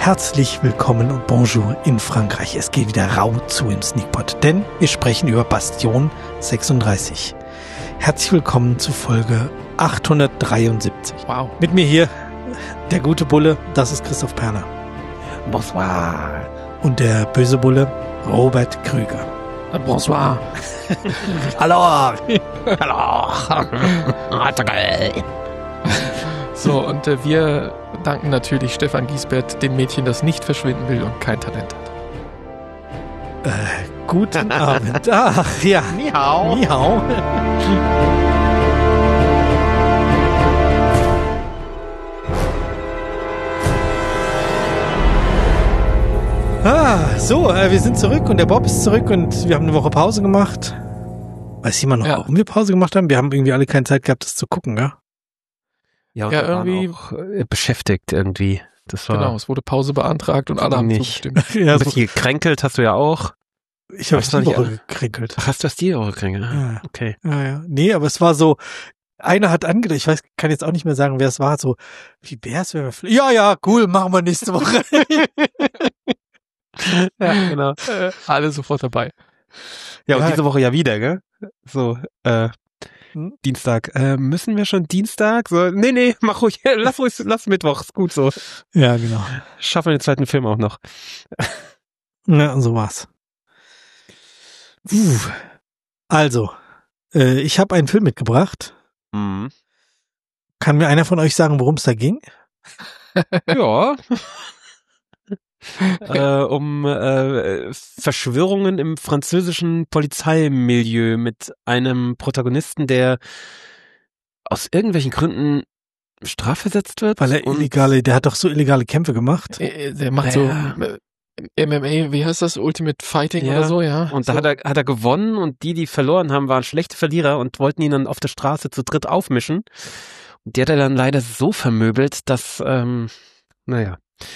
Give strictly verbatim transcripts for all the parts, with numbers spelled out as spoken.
Herzlich willkommen und bonjour in Frankreich. Es geht wieder rau zu im Sneakpot, denn wir sprechen über Bastion sechsunddreißig. Herzlich willkommen zu Folge achthundertdreiundsiebzig. Wow. Mit mir hier der gute Bulle, das ist Christoph Perner. Bonsoir. Und der böse Bulle, Robert Krüger. Bonsoir. Hallo. Hallo. So, und äh, wir danken natürlich Stefan Giesbert, dem Mädchen, das nicht verschwinden will und kein Talent hat. Äh, guten Abend. Ach, ja. Ni hao. Ni hao. Ah, so, äh, wir sind zurück und der Bob ist zurück und wir haben eine Woche Pause gemacht. Weiß jemand noch, Ja. warum wir Pause gemacht haben? Wir haben irgendwie alle keine Zeit gehabt, das zu gucken, ja? Ja, und Ja, wir waren irgendwie- auch äh, beschäftigt irgendwie. Das war Genau, es wurde Pause beantragt und alle haben Nicht. zugestimmt. Ja, ein so, bisschen gekränkelt, hast du ja auch. ich habe was die soll ich Woche an- gekrinkelt. Ach, hast du das die auch gekränkelt? Ja. Okay. Ja, ja. Nee, aber es war so, einer hat angedacht, ich weiß, kann jetzt auch nicht mehr sagen, wer es war, so, wie wär's, wenn wir, fl- ja, ja, cool, machen wir nächste Woche. Ja, genau. Äh, alle sofort dabei. Ja, und Ja. diese Woche ja wieder, gell? So, äh, Hm? Dienstag. Äh, müssen wir schon Dienstag? So, nee, nee, mach ruhig, lass ruhig, lass Mittwoch, ist gut so. Ja, genau. Schaffen wir den zweiten Film auch noch. Ja, und so war's. Puh. Also, äh, ich habe einen Film mitgebracht. Mhm. Kann mir einer von euch sagen, worum es da ging? Ja. äh, um äh, Verschwörungen im französischen Polizeimilieu mit einem Protagonisten, der aus irgendwelchen Gründen strafversetzt wird. Weil er und- illegale, der hat doch so illegale Kämpfe gemacht. Äh, Der macht Ja. so äh, M M A, wie heißt das? Ultimate Fighting Ja. oder so, ja. Und da so. hat er, hat er gewonnen und die, die verloren haben, waren schlechte Verlierer und wollten ihn dann auf der Straße zu dritt aufmischen. Und die hat er dann leider so vermöbelt, dass, ähm, naja.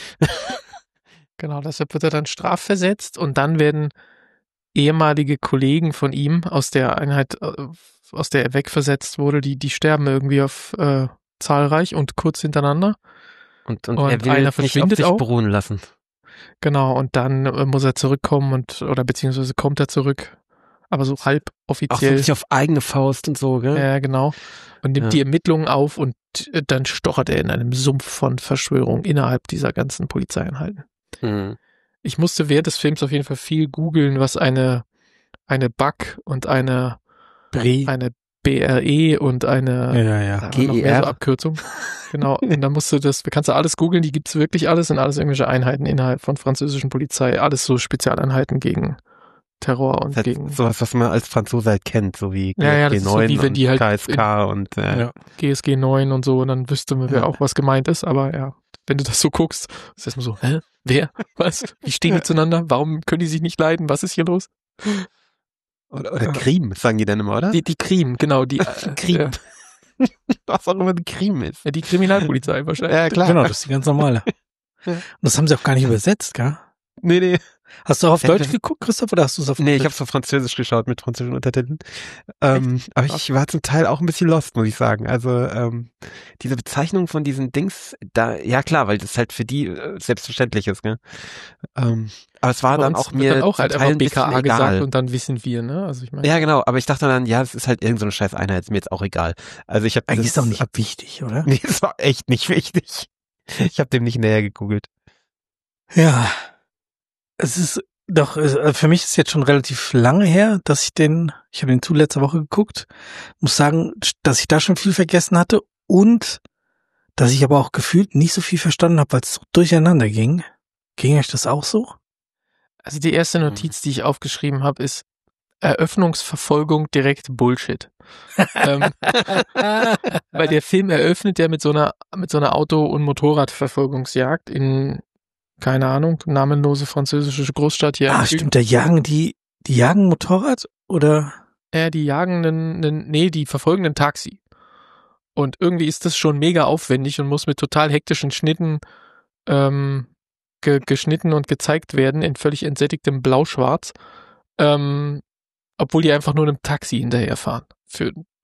Genau, deshalb wird er dann strafversetzt und dann werden ehemalige Kollegen von ihm aus der Einheit, äh, aus der er wegversetzt wurde, die, die sterben irgendwie auf äh, zahlreich und kurz hintereinander. Und, und, Und er will einer nicht auf verschwindet sich auch. beruhen lassen. Genau, und dann äh, muss er zurückkommen und oder beziehungsweise kommt er zurück, aber so halb Auch so ein offiziell. bisschen auf eigene Faust und so, gell? Ja, genau. Und nimmt Ja. die Ermittlungen auf und äh, dann stochert er in einem Sumpf von Verschwörung innerhalb dieser ganzen Polizeieinheiten. Mhm. Ich musste während des Films auf jeden Fall viel googeln, was eine eine B A C und eine Bre. eine B R E und eine Ja, ja, ja. da waren noch mehr G E R. so Abkürzung. Genau. Und dann musst du das, kannst du alles googeln, die gibt's wirklich alles, sind alles irgendwelche Einheiten innerhalb von französischen Polizei, alles so Spezialeinheiten gegen Terror und Das ist gegen halt sowas, was man als Franzose halt kennt, so wie Ja, ja, das G ist so S G neun wie wenn und die halt K S K und äh, Ja. G S G neun und so, und dann wüsste man wer Ja. auch, was gemeint ist, aber ja, wenn du das so guckst, ist erstmal so, hä? Wer? Was? Wie stehen die zueinander? Warum können die sich nicht leiden? Was ist hier los? oder, oder Krim, sagen die dann immer, oder? Die, die Krim, genau, die, äh, Krim. Ja, Was auch immer die Krim ist. ja, die Kriminalpolizei wahrscheinlich. Ja, klar. Genau, das ist die ganz normale. Ja. Und das haben sie auch gar nicht übersetzt, gell? Nee, nee. Hast du auch auf Ja, Deutsch das- geguckt, Christoph, oder hast du es auf Nee, ich Deutsch? hab's auf Französisch geschaut mit französischen Untertiteln. Ähm, aber ich war zum Teil auch ein bisschen lost, muss ich sagen. Also ähm, diese Bezeichnung von diesen Dings, da, ja klar, weil das halt für die äh, selbstverständlich ist, gell? Ähm, aber es war Bei dann uns auch wird mir dann auch zum halt Teil einfach ein B bisschen K A gesagt egal. und dann wissen wir, ne? Also ich meine, Ja, genau, aber ich dachte dann, ja, es ist halt irgend so eine scheiß Einheit, ist mir jetzt auch egal. Also ich habe Eigentlich ist doch nicht wichtig, oder? Nee, es war echt nicht wichtig. Ich habe dem nicht näher gegoogelt. Ja. Es ist doch, äh, für mich ist es jetzt schon relativ lange her, dass ich den, ich habe den zu letzte Woche geguckt, muss sagen, dass ich da schon viel vergessen hatte und dass ich aber auch gefühlt nicht so viel verstanden habe, weil es so durcheinander ging. Ging euch das auch so? also die erste Notiz, die ich aufgeschrieben habe, ist Eröffnungsverfolgung direkt Bullshit. ähm, weil der Film eröffnet ja mit so einer mit so einer Auto- und Motorradverfolgungsjagd in, keine Ahnung, namenlose französische Großstadt hier. Ah, im Süden. stimmt, da jagen die, die jagen Motorrad oder? Ja, die jagen einen, einen, nee, die verfolgen ein Taxi. Und irgendwie ist das schon mega aufwendig und muss mit total hektischen Schnitten ähm, ge geschnitten und gezeigt werden in völlig entsättigtem Blau-Schwarz. Ähm, obwohl die einfach nur einem Taxi hinterherfahren. Für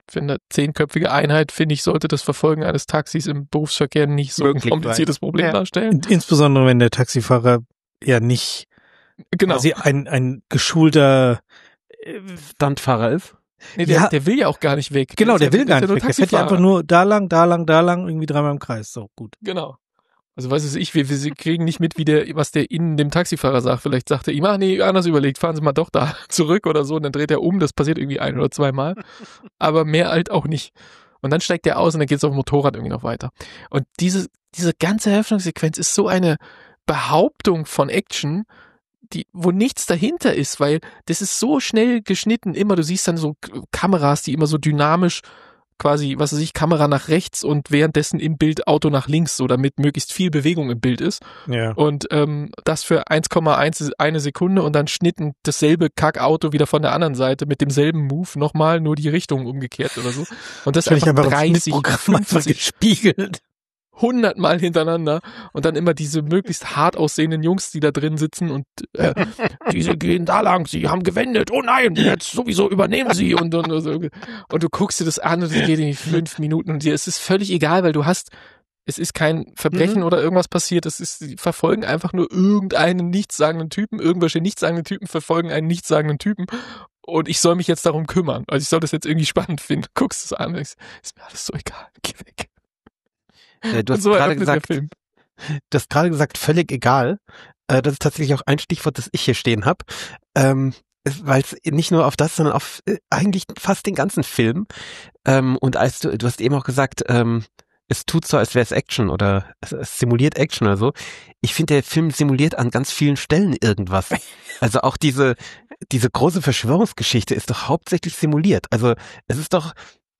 für eine zehnköpfige Einheit, finde ich, sollte das Verfolgen eines Taxis im Berufsverkehr nicht so ein Möglich kompliziertes Problem Ja. darstellen. In- Insbesondere wenn der Taxifahrer ja nicht Genau. quasi ein, ein geschulter äh, Stuntfahrer ist. Nee, der, Ja. der will ja auch gar nicht weg. Genau, der ist will ja- gar ist ja nicht nur weg. Der fährt ja Taxifahrer. einfach nur da lang, da lang, da lang, irgendwie dreimal im Kreis. So, gut. Genau. Also weiß es ich, wir, wir kriegen nicht mit, wie der, was der innen dem Taxifahrer sagt. Vielleicht sagt er ihm, ah nee, anders überlegt, fahren Sie mal doch da zurück oder so. Und dann dreht er um, das passiert irgendwie ein oder zweimal. Aber mehr halt auch nicht. Und dann steigt er aus und dann geht es auf dem Motorrad irgendwie noch weiter. Und diese, diese ganze Eröffnungssequenz ist so eine Behauptung von Action, die, wo nichts dahinter ist, weil das ist so schnell geschnitten immer. Du siehst dann so K- Kameras, die immer so dynamisch quasi, was weiß ich, Kamera nach rechts und währenddessen im Bild Auto nach links, so damit möglichst viel Bewegung im Bild ist. Ja. Und ähm, das für eins Komma eins eine Sekunde und dann schnitten dasselbe Kackauto wieder von der anderen Seite mit demselben Move nochmal, nur die Richtung umgekehrt oder so. Und das Wahrscheinlich einfach einfach im dreißig, Schnittprogramm einfach fünfzig, gespiegelt. hundertmal hintereinander und dann immer diese möglichst hart aussehenden Jungs, die da drin sitzen und äh, diese gehen da lang, sie haben gewendet, oh nein, jetzt sowieso übernehmen sie und, und, und, und du guckst dir das an und es geht in die fünf Minuten und dir ist es völlig egal, weil du hast, es ist kein Verbrechen Mhm. oder irgendwas passiert, es ist, sie verfolgen einfach nur irgendeinen nichtssagenden Typen, irgendwelche nichtssagenden Typen verfolgen einen nichtssagenden Typen und ich soll mich jetzt darum kümmern, also ich soll das jetzt irgendwie spannend finden, du guckst es an und ich, ist mir alles so egal, geh weg. Äh, du Und hast so gerade eröffnet der gesagt, Film. du hast gerade gesagt, völlig egal. Äh, das ist tatsächlich auch ein Stichwort, das ich hier stehen habe. Ähm, weil es nicht nur auf das, sondern auf äh, eigentlich fast den ganzen Film. Ähm, und als du, du hast eben auch gesagt, ähm, es tut so, als wäre es Action oder es, es simuliert Action oder so. Ich finde, der Film simuliert an ganz vielen Stellen irgendwas. Also auch diese, diese große Verschwörungsgeschichte ist doch hauptsächlich simuliert. Also es ist doch,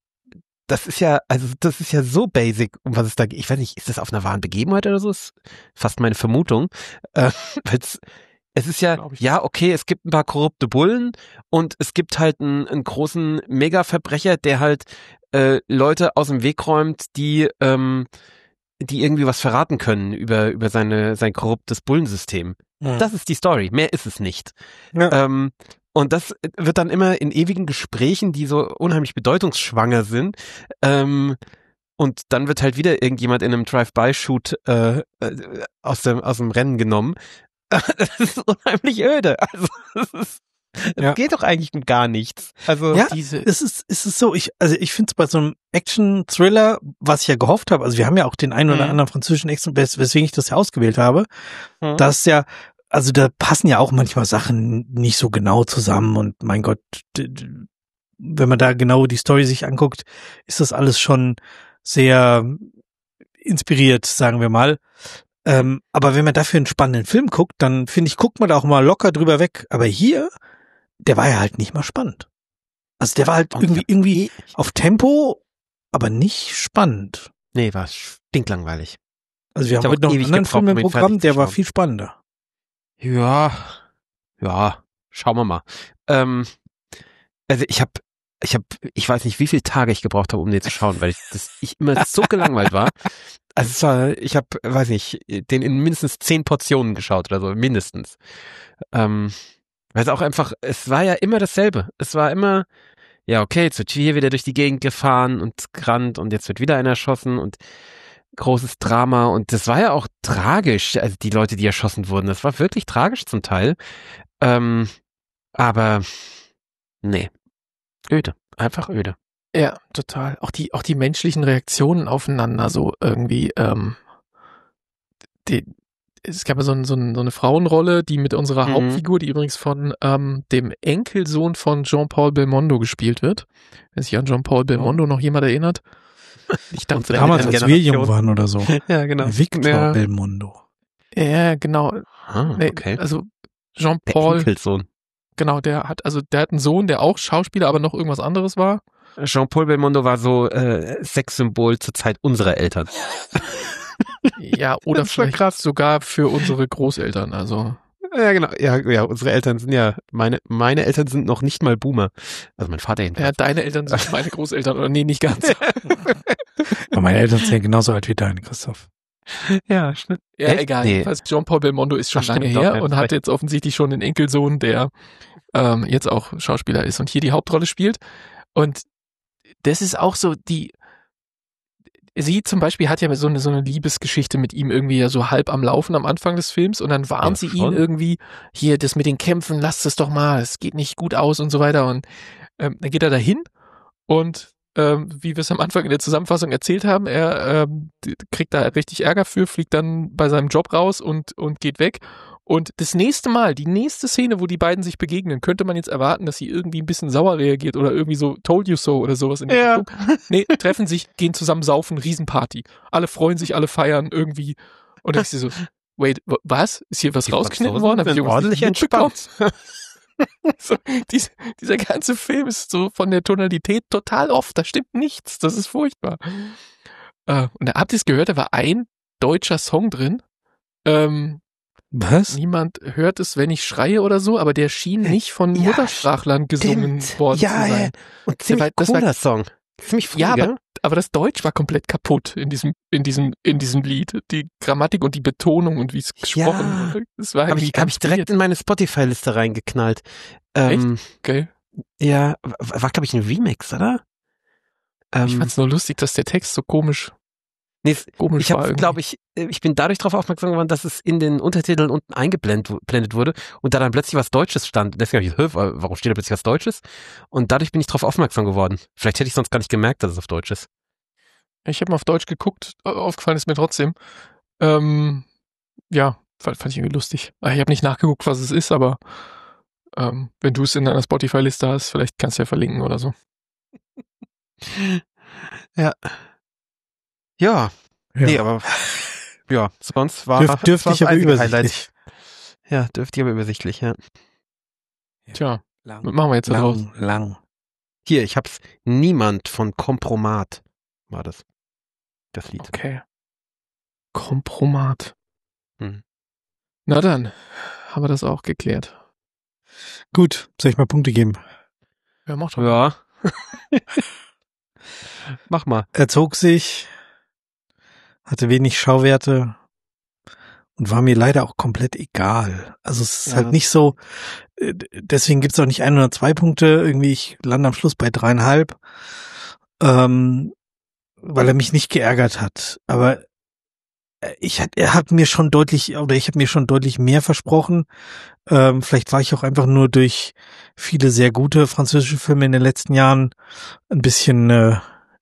das ist ja, also das ist ja so basic, um was es da geht. Ich weiß nicht, ist das auf einer wahren Begebenheit oder so? Ist fast meine Vermutung. Äh, weil's, es ist ja, Glaub ich. ja, okay, es gibt ein paar korrupte Bullen und es gibt halt einen, einen großen Mega-Verbrecher, der halt äh, Leute aus dem Weg räumt, die, ähm, die irgendwie was verraten können über, über seine, sein korruptes Bullensystem. Mhm. Das ist die Story, mehr ist es nicht. Ja. Ähm, und das wird dann immer in ewigen Gesprächen, die so unheimlich bedeutungsschwanger sind. Ähm, und dann wird halt wieder irgendjemand in einem Drive-by-Shoot äh, äh, aus, dem, aus dem Rennen genommen. Das ist unheimlich öde. Also das, ist, das Ja. geht doch eigentlich um gar nichts. Also Ja, Diese, es ist, es ist so, ich, also ich finde es bei so einem Action-Thriller, was ich ja gehofft habe, also wir haben ja auch den einen oder Mhm. anderen französischen Action, wes- weswegen ich das ja ausgewählt habe, Mhm. das ja, also da passen ja auch manchmal Sachen nicht so genau zusammen und mein Gott, d- d- wenn man da genau die Story sich anguckt, ist das alles schon sehr inspiriert, sagen wir mal. Ähm, aber wenn man dafür einen spannenden Film guckt, dann finde ich, guckt man da auch mal locker drüber weg. Aber hier, der war ja halt nicht mal spannend. Also der war halt Und irgendwie, irgendwie auf Tempo, aber nicht spannend. nee, war stinklangweilig. Also wir Ich haben hab heute noch einen ewig anderen gebraucht, Film um im ihn Programm, fertig zu der war schauen. viel spannender. Ja, ja, schauen wir mal. Ähm, also ich habe, ich habe, ich weiß nicht, wie viele Tage ich gebraucht habe, um den zu schauen, weil ich, das, ich immer so gelangweilt war. Also es war, ich habe, weiß nicht, den in mindestens zehn Portionen geschaut oder so, mindestens. Ähm, weil es auch einfach, es war ja immer dasselbe. Es war immer, ja okay, jetzt wird hier wieder durch die Gegend gefahren und gerannt und jetzt wird wieder einer erschossen und großes Drama und das war ja auch tragisch, also die Leute, die erschossen wurden, das war wirklich tragisch zum Teil. Ähm, aber nee, öde, einfach öde. ja, total. Auch die, auch die menschlichen Reaktionen aufeinander, so irgendwie, ähm, die, es gab ja so, ein, so, ein, so eine Frauenrolle, die mit unserer Mhm. Hauptfigur, die übrigens von ähm, dem Enkelsohn von Jean-Paul Belmondo gespielt wird. Wenn sich an Jean-Paul Belmondo noch jemand erinnert. Ich dachte, Damals, eine als wir jung Generation. waren oder so. Ja, genau. Victor Ja. Belmondo. ja, genau. Ah, Nee, okay. Also Der Jean-Paul, Enkelsohn. genau, der hat, also der hat einen Sohn, der auch Schauspieler, aber noch irgendwas anderes war. Jean-Paul Belmondo war so äh, Sexsymbol zur Zeit unserer Eltern. Ja, oder Das war vielleicht krass. sogar für unsere Großeltern. Also Ja, genau. Ja, ja, unsere Eltern sind ja, meine, meine Eltern sind noch nicht mal Boomer. Also mein Vater ja, jedenfalls. deine Eltern sind meine Großeltern, oder nee, nicht ganz. Aber meine Eltern sind ja genauso alt wie deine, Christoph. Ja, stimmt. Ja, Echt? egal. Nee. Jedenfalls Jean-Paul Belmondo ist schon Ach, lange stimmt, doch, her ja, und hast hat recht. jetzt offensichtlich schon einen Enkelsohn, der ähm, jetzt auch Schauspieler ist und hier die Hauptrolle spielt. Und das ist auch so die, sie zum Beispiel hat ja so eine, so eine Liebesgeschichte mit ihm irgendwie ja so halb am Laufen am Anfang des Films und dann warnt Ja, sie schon. ihn irgendwie, hier, das mit den Kämpfen, lasst es doch mal, es geht nicht gut aus und so weiter und ähm, dann geht er dahin und ähm, wie wir es am Anfang in der Zusammenfassung erzählt haben, er ähm, kriegt da richtig Ärger für, fliegt dann bei seinem Job raus und, und geht weg. Und das nächste Mal, die nächste Szene, wo die beiden sich begegnen, könnte man jetzt erwarten, dass sie irgendwie ein bisschen sauer reagiert oder irgendwie so told you so oder sowas in der Ja. Richtung. Nee, treffen sich, gehen zusammen saufen, Riesenparty. Alle freuen sich, alle feiern irgendwie. Und denkst du so, wait, was? Ist hier was Die rausgeschnitten Franzosen worden? Hab ich sind irgendwas ordentlich nicht mitbekommen? entspannt. So, dies, dieser ganze Film ist so von der Tonalität total off. Da stimmt nichts. Das ist furchtbar. Äh, und da habt ihr es gehört, da war ein deutscher Song drin. Ähm, Was? niemand hört es, wenn ich schreie oder so, aber der schien nicht von Ja, Muttersprachlern gesungen stimmt. worden Ja, zu sein. ja. Und ziemlich war- das war- cooler Song. Ziemlich früh, Ja, gell? aber, aber das Deutsch war komplett kaputt in diesem, in diesem, in diesem Lied. Die Grammatik und die Betonung und wie es gesprochen Ja. wurde. Das war Habe irgendwie ich, hab ich direkt weird. in meine Spotify-Liste reingeknallt. Ähm, Okay. Ja, w- war, glaube ich, ein Remix, oder? Ähm, Ich fand's nur lustig, dass der Text so komisch, nee, es- komisch ich war habe, irgendwie. glaube ich, äh, ich bin dadurch darauf aufmerksam geworden, dass es in den Untertiteln unten eingeblendet wu- blendet wurde und da dann plötzlich was Deutsches stand. Deswegen habe ich gesagt, "Hä, warum steht da plötzlich was Deutsches?" Und dadurch bin ich darauf aufmerksam geworden. Vielleicht hätte ich sonst gar nicht gemerkt, dass es auf Deutsch ist. Ich habe mal auf Deutsch geguckt, au- aufgefallen ist mir trotzdem. Ähm, ja, fand, fand ich irgendwie lustig. Ich habe nicht nachgeguckt, was es ist, aber ähm, wenn du es in deiner Spotify-Liste hast, vielleicht kannst du ja verlinken oder so. Ja. Ja, Ja. nee, aber ja, sonst war Dürf, dürftig, das aber einzige übersichtlich. Highlight. Ja, dürftig, aber übersichtlich, ja. Tja, Lang, was machen wir jetzt da draus? lang, lang. Hier, ich hab's. Niemand von Kompromat war das. Das Lied. Okay. Kompromat. Hm. Na dann, haben wir das auch geklärt. Gut, soll ich mal Punkte geben? Ja, mach doch. Ja. Mach mal. Er zog sich, hatte wenig Schauwerte und war mir leider auch komplett egal. Also es ist Ja. halt nicht so, äh, deswegen gibt's auch nicht ein oder zwei Punkte, irgendwie ich lande am Schluss bei dreieinhalb, ähm, weil er mich nicht geärgert hat. Aber äh, ich hat, er hat mir schon deutlich, oder ich habe mir schon deutlich mehr versprochen. Ähm, vielleicht war ich auch einfach nur durch viele sehr gute französische Filme in den letzten Jahren ein bisschen äh,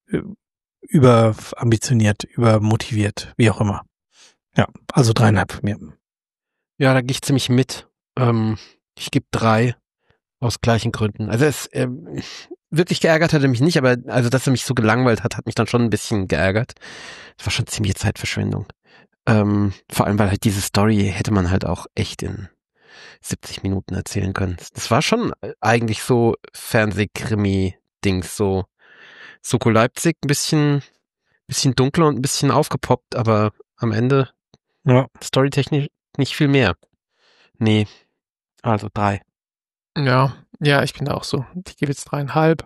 überambitioniert, übermotiviert, wie auch immer. Ja, also dreieinhalb von mir. Ja, da gehe ich ziemlich mit. Ähm, ich gebe drei aus gleichen Gründen. Also es ähm, wirklich geärgert hat er mich nicht, aber also dass er mich so gelangweilt hat, hat mich dann schon ein bisschen geärgert. Das war schon ziemliche Zeitverschwendung. Ähm, vor allem, weil halt diese Story hätte man halt auch echt in siebzig Minuten erzählen können. Das war schon eigentlich so Fernsehkrimi-Dings, so Soko Leipzig, ein bisschen, bisschen dunkler und ein bisschen aufgepoppt, aber am Ende Ja. storytechnisch nicht viel mehr. Nee, also drei. Ja, ja, ich bin da auch so. Ich gebe jetzt dreieinhalb.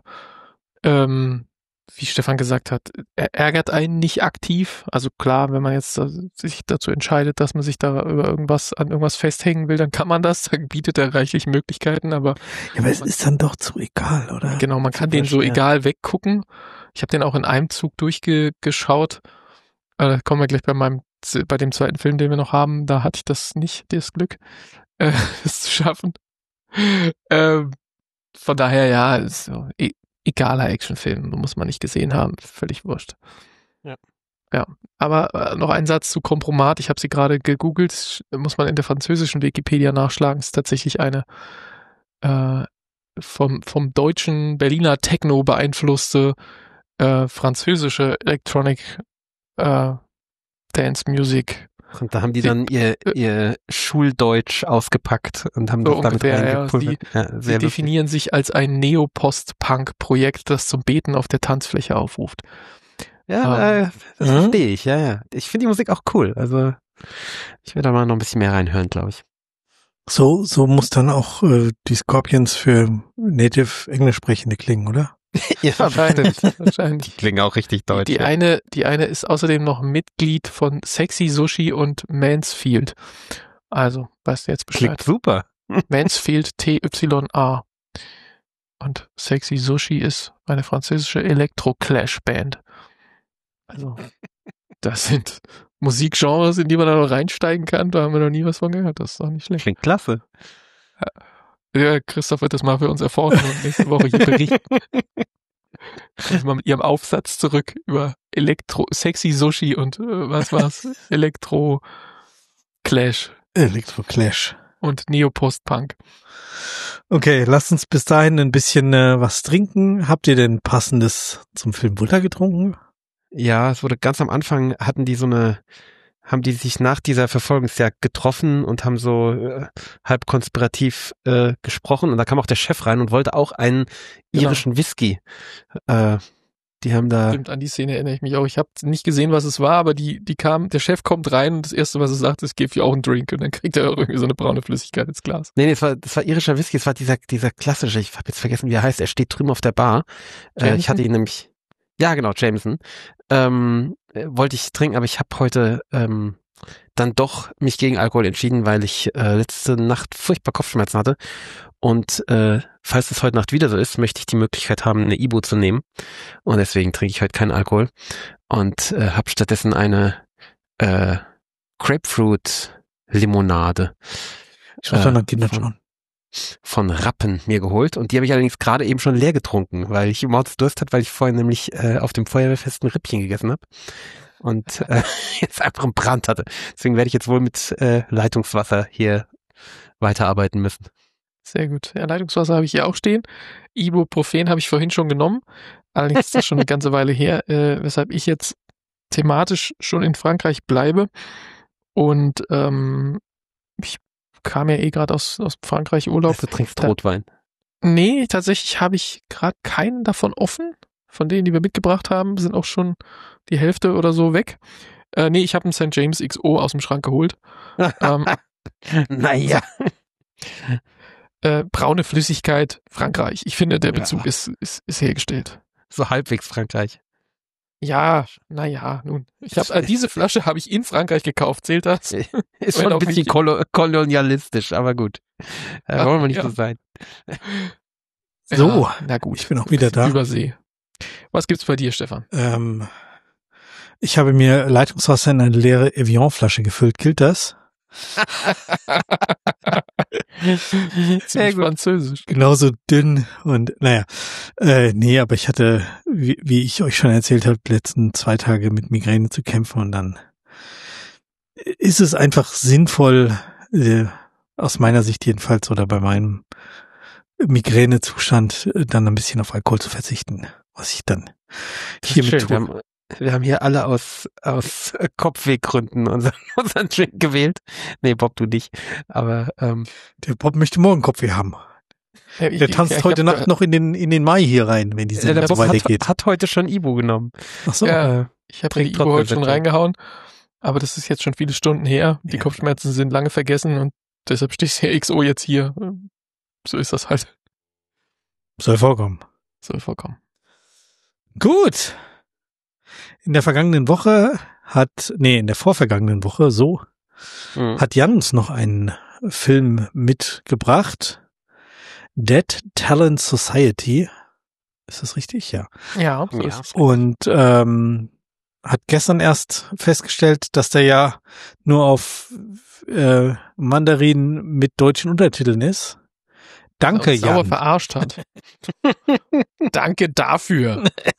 Ähm, wie Stefan gesagt hat, er ärgert einen nicht aktiv. Also klar, wenn man jetzt äh, sich dazu entscheidet, dass man sich da über irgendwas an irgendwas festhängen will, dann kann man das. Dann bietet er reichlich Möglichkeiten, aber Ja, aber es ist dann doch zu egal, oder? genau, man kann Super den so schwer. egal weggucken. Ich habe den auch in einem Zug durchgeschaut. Äh, kommen wir gleich bei meinem, bei dem zweiten Film, den wir noch haben. Da hatte ich das nicht, das Glück, äh, das zu schaffen. Ähm, von daher, ja, ist so e egaler Actionfilm, muss man nicht gesehen haben, völlig wurscht. Ja. Ja, aber äh, noch ein Satz zu Kompromat. Ich habe sie gerade gegoogelt, muss man in der französischen Wikipedia nachschlagen. Es ist tatsächlich eine äh, vom vom deutschen Berliner Techno beeinflusste äh, französische Electronic äh, Dance Music. Und da haben die Sie- dann ihr, ihr Schuldeutsch ausgepackt und haben So das damit ungefähr, ja. reingepulvert. Ja, Sie sehr lustig. definieren sich als ein Neo-Post-Punk-Projekt, das zum Beten auf der Tanzfläche aufruft. Ja, Ähm, äh, das mhm. verstehe ich, ja, ja. Ich finde die Musik auch cool. Also ich werde da mal noch ein bisschen mehr reinhören, glaube ich. So, so muss dann auch äh, die Scorpions für Native Englischsprechende klingen, oder? Ja, Wahrscheinlich, bestimmt. wahrscheinlich. Die klingen auch richtig deutsch. Die ja. eine, die eine ist außerdem noch Mitglied von Sexy Sushi und Mansfield. Also, weißt du jetzt Klingt Bescheid. super. Mansfield T Y A. Und Sexy Sushi ist eine französische Elektro-Clash-Band. Also, das sind Musikgenres, in die man da noch reinsteigen kann. Da haben wir noch nie was von gehört. Das ist doch nicht schlecht. Klingt klasse. Ja, Christoph wird das mal für uns erforschen und nächste Woche hier berichten. Also mal mit ihrem Aufsatz zurück über Elektro, Sexy Sushi und äh, was war's? Elektro Clash. Elektro Clash. Und Neopost-Punk. Okay, lasst uns bis dahin ein bisschen äh, was trinken. Habt ihr denn Passendes zum Film Butter getrunken? Ja, es wurde ganz am Anfang, hatten die so eine, haben die sich nach dieser Verfolgungsjagd getroffen und haben so äh, halb konspirativ äh, gesprochen. Und da kam auch der Chef rein und wollte auch einen irischen genau. Whisky. Äh, die haben da... Stimmt, an die Szene erinnere ich mich auch. Ich habe nicht gesehen, was es war, aber die die kam, der Chef kommt rein und das Erste, was er sagt, ist, gib dir auch einen Drink. Und dann kriegt er irgendwie so eine braune Flüssigkeit ins Glas. Nee, nee, das war, das war irischer Whisky. Das war dieser, dieser klassische, ich habe jetzt vergessen, wie er heißt. Er steht drüben auf der Bar. Äh, ich hatte ihn nämlich... Ja, genau, Jameson. Ähm, wollte ich trinken, aber ich habe heute ähm, dann doch mich gegen Alkohol entschieden, weil ich äh, letzte Nacht furchtbar Kopfschmerzen hatte. Und äh, falls es heute Nacht wieder so ist, möchte ich die Möglichkeit haben, eine Ibu zu nehmen. Und deswegen trinke ich heute keinen Alkohol. Und äh, habe stattdessen eine äh, Grapefruit-Limonade. Ich muss äh, noch Kinder schauen. Von Rappen mir geholt und die habe ich allerdings gerade eben schon leer getrunken, weil ich Mordsdurst hatte, weil ich vorhin nämlich äh, auf dem Feuerwehrfest ein Rippchen gegessen habe und äh, jetzt einfach einen Brand hatte. Deswegen werde ich jetzt wohl mit äh, Leitungswasser hier weiterarbeiten müssen. Sehr gut. Ja, Leitungswasser habe ich hier auch stehen. Ibuprofen habe ich vorhin schon genommen. Allerdings ist das schon eine ganze Weile her, äh, weshalb ich jetzt thematisch schon in Frankreich bleibe und ähm, ich kam ja eh gerade aus, aus Frankreich Urlaub. Du trinkst Rotwein? Nee, tatsächlich habe ich gerade keinen davon offen. Von denen, die wir mitgebracht haben, sind auch schon die Hälfte oder so weg. Äh, nee, ich habe einen Sankt James X O aus dem Schrank geholt. ähm, naja. Äh, braune Flüssigkeit, Frankreich. Ich finde, der Bezug ja. ist, ist, ist hergestellt. So halbwegs Frankreich. Ja, naja, nun. Ich hab, äh, diese Flasche habe ich in Frankreich gekauft, zählt das? Ist schon ein bisschen kolo- kolonialistisch, aber gut. Äh, wollen wir nicht ja. so sein. So, ja, na gut. Ich bin auch wieder da. Übersee. Was gibt's bei dir, Stefan? Ähm, ich habe mir Leitungswasser in eine leere Evian-Flasche gefüllt. Gilt das? Sehr gut. Französisch. Genauso dünn und naja, äh, nee, aber ich hatte, wie, wie ich euch schon erzählt habe, die letzten zwei Tage mit Migräne zu kämpfen und dann ist es einfach sinnvoll, äh, aus meiner Sicht jedenfalls oder bei meinem Migränezustand äh, dann ein bisschen auf Alkohol zu verzichten, was ich dann hiermit tue. Wir haben, wir haben hier alle aus aus Kopfweggründen unseren, unseren Drink gewählt. Nee, Bob, du nicht. Aber ähm, der Bob möchte morgen Kopfweh haben. Ja, ich, der tanzt ich, ich, heute Nacht noch in den in den Mai hier rein, wenn die Sendung ja, so weitergeht. Hat, hat heute schon Ibu genommen. Ach so. Ja, ich habe die Ibu heute schon reingehauen, aber das ist jetzt schon viele Stunden her. Die ja. Kopfschmerzen sind lange vergessen und deshalb steht der X O jetzt hier. So ist das halt. Soll vorkommen. Soll vorkommen. Gut. In der vergangenen Woche hat, nee, in der vorvergangenen Woche, so, mhm. hat Jan uns noch einen Film mitgebracht. Dead Talent Society. Ist das richtig? Ja. Ja. So ja. Und ähm, hat gestern erst festgestellt, dass der ja nur auf äh, Mandarin mit deutschen Untertiteln ist. Danke, Jan. Sauber verarscht hat. Danke dafür.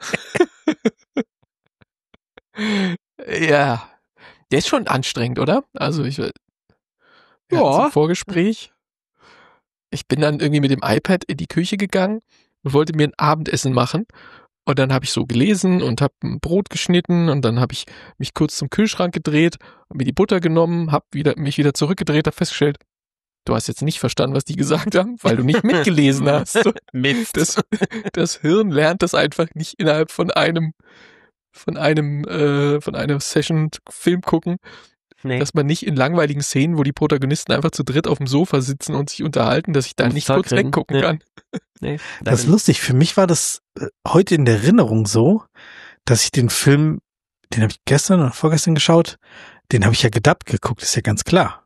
Ja. Der ist schon anstrengend, oder? Also ich ja. Im Vorgespräch. Ich bin dann irgendwie mit dem iPad in die Küche gegangen und wollte mir ein Abendessen machen. Und dann habe ich so gelesen und habe ein Brot geschnitten und dann habe ich mich kurz zum Kühlschrank gedreht, mir die Butter genommen, habe wieder, mich wieder zurückgedreht, habe festgestellt, du hast jetzt nicht verstanden, was die gesagt haben, weil du nicht mitgelesen hast. Mist. Das, das Hirn lernt das einfach nicht innerhalb von einem, von einem, äh, von einer Session Film gucken, nee. Dass man nicht in langweiligen Szenen, wo die Protagonisten einfach zu dritt auf dem Sofa sitzen und sich unterhalten, dass ich da nicht kurz reden. weggucken nee. kann. Nee. Das ist lustig. Für mich war das heute in der Erinnerung so, dass ich den Film, den habe ich gestern oder vorgestern geschaut, den habe ich ja gedubbt geguckt, ist ja ganz klar.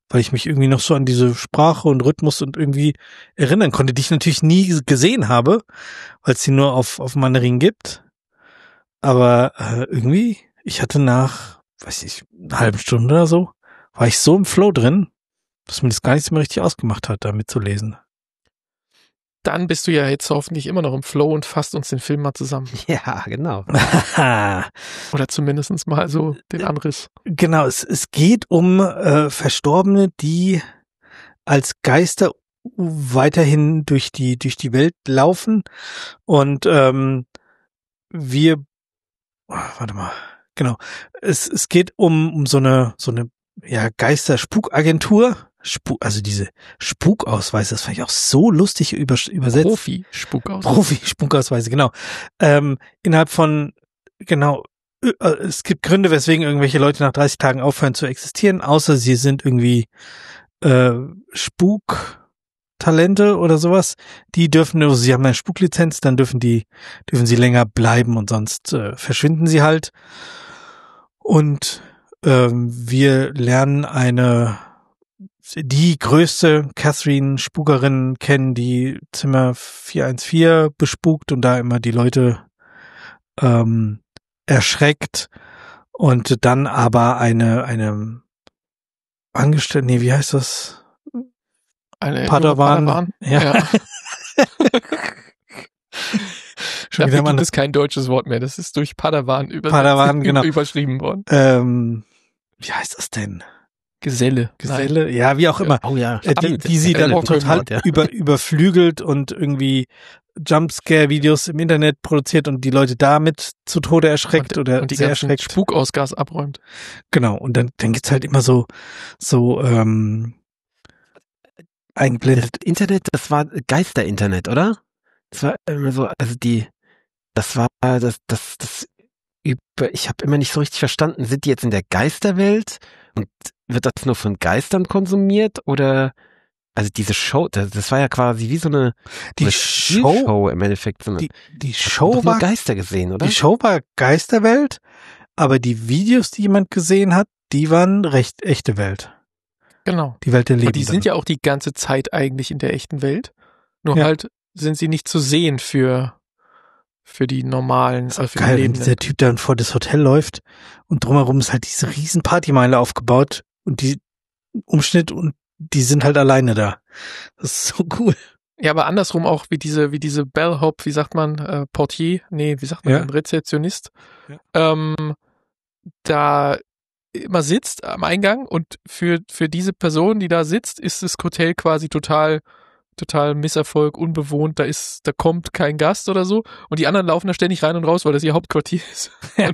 weil ich mich irgendwie noch so an diese Sprache und Rhythmus und irgendwie erinnern konnte, die ich natürlich nie gesehen habe, weil es sie nur auf, auf Mandarin gibt. Aber äh, irgendwie, ich hatte nach, weiß ich, einer halben Stunde oder so, war ich so im Flow drin, dass mir das gar nichts mehr richtig ausgemacht hat, da mitzulesen. Dann bist du ja jetzt hoffentlich immer noch im Flow und fasst uns den Film mal zusammen. Ja, genau. Oder zumindest mal so den Anriss. Genau, es, es geht um äh, Verstorbene, die als Geister weiterhin durch die durch die Welt laufen und ähm, wir, oh, warte mal, genau, es es geht um um so eine so eine ja Geister-Spukagentur. Spuk, also diese Spukausweise, das fand ich auch so lustig über, übersetzt. Profi-Spukausweise. Profi-Spukausweise, genau. Ähm, innerhalb von, genau, äh, es gibt Gründe, weswegen irgendwelche Leute nach dreißig Tagen aufhören zu existieren, außer sie sind irgendwie äh, Spuktalente oder sowas. Die dürfen, also sie haben eine Spuklizenz, dann dürfen die, dürfen sie länger bleiben und sonst äh, verschwinden sie halt. Und ähm, wir lernen eine die größte Catherine-Spukerin kennen, die Zimmer vierhundertvierzehn bespukt und da immer die Leute ähm, erschreckt und dann aber eine eine Angestellte, nee, wie heißt das? Eine Padawan. Padawan. Ja. ja. Schon Dafür wieder gibt es kein deutsches Wort mehr. Das ist durch Padawan, übersetzt, Padawan, genau. überschrieben worden. Ähm, wie heißt das denn? Geselle. Geselle, Nein. ja, wie auch immer. Oh ja, äh, die, die sie dann total ja. über, überflügelt und irgendwie Jumpscare-Videos im Internet produziert und die Leute damit zu Tode erschreckt und, oder und die sehr ganzen erschreckt. Spukausgas abräumt. Genau, und dann, dann gibt's halt immer so, so, ähm, eingeblendet. Das Internet, das war Geister-Internet, oder? Das war immer so, also die, das war, das, das, das, über, ich habe immer nicht so richtig verstanden, sind die jetzt in der Geisterwelt und wird das nur von Geistern konsumiert oder, also diese Show, das, das war ja quasi wie so eine, die eine Show, Show im Endeffekt. So eine, die, die Show doch war, nur Geister gesehen, oder? Die Show war Geisterwelt, aber die Videos, die jemand gesehen hat, die waren recht echte Welt. Genau. Die Welt der Lebenden. Und die sind ja auch die ganze Zeit eigentlich in der echten Welt. Nur ja. halt sind sie nicht zu sehen für, für die normalen, das ist für geil, die wenn dieser Typ dann vor das Hotel läuft und drumherum ist halt diese riesen Partymeile aufgebaut und die Umschnitt und die sind halt alleine da. Das ist so cool. Ja, aber andersrum auch wie diese, wie diese Bellhop, wie sagt man, äh, Portier, nee, wie sagt man, ja. Rezeptionist, ja. ähm, da immer sitzt am Eingang und für, für diese Person, die da sitzt, ist das Hotel quasi total, total Misserfolg, unbewohnt, da ist, da kommt kein Gast oder so und die anderen laufen da ständig rein und raus, weil das ihr Hauptquartier ist. Ja.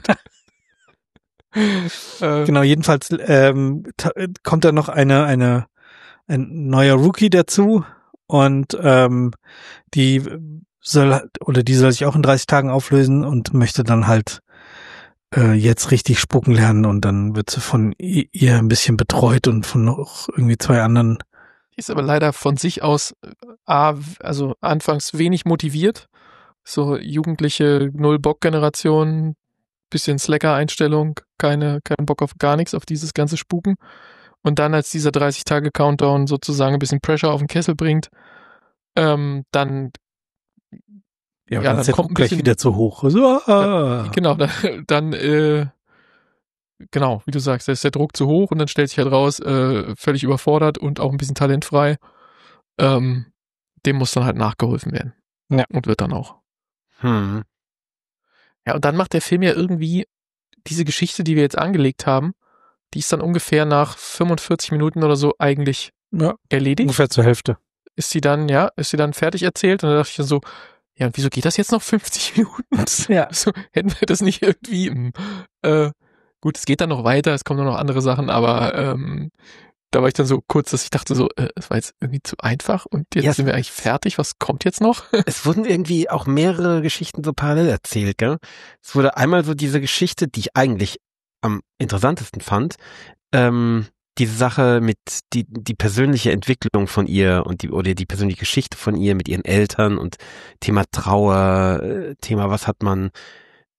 Genau, jedenfalls ähm, kommt da noch eine, eine, ein neuer Rookie dazu und ähm, die soll, oder die soll sich auch in dreißig Tagen auflösen und möchte dann halt äh, jetzt richtig spucken lernen und dann wird sie von ihr ein bisschen betreut und von noch irgendwie zwei anderen. Die ist aber leider von sich aus A, also anfangs wenig motiviert, so jugendliche Null-Bock-Generation, bisschen Slacker-Einstellung, keine, kein Bock auf gar nichts, auf dieses ganze Spuken. Und dann, als dieser dreißig-Tage-Countdown sozusagen ein bisschen Pressure auf den Kessel bringt, ähm, dann ja, ja dann, dann kommt ein gleich bisschen, wieder zu hoch. So, ah. Genau, dann, dann äh, genau, wie du sagst, da ist der Druck zu hoch und dann stellt sich halt raus, äh, völlig überfordert und auch ein bisschen talentfrei. Ähm, dem muss dann halt nachgeholfen werden. Ja. Und wird dann auch. Hm. Ja, und dann macht der Film ja irgendwie diese Geschichte, die wir jetzt angelegt haben, die ist dann ungefähr nach fünfundvierzig Minuten oder so eigentlich ja, erledigt. Ungefähr zur Hälfte. Ist sie dann, ja, ist sie dann fertig erzählt und dann dachte ich dann so, ja, und wieso geht das jetzt noch fünfzig Minuten? Ja. So, hätten wir das nicht irgendwie, äh, gut, es geht dann noch weiter, es kommen noch andere Sachen, aber ähm, da war ich dann so kurz, dass ich dachte so, äh, es war jetzt irgendwie zu einfach und jetzt ja, sind wir eigentlich fertig, was kommt jetzt noch? Es wurden irgendwie auch mehrere Geschichten so parallel erzählt, gell? Es wurde einmal so diese Geschichte, die ich eigentlich am interessantesten fand, ähm, diese Sache mit die die persönliche Entwicklung von ihr und die oder die persönliche Geschichte von ihr mit ihren Eltern und Thema Trauer, Thema was hat man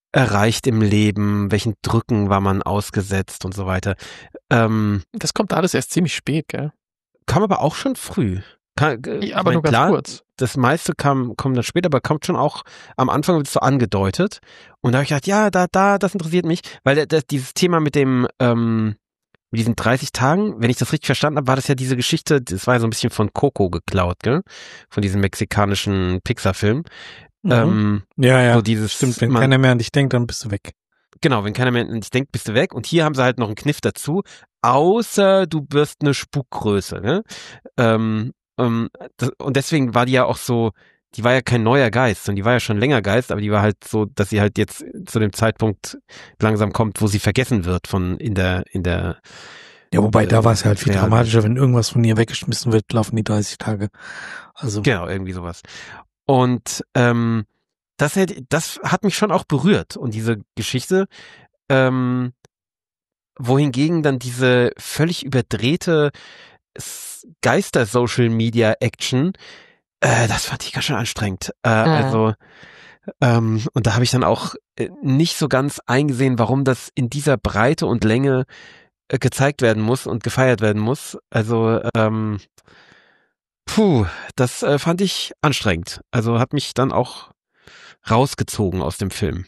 erreicht im Leben, welchen Drücken war man ausgesetzt und so weiter. Ähm, das kommt alles erst ziemlich spät, gell? Kam aber auch schon früh. Kann, ja, aber nur ganz klar, kurz. Das meiste kam, kommt dann später, aber kommt schon auch, am Anfang wird es so angedeutet. Und da habe ich gedacht, ja, da, da, das interessiert mich, weil das, dieses Thema mit dem, ähm, mit diesen dreißig Tagen, wenn ich das richtig verstanden habe, war das ja diese Geschichte, das war ja so ein bisschen von Coco geklaut, gell? Von diesem mexikanischen Pixar-Film. Mhm. Ähm, ja, ja, so dieses, stimmt. Wenn man, keiner mehr an dich denkt, dann bist du weg. Genau, wenn keiner mehr an dich denkt, bist du weg. Und hier haben sie halt noch einen Kniff dazu, außer du wirst eine Spukgröße, ne? Ähm, ähm, das, und deswegen war die ja auch so, die war ja kein neuer Geist, sondern die war ja schon länger Geist, aber die war halt so, dass sie halt jetzt zu dem Zeitpunkt langsam kommt, wo sie vergessen wird von in der, in der Ja, wobei äh, da war es ja halt viel ja, dramatischer, wenn irgendwas von ihr weggeschmissen wird, laufen die dreißig Tage. Also. Genau, irgendwie sowas. Und ähm, das, hätte, das hat mich schon auch berührt. Und diese Geschichte, ähm, wohingegen dann diese völlig überdrehte Geister-Social-Media-Action, äh, das fand ich ganz schön anstrengend. Äh, Mhm. Also, ähm, und da habe ich dann auch äh, nicht so ganz eingesehen, warum das in dieser Breite und Länge äh, gezeigt werden muss und gefeiert werden muss. Also, ähm, puh, das äh, fand ich anstrengend. Also hat mich dann auch rausgezogen aus dem Film.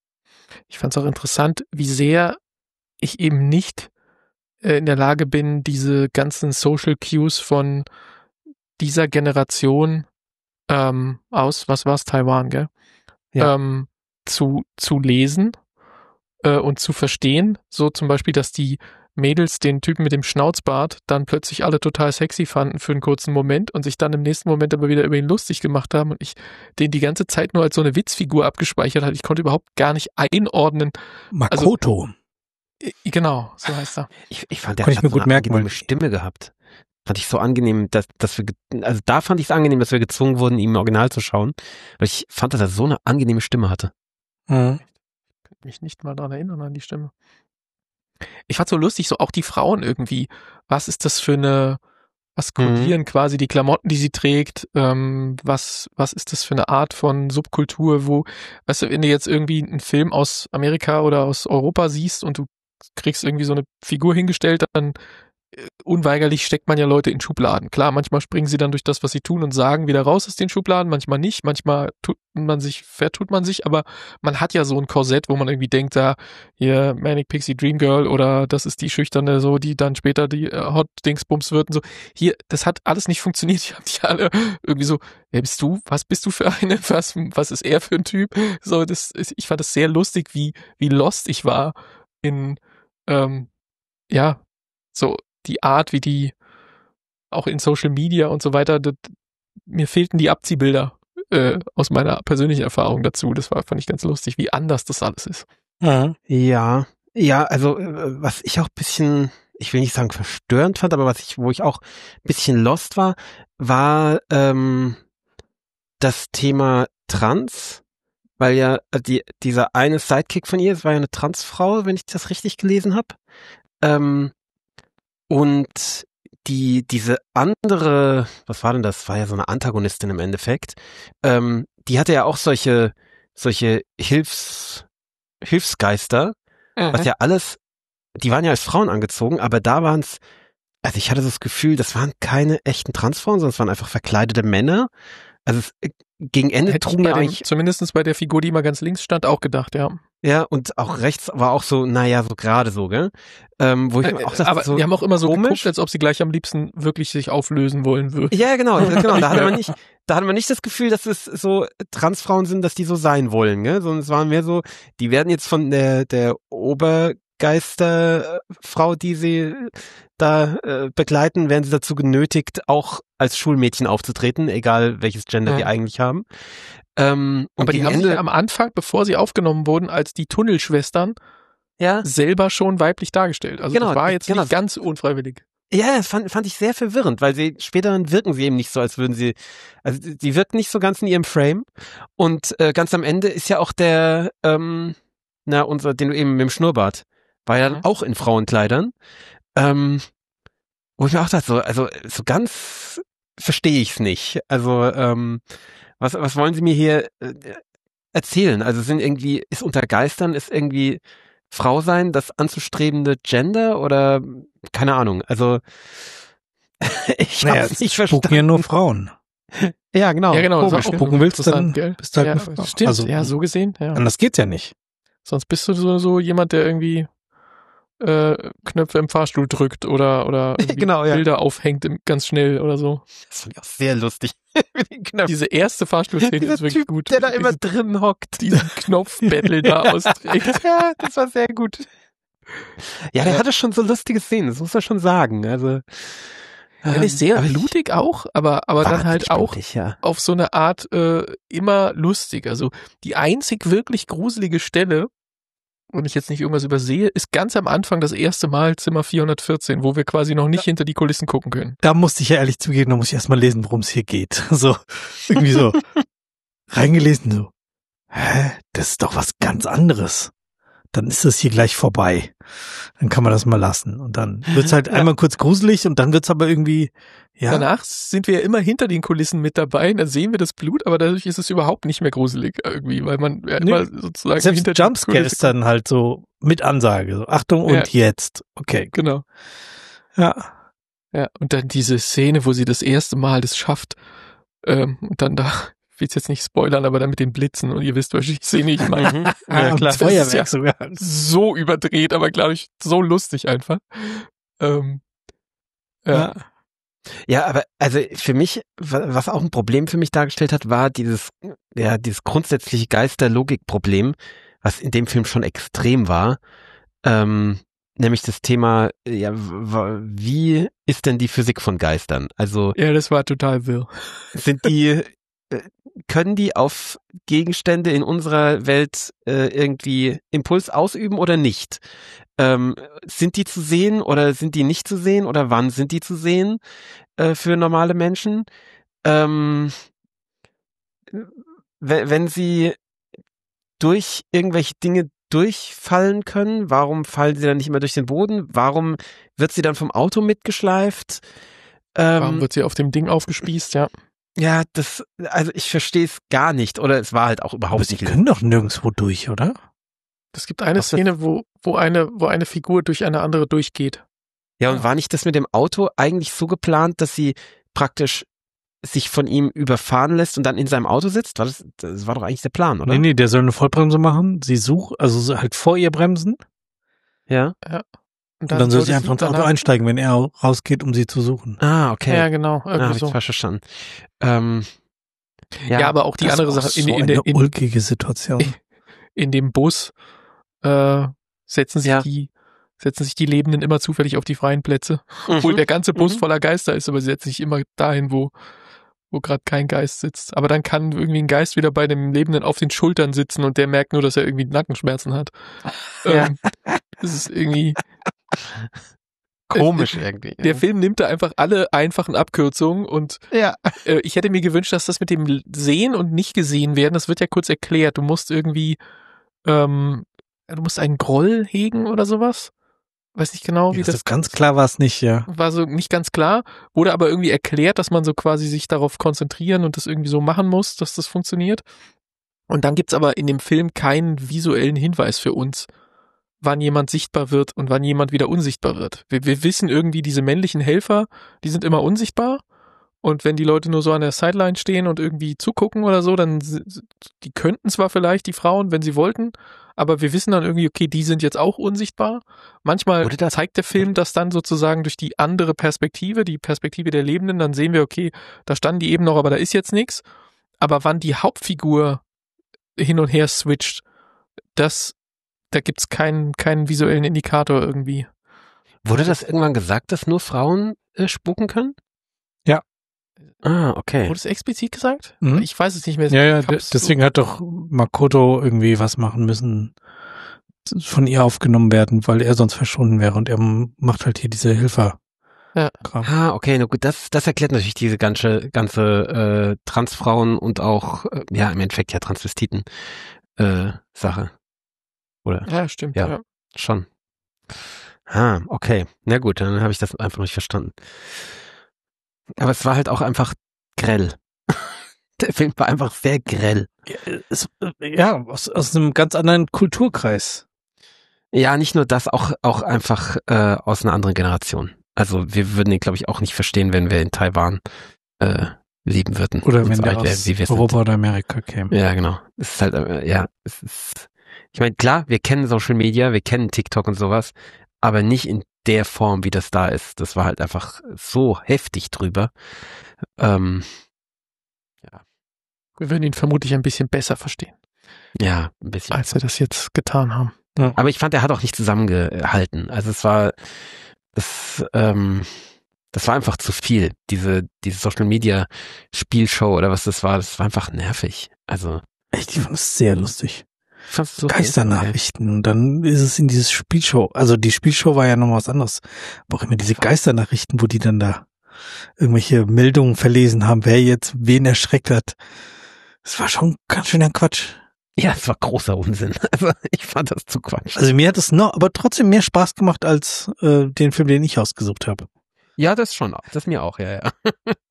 Ich fand es auch interessant, wie sehr ich eben nicht äh, in der Lage bin, diese ganzen Social Cues von dieser Generation ähm, aus, was war's, Taiwan, gell? Ja. Ähm, zu, zu lesen äh, und zu verstehen. So zum Beispiel, dass die Mädels den Typen mit dem Schnauzbart dann plötzlich alle total sexy fanden für einen kurzen Moment und sich dann im nächsten Moment aber wieder über ihn lustig gemacht haben und ich den die ganze Zeit nur als so eine Witzfigur abgespeichert hatte. Ich konnte überhaupt gar nicht einordnen. Makoto. Also, genau, so heißt er. Ich, ich fand, der Konnte ich hat mir so gut eine merken, angenehme weil- Stimme gehabt. Fand ich so angenehm, dass, dass wir, ge- also da fand ich es angenehm, dass wir gezwungen wurden, ihm im Original zu schauen, weil ich fand, dass er so eine angenehme Stimme hatte. Mhm. Ich kann mich nicht mal daran erinnern, an die Stimme. Ich fand so lustig, so auch die Frauen irgendwie. Was ist das für eine, was kodieren quasi die Klamotten, die sie trägt? Ähm, was, was ist das für eine Art von Subkultur, wo, weißt du, wenn du jetzt irgendwie einen Film aus Amerika oder aus Europa siehst und du kriegst irgendwie so eine Figur hingestellt, dann äh, unweigerlich steckt man ja Leute in Schubladen. Klar, manchmal springen sie dann durch das, was sie tun und sagen, wieder raus aus den Schubladen, manchmal nicht, manchmal tut man sich, vertut man sich, aber man hat ja so ein Korsett, wo man irgendwie denkt, da hier Manic Pixie Dream Girl oder das ist die Schüchterne, so, die dann später die äh, Hot Dingsbums wird und so. Hier, das hat alles nicht funktioniert. Ich hab die alle irgendwie so, wer bist du? Was bist du für eine? Was, was ist er für ein Typ? So, das, ich fand das sehr lustig, wie, wie lost ich war in, ähm, ja, so die Art, wie die auch in Social Media und so weiter, das, mir fehlten die Abziehbilder äh, aus meiner persönlichen Erfahrung dazu. Das war, fand ich ganz lustig, wie anders das alles ist. Mhm. Ja, ja, also äh, was ich auch ein bisschen, ich will nicht sagen verstörend fand, aber was ich, wo ich auch ein bisschen lost war, war ähm, das Thema Trans, weil ja die, dieser eine Sidekick von ihr, es war ja eine Transfrau, wenn ich das richtig gelesen habe. Ähm, und die, diese andere, was war denn das? War ja so eine Antagonistin im Endeffekt. Ähm, die hatte ja auch solche, solche Hilfs, Hilfsgeister, Mhm. was ja alles, die waren ja als Frauen angezogen, aber da waren es, also ich hatte das Gefühl, das waren keine echten Transfrauen, sondern es waren einfach verkleidete Männer. Also es, äh, gegen Ende Hätte ich trugen bei ja dem, eigentlich, zumindest bei der Figur, die immer ganz links stand, auch gedacht, ja. ja, und auch rechts war auch so, naja, so gerade so, gell? Ähm, wo ich mir Äh, auch dachte, aber so die haben auch immer so komisch. geguckt, als ob sie gleich am liebsten wirklich sich auflösen wollen würden. Ja, genau, genau. Da hatte man nicht, da hatte man nicht das Gefühl, dass es so Transfrauen sind, dass die so sein wollen, gell? Sondern es waren mehr so, die werden jetzt von der der Obergeisterfrau, die sie da äh, begleiten, werden sie dazu genötigt, auch als Schulmädchen aufzutreten, egal welches Gender Mhm. die eigentlich haben. Ähm, und Aber die gegen haben Ende, sich am Anfang, bevor sie aufgenommen wurden, als die Tunnelschwestern ja, selber schon weiblich dargestellt. Also Genau, das war jetzt genau. nicht ganz unfreiwillig. ja, das fand, fand ich sehr verwirrend, weil sie später dann wirken sie eben nicht so, als würden sie, also sie wirken nicht so ganz in ihrem Frame. Und äh, ganz am Ende ist ja auch der, ähm, na, unser, den du eben mit dem Schnurrbart, war ja Mhm. dann auch in Frauenkleidern. Ähm, wo ich mir auch dachte, so, also so ganz verstehe ich's nicht. Also, ähm, was, was wollen sie mir hier, äh, erzählen? Also sind irgendwie, ist unter Geistern, ist irgendwie Frau sein das anzustrebende Gender oder keine Ahnung, also ich Naja, hab's nicht es spuken verstanden. ja nur Frauen. Ja, genau. Ja, genau. Das Komisch. war auch Spucken willst, dann interessant, gell? bist du halt Ja, eine Frau. stimmt. Also, ja, so gesehen. Ja. anders geht's ja nicht. Sonst bist du so, so jemand, der irgendwie äh, Knöpfe im Fahrstuhl drückt oder oder irgendwie Genau, ja. Bilder aufhängt im, ganz schnell oder so. Das fand ich auch sehr lustig. Mit den Knöpfen. Diese erste Fahrstuhlszene Dieser ist wirklich Typ, gut. der da immer Diese, drin hockt. diesen Knopfbattle da austrägt. Ja, das war sehr gut. Ja, der Ja. hatte schon so lustige Szenen, das muss man schon sagen. Also Der ähm, ist sehr aber ich- blutig auch, aber aber dann halt auch wahnsinnig blutig, ja. auf so eine Art äh, immer lustig. Also die einzig wirklich gruselige Stelle, wenn ich jetzt nicht irgendwas übersehe, ist ganz am Anfang das erste Mal Zimmer vierhundertvierzehn, wo wir quasi noch nicht hinter die Kulissen gucken können. Da musste ich ja ehrlich zugeben, da muss ich erstmal lesen, worum es hier geht. So, irgendwie so reingelesen, so, hä, das ist doch was ganz anderes. Dann ist das hier gleich vorbei. Dann kann man das mal lassen. Und dann wird's halt Ja. einmal kurz gruselig und dann wird's aber irgendwie, ja, Danach sind wir ja immer hinter den Kulissen mit dabei, dann sehen wir das Blut, aber dadurch ist es überhaupt nicht mehr gruselig irgendwie, weil man ja Nee. immer sozusagen selbst hinter die Jumpscare Kulisse ist dann halt so mit Ansage. So, Achtung und jetzt. Okay, Genau. ja. Ja, und dann diese Szene, wo sie das erste Mal das schafft, ähm, und dann da, ich will es jetzt nicht spoilern, aber dann mit den Blitzen und ihr wisst, welche Szene ich meine. Mhm. Ja, Ja, und klar. das Feuerwerk Das ist ja- sogar. So überdreht, aber glaube ich, so lustig einfach. Ähm, ja. Ja. Ja, aber also für mich, wa- was auch ein Problem für mich dargestellt hat, war dieses, ja, dieses grundsätzliche Geister-Logik-Problem, was in dem Film schon extrem war. Ähm, nämlich das Thema, ja, w- wie ist denn die Physik von Geistern? Also ja, das war total wirr. sind die, äh, können die auf Gegenstände in unserer Welt äh, irgendwie Impuls ausüben oder nicht? Ähm, sind die zu sehen oder sind die nicht zu sehen oder wann sind die zu sehen äh, für normale Menschen? Ähm, wenn, wenn sie durch irgendwelche Dinge durchfallen können, warum fallen sie dann nicht immer durch den Boden? Warum wird sie dann vom Auto mitgeschleift? Ähm, Warum wird sie auf dem Ding aufgespießt, ja. ja, das, also ich verstehe es gar nicht oder es war halt auch Aber überhaupt sie nicht. können doch nirgendwo durch, oder? Es gibt eine Was ist- Szene, wo, wo eine, wo eine Figur durch eine andere durchgeht. Ja, und war nicht das mit dem Auto eigentlich so geplant, dass sie praktisch sich von ihm überfahren lässt und dann in seinem Auto sitzt? War das, das war doch eigentlich der Plan, oder? Nee, nee, der soll eine Vollbremse machen. Sie sucht, also so halt vor ihr bremsen. Ja. Und dann, soll sie sollte einfach ins Auto danach- einsteigen, wenn er rausgeht, um sie zu suchen. Ah, okay. Ja, genau. ah, Irgendwie hab ich so. falsch verstanden. Ähm, ja, Ja, aber auch die Das andere ist auch Sache, in, so in, eine in, in, ulkige Situation. in dem Bus äh, setzen sich Ja. die setzen sich die Lebenden immer zufällig auf die freien Plätze, obwohl mhm. der ganze Bus Mhm. voller Geister ist, aber sie setzen sich immer dahin, wo wo gerade kein Geist sitzt. Aber dann kann irgendwie ein Geist wieder bei dem Lebenden auf den Schultern sitzen und der merkt nur, dass er irgendwie Nackenschmerzen hat. Ja. Ähm, das ist irgendwie Komisch irgendwie. der Film nimmt da einfach alle einfachen Abkürzungen und ja. äh, ich hätte mir gewünscht, dass das mit dem Sehen und nicht gesehen werden, das wird ja kurz erklärt. Du musst irgendwie, ähm, du musst einen Groll hegen oder sowas. Weiß nicht genau, wie Ja, so das ganz klar war es nicht, ja. war so nicht ganz klar. Wurde aber irgendwie erklärt, dass man so quasi sich darauf konzentrieren und das irgendwie so machen muss, dass das funktioniert. Und dann gibt's aber in dem Film keinen visuellen Hinweis für uns, wann jemand sichtbar wird und wann jemand wieder unsichtbar wird. Wir, wir wissen irgendwie, diese männlichen Helfer, die sind immer unsichtbar. Und wenn die Leute nur so an der Sideline stehen und irgendwie zugucken oder so, dann s- s- die könnten zwar vielleicht die Frauen, wenn sie wollten, aber wir wissen dann irgendwie, okay, die sind jetzt auch unsichtbar. Manchmal Wurde das- zeigt der Film das dann sozusagen durch die andere Perspektive, die Perspektive der Lebenden, dann sehen wir, okay, da standen die eben noch, aber da ist jetzt nichts. Aber wann die Hauptfigur hin und her switcht, das, da gibt's keinen, keinen visuellen Indikator irgendwie. Wurde das irgendwann gesagt, dass nur Frauen äh, spuken können? Ja. Ah, okay. Wurde es explizit gesagt? Mhm. Ich weiß es nicht mehr. Ja, ja, Ich de- hab's deswegen hat doch Makoto irgendwie was machen müssen, von ihr aufgenommen werden, weil er sonst verschwunden wäre und er macht halt hier diese Hilfe. Ja. Ah, okay, na gut, das, das erklärt natürlich diese ganze, ganze äh, Transfrauen und auch, äh, ja, im Endeffekt ja Transvestiten äh, Sache. Oder? Ja, stimmt. Ja. Ja. Schon. Ah, okay. Na gut, dann habe ich das einfach nicht verstanden. Aber es war halt auch einfach grell. Der Film war einfach sehr grell. es, ja, aus, aus einem ganz anderen Kulturkreis. Ja, nicht nur das, auch auch einfach äh, aus einer anderen Generation. Also wir würden ihn, glaube ich, auch nicht verstehen, wenn wir in Taiwan äh, leben würden. Oder und wenn so der alt wären, aus wie wir Europa sind. oder Amerika käme. Ja, genau. Es ist halt, äh, ja, es ist, ich meine, klar, wir kennen Social Media, wir kennen TikTok und sowas, aber nicht in der Form, wie das da ist. Das war halt einfach so heftig drüber. Ähm, Wir würden ihn vermutlich ein bisschen besser verstehen, ja, ein bisschen. als wir das jetzt getan haben. Aber ich fand, er hat auch nicht zusammengehalten. Also es war, das, ähm, das war einfach zu viel. Diese, diese Social Media Spielshow oder was das war, das war einfach nervig. Also. Echt, ich fand es sehr lustig. Fandst du so Geisternachrichten und dann ist es in dieses Spielshow. Also die Spielshow war ja noch was anderes. Aber auch immer diese Geisternachrichten, wo die dann da irgendwelche Meldungen verlesen haben, wer jetzt wen erschreckt hat. Das war schon ganz schön ein Quatsch. Ja, es war großer Unsinn. Also ich fand das zu Quatsch. Also mir hat es noch, aber trotzdem mehr Spaß gemacht als äh, den Film, den ich ausgesucht habe. Ja, das schon. Das mir auch, ja, ja.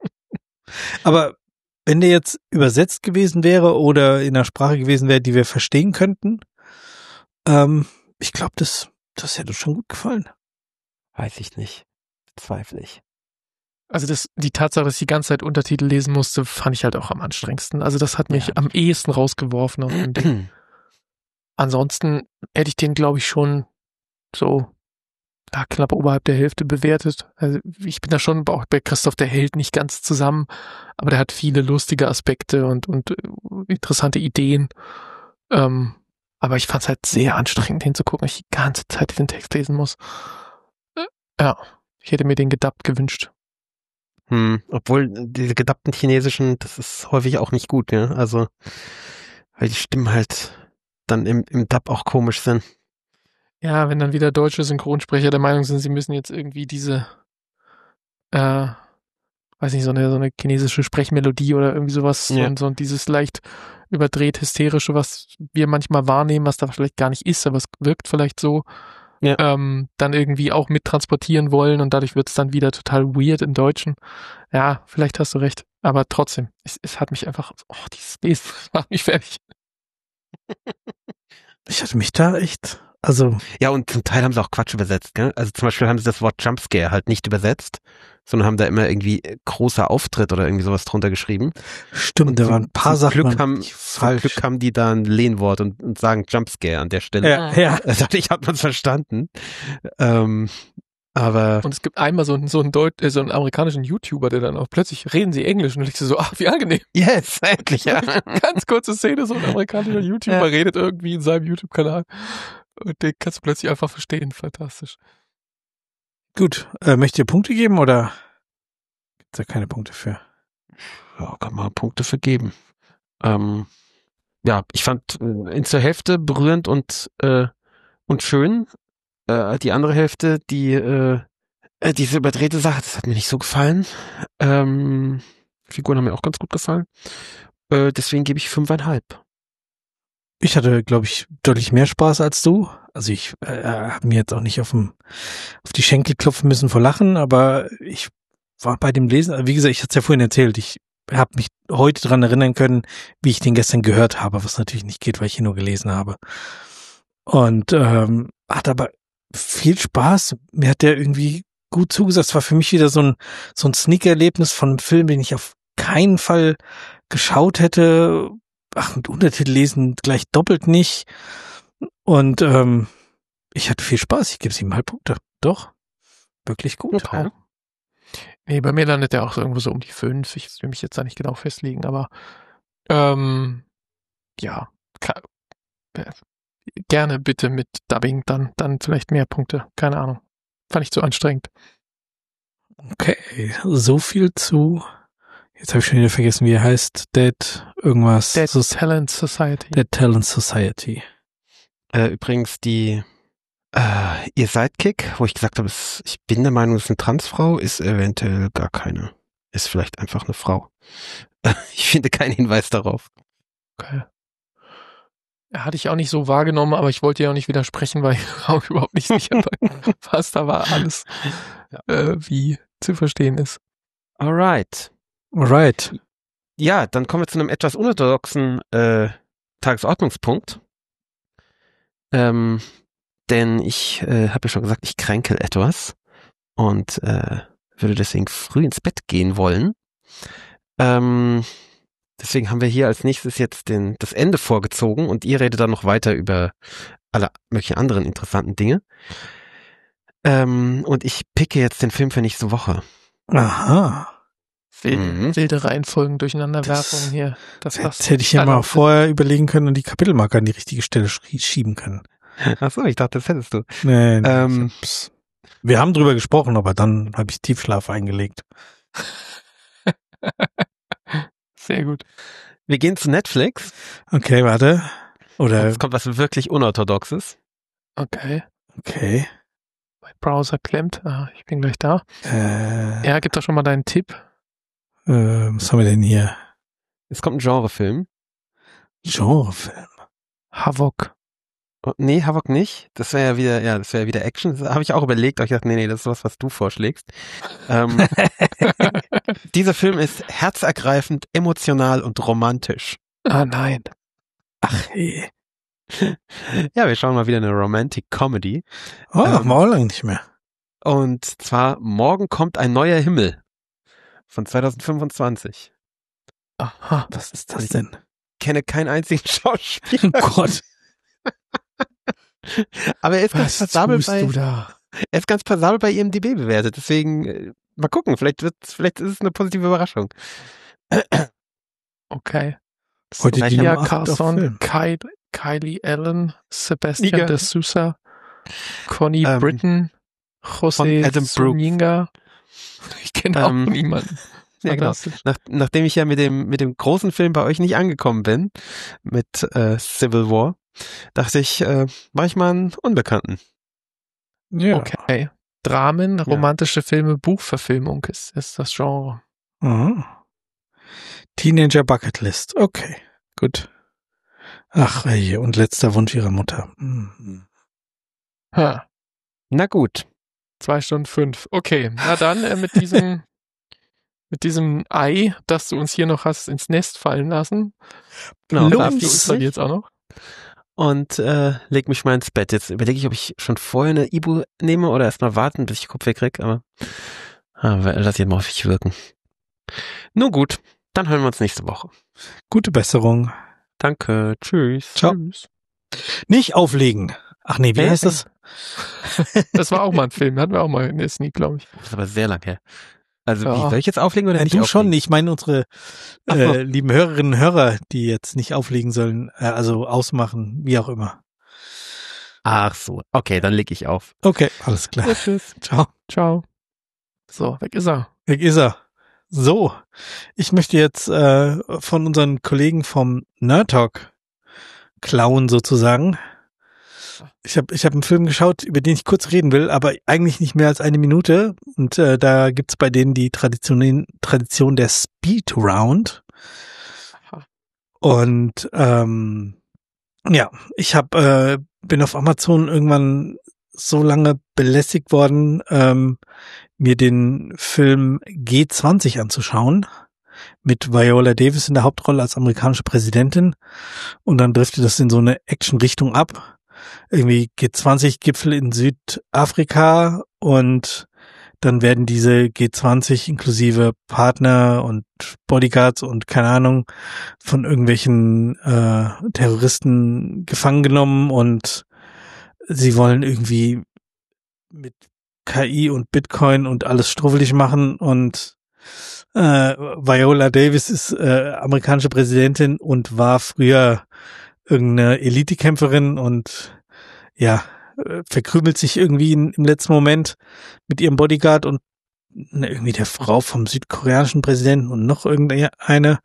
Aber wenn der jetzt übersetzt gewesen wäre oder in einer Sprache gewesen wäre, die wir verstehen könnten, ähm, ich glaube, das, das hätte uns schon gut gefallen. Weiß ich nicht. Bezweifle ich. Also das, die Tatsache, dass ich die ganze Zeit Untertitel lesen musste, fand ich halt auch am anstrengendsten. Also das hat mich Ja. am ehesten rausgeworfen aus dem Ding. Ansonsten hätte ich den, glaube ich, schon so ja, knapp oberhalb der Hälfte bewertet. Also ich bin da schon auch bei Christoph der Held nicht ganz zusammen, aber der hat viele lustige Aspekte und, und interessante Ideen. Ähm, aber ich fand es halt sehr anstrengend hinzugucken, weil ich die ganze Zeit den Text lesen muss. Ja, ich hätte mir den gedubbt gewünscht. Hm, obwohl diese gedubbten chinesischen, das ist häufig auch nicht gut, ja. Also, weil die Stimmen halt dann im, im Dub auch komisch sind. Ja, wenn dann wieder deutsche Synchronsprecher der Meinung sind, sie müssen jetzt irgendwie diese, äh, weiß nicht, so eine, so eine chinesische Sprechmelodie oder irgendwie sowas, Ja. so, so dieses leicht überdreht hysterische, was wir manchmal wahrnehmen, was da vielleicht gar nicht ist, aber es wirkt vielleicht so, Ja. ähm, dann irgendwie auch mittransportieren wollen und dadurch wird es dann wieder total weird im Deutschen. Ja, vielleicht hast du recht, aber trotzdem, es, es hat mich einfach, oh, dieses Lesen macht mich fertig. Ich hatte mich da echt, also Ja, und zum Teil haben sie auch Quatsch übersetzt, gell? Also zum Beispiel haben sie das Wort Jumpscare halt nicht übersetzt, sondern haben da immer irgendwie äh, großer Auftritt oder irgendwie sowas drunter geschrieben. stimmt, da zum- waren ein paar zum Sachen Glück haben, nicht Zum falsch. Glück haben die da ein Lehnwort und, und sagen Jumpscare an der Stelle. Ja, ja. Dadurch hat man es verstanden. Ähm, aber Und es gibt einmal so einen, so einen, Deut äh, so einen amerikanischen YouTuber, der dann auch plötzlich reden sie Englisch und ich so, ach, wie angenehm. yes, endlich, ja. Ganz kurze Szene, so ein amerikanischer YouTuber Ja. redet irgendwie in seinem YouTube-Kanal und den kannst du plötzlich einfach verstehen. Fantastisch. Gut, äh, möchtet ihr Punkte geben oder gibt's da keine Punkte für? Ja, kann man Punkte vergeben. Ähm, ja, ich fand äh, in zur Hälfte berührend und äh, und schön. Äh, die andere Hälfte, die äh, äh, diese überdrehte Sache, das hat mir nicht so gefallen. Ähm, Figuren haben mir auch ganz gut gefallen. Äh, deswegen gebe ich fünfeinhalb. Ich hatte, glaube ich, deutlich mehr Spaß als du. Also ich äh, habe mir jetzt auch nicht auf, dem, auf die Schenkel klopfen müssen vor Lachen, aber ich war bei dem Lesen, wie gesagt, ich hatte es ja vorhin erzählt, ich habe mich heute dran erinnern können, wie ich den gestern gehört habe, was natürlich nicht geht, weil ich ihn nur gelesen habe. Und ähm, hat aber viel Spaß. Mir hat der irgendwie gut zugesagt. Es war für mich wieder so ein so ein Sneak-Erlebnis von einem Film, den ich auf keinen Fall geschaut hätte. Ach, mit Untertitel lesen gleich doppelt nicht. Und ähm, ich hatte viel Spaß. Ich gebe siebeneinhalb Punkte. Doch, wirklich gut. Okay. Nee, bei mir landet der auch so irgendwo so um die fünf. Ich will mich jetzt da nicht genau festlegen, aber ähm, ja, ka- äh, gerne bitte mit Dubbing, dann, dann vielleicht mehr Punkte. Keine Ahnung. Fand ich zu anstrengend. Okay, so viel zu. Jetzt habe ich schon wieder vergessen, wie er heißt. Dead irgendwas. Dead So- Talent Society. Dead Talent Society. Äh, übrigens die äh, ihr Sidekick, wo ich gesagt habe, es, ich bin der Meinung, es ist eine Transfrau, ist eventuell gar keine. Ist vielleicht einfach eine Frau. Ich finde keinen Hinweis darauf. Okay. Hatte ich auch nicht so wahrgenommen, aber ich wollte ja auch nicht widersprechen, weil ich auch überhaupt nicht sicher war, was da war alles, Ja. äh, wie zu verstehen ist. Alright. Alright. ja, dann kommen wir zu einem etwas unorthodoxen äh, Tagesordnungspunkt. Ähm, denn ich äh, habe ja schon gesagt, ich kränkel etwas und äh, würde deswegen früh ins Bett gehen wollen. Ähm, deswegen haben wir hier als nächstes jetzt den, das Ende vorgezogen und ihr redet dann noch weiter über alle möglichen anderen interessanten Dinge. Ähm, und ich picke jetzt den Film für nächste Woche. Aha. Wilde, Mhm. wilde Reihenfolgen durcheinanderwerfung Das- hier. Das Das passt. hätte ich ja mal Also, vorher überlegen können und die Kapitelmarker an die richtige Stelle schrie- schieben können. Achso, ich dachte, das hättest du. Nee, nee, Ähm, ich hab's- wir haben drüber gesprochen, aber dann habe ich Tiefschlaf eingelegt. Sehr gut. Wir gehen zu Netflix. Okay, warte. Und Oder, es kommt was wirklich Unorthodoxes. Okay. okay. Mein Browser klemmt. Ah, ich bin gleich da. Äh, Ja, gib doch schon mal deinen Tipp. äh, was haben wir denn hier? Es kommt ein Genrefilm. Genrefilm. Havok. Oh, nee, Havok nicht. Das wäre ja wieder, ja, das wäre wieder Action. Das habe ich auch überlegt, aber ich dachte, nee, nee, das ist was, was du vorschlägst. Ähm, dieser Film ist herzergreifend, emotional und romantisch. Ah, nein. Ach, hey. Ja, wir schauen mal wieder eine Romantic Comedy. Oh, Ähm, machen wir auch lange nicht mehr. Und zwar Morgen kommt ein neuer Himmel von zwanzig fünfundzwanzig. Aha. Was ist das denn? Kenne keinen einzigen Schauspieler, Oh Gott, aber er ist ganz was passabel tust bei, du da? er ist ganz passabel bei I M D B bewertet. Deswegen äh, mal gucken, vielleicht wird, vielleicht ist es eine positive Überraschung. Okay. Heute Sophia die Sophia Nummer acht auf Carson, Film. Ky Kylie Allen, Sebastian Niga. de Sousa, Connie Ähm, Britton, von José Adam Brooks. Zuniga. Ich kenne auch Ähm, niemanden. Ja, genau. Fantastisch. Nach, nachdem ich ja mit dem mit dem großen Film bei euch nicht angekommen bin, mit äh, Civil War, dachte ich, äh, mach ich mal einen Unbekannten. Ja. Okay. Dramen, romantische Filme, Buchverfilmung ist, ist das Genre. Mhm. Teenager Bucket List. Okay, gut. Ach, ey, und letzter Wunsch ihrer Mutter. Mhm. Ha. Na gut. Zwei Stunden fünf. Okay, na dann äh, mit diesem mit diesem Ei, das du uns hier noch hast, ins Nest fallen lassen. Genau, Darf verabschiede die ich uns dann mich jetzt auch noch? und äh, leg mich mal ins Bett. Jetzt überlege ich, ob ich schon vorher eine Ibu nehme oder erstmal warten, bis ich Kopfweh krieg, aber ah, lass ich mal auf mich wirken. Nun gut, dann hören wir uns nächste Woche. Gute Besserung. Danke, tschüss. Ciao. Tschüss. Nicht auflegen. Ach nee, wie Ja, heißt das? Das war auch mal ein Film, hatten wir auch mal in der Sneak, glaube ich. Das ist aber sehr lang her. Also Ja. wie, soll ich jetzt auflegen oder Nein, nicht du auflegen? schon. Ich meine unsere Ach so. äh, lieben Hörerinnen und Hörer, die jetzt nicht auflegen sollen, äh, also ausmachen, wie auch immer. Ach so, okay, dann leg ich auf. Okay, alles klar. Ja, tschüss. Ciao. Ciao. So, weg ist er. Weg ist er. So, ich möchte jetzt äh, von unseren Kollegen vom Nerd Talk klauen sozusagen. Ich habe ich hab einen Film geschaut, über den ich kurz reden will, aber eigentlich nicht mehr als eine Minute. Und äh, da gibt's bei denen die Tradition, Tradition der Speed Round. Aha. Und ähm, ja, ich hab, äh, bin auf Amazon irgendwann so lange belästigt worden, ähm, mir den Film G zwanzig anzuschauen, mit Viola Davis in der Hauptrolle als amerikanische Präsidentin. Und dann driftet das in so eine Action-Richtung ab. Irgendwie G zwanzig Gipfel in Südafrika und dann werden diese G zwanzig inklusive Partner und Bodyguards und keine Ahnung von irgendwelchen äh, Terroristen gefangen genommen und sie wollen irgendwie mit K I und Bitcoin und alles struffelig machen und äh, Viola Davis ist äh, amerikanische Präsidentin und war früher irgendeine Elitekämpferin und ja, äh, verkrümelt sich irgendwie in, im letzten Moment mit ihrem Bodyguard und ne, irgendwie der Frau vom südkoreanischen Präsidenten und noch irgendeine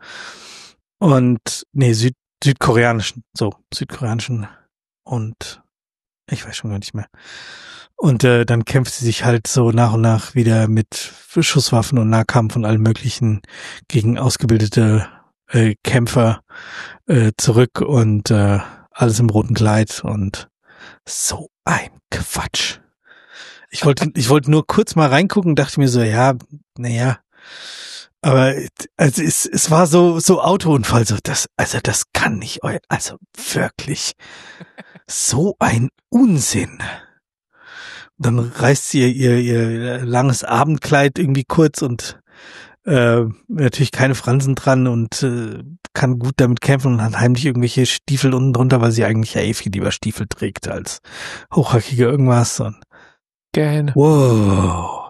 und nee, Süd, südkoreanischen, so, südkoreanischen und ich weiß schon gar nicht mehr. Und äh, dann kämpft sie sich halt so nach und nach wieder mit Schusswaffen und Nahkampf und allem möglichen gegen ausgebildete äh, Kämpfer äh, zurück und äh, alles im roten Kleid und so ein Quatsch. Ich wollte ich wollte nur kurz mal reingucken, dachte mir so, ja, naja, Aber also es, es war so so Autounfall, so das, also das kann nicht, eu- also wirklich so ein Unsinn. Dann reißt sie ihr, ihr, ihr langes Abendkleid irgendwie kurz und äh, natürlich keine Fransen dran und äh, kann gut damit kämpfen und hat heimlich irgendwelche Stiefel unten drunter, weil sie eigentlich ja eh viel lieber Stiefel trägt als hochhackige irgendwas. Und Gähn. wow.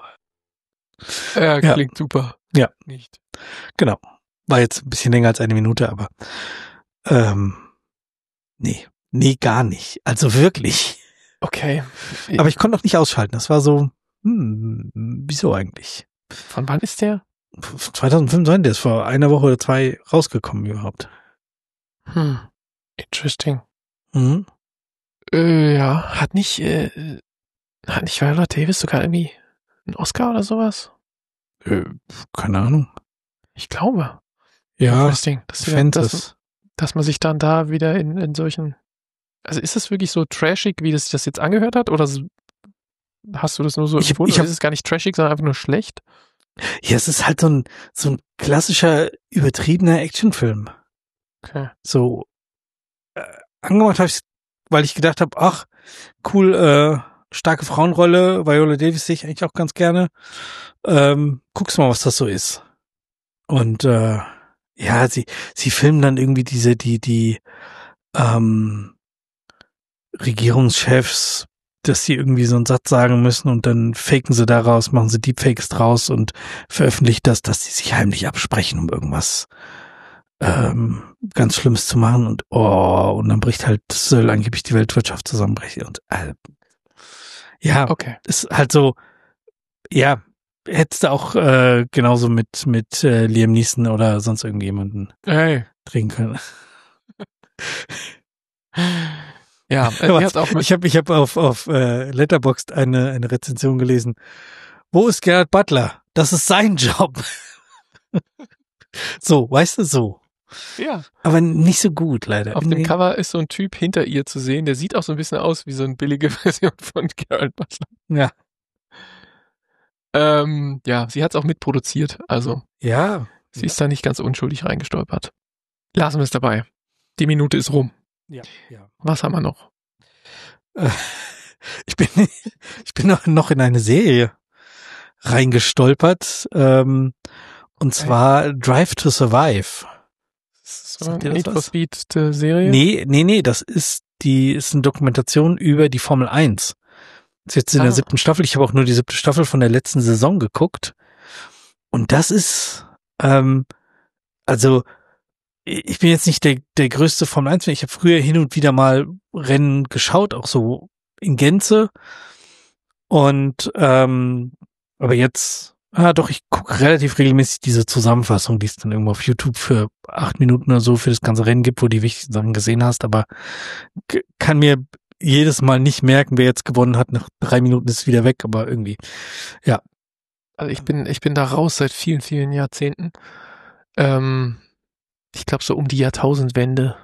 Ja, Ja. klingt super. Ja. Nicht. Genau. War jetzt ein bisschen länger als eine Minute, aber ähm, nee, nee, gar nicht. Also wirklich. Okay. Aber ich konnte auch nicht ausschalten. Das war so, hm, wieso eigentlich? Von wann ist der? zwanzig fünfundzwanzig, der ist vor einer Woche oder zwei rausgekommen überhaupt. Hm. Interesting. Mhm. Äh, ja, hat nicht, äh, hat nicht Viola Davis sogar irgendwie einen Oscar oder sowas? Äh, keine Ahnung. Ich glaube. Ja, Interesting. Dass, sie dann, dass, Fences. dass man sich dann da wieder in, in solchen, also ist das wirklich so trashig, wie das sich das jetzt angehört hat? Oder so- hast du das nur so Ich hab- empfunden? ich Oder hab- ist es gar nicht trashig, sondern einfach nur schlecht? Ja, es ist halt so ein, so ein klassischer, übertriebener Actionfilm. Okay. So, äh, angemacht habe ich, weil ich gedacht habe, ach, cool, äh, starke Frauenrolle, Viola Davis sehe ich eigentlich auch ganz gerne. Ähm, guckst mal, was das so ist. Und äh, ja, sie, sie filmen dann irgendwie diese, die, die ähm, Regierungschefs, dass sie irgendwie so einen Satz sagen müssen und dann faken sie daraus, machen sie Deepfakes draus und veröffentlichen das, dass sie sich heimlich absprechen, um irgendwas ähm, ganz Schlimmes zu machen und oh, und dann bricht halt, soll angeblich die Weltwirtschaft zusammenbrechen und äh, ja, Okay. ist halt so, ja, hättest du auch äh, genauso mit mit äh, Liam Neeson oder sonst irgendjemanden Hey. drehen können. Ja, äh, Aber ihr habt auch mit, ich habe ich hab auf auf äh, Letterboxd eine eine Rezension gelesen. Wo ist Gerard Butler? Das ist sein Job. So, weißt du, so. ja, Aber nicht so gut, leider. auf dem Irgendwie- Cover ist so ein Typ hinter ihr zu sehen, der sieht auch so ein bisschen aus wie so eine billige Version von Gerald Butler. Ja. Ähm, ja, sie hat es auch mitproduziert, also Ja. sie ist da nicht ganz unschuldig reingestolpert. Lassen wir es dabei. Die Minute ist rum. Ja, ja. Was haben wir noch? Äh, Ich bin, ich bin noch, noch in eine Serie reingestolpert, ähm, und Okay. zwar Drive to Survive. Ist Sagt das dir das Need for was? Speed äh, Serie? Nee, nee, nee, das ist die, ist eine Dokumentation über die Formel eins. Das ist jetzt in Ah. der siebten Staffel. Ich habe auch nur die siebte Staffel von der letzten Saison geguckt. Und das ist, ähm, also, ich bin jetzt nicht der, der größte Formel eins Fan. Ich habe früher hin und wieder mal Rennen geschaut, auch so in Gänze. Und, ähm, aber jetzt, ah doch, ich gucke relativ regelmäßig diese Zusammenfassung, die es dann irgendwo auf YouTube für acht Minuten oder so für das ganze Rennen gibt, wo du die wichtigsten Sachen gesehen hast, aber g- kann mir jedes Mal nicht merken, wer jetzt gewonnen hat. Nach drei Minuten ist es wieder weg, aber irgendwie. Also ich bin, ich bin da raus seit vielen, vielen Jahrzehnten. Ähm, ich glaube so um die Jahrtausendwende.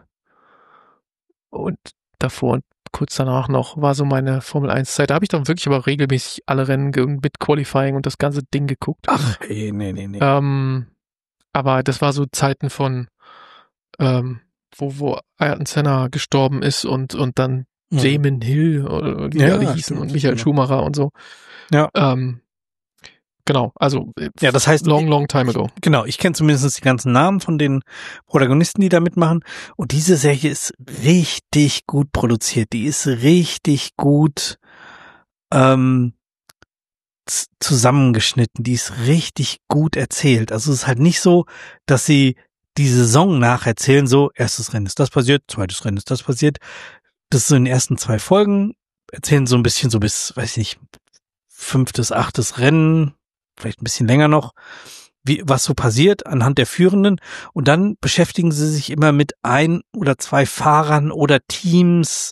Und davor und kurz danach noch war so meine Formel eins Zeit. Da habe ich dann wirklich aber regelmäßig alle Rennen ge- mit Qualifying und das ganze Ding geguckt. Ach, ey, nee, nee, nee. Ähm, aber das war so Zeiten von, ähm, wo, wo Ayrton Senna gestorben ist und, und dann Mhm. Damon Hill oder wie die Ja, alle hießen stimmt, und Michael genau. Schumacher und so. Ja. Ähm, genau, also äh, Ja, das heißt, long, long time ago. Genau, ich kenne zumindest die ganzen Namen von den Protagonisten, die da mitmachen. Und diese Serie ist richtig gut produziert. Die ist richtig gut ähm, z- zusammengeschnitten. Die ist richtig gut erzählt. Also es ist halt nicht so, dass sie die Saison nacherzählen, so erstes Rennen ist das passiert, zweites Rennen ist das passiert. Das ist so in den ersten zwei Folgen, erzählen so ein bisschen so bis, weiß ich nicht, fünftes, achtes Rennen, vielleicht ein bisschen länger noch, wie, was so passiert anhand der Führenden. Und dann beschäftigen sie sich immer mit ein oder zwei Fahrern oder Teams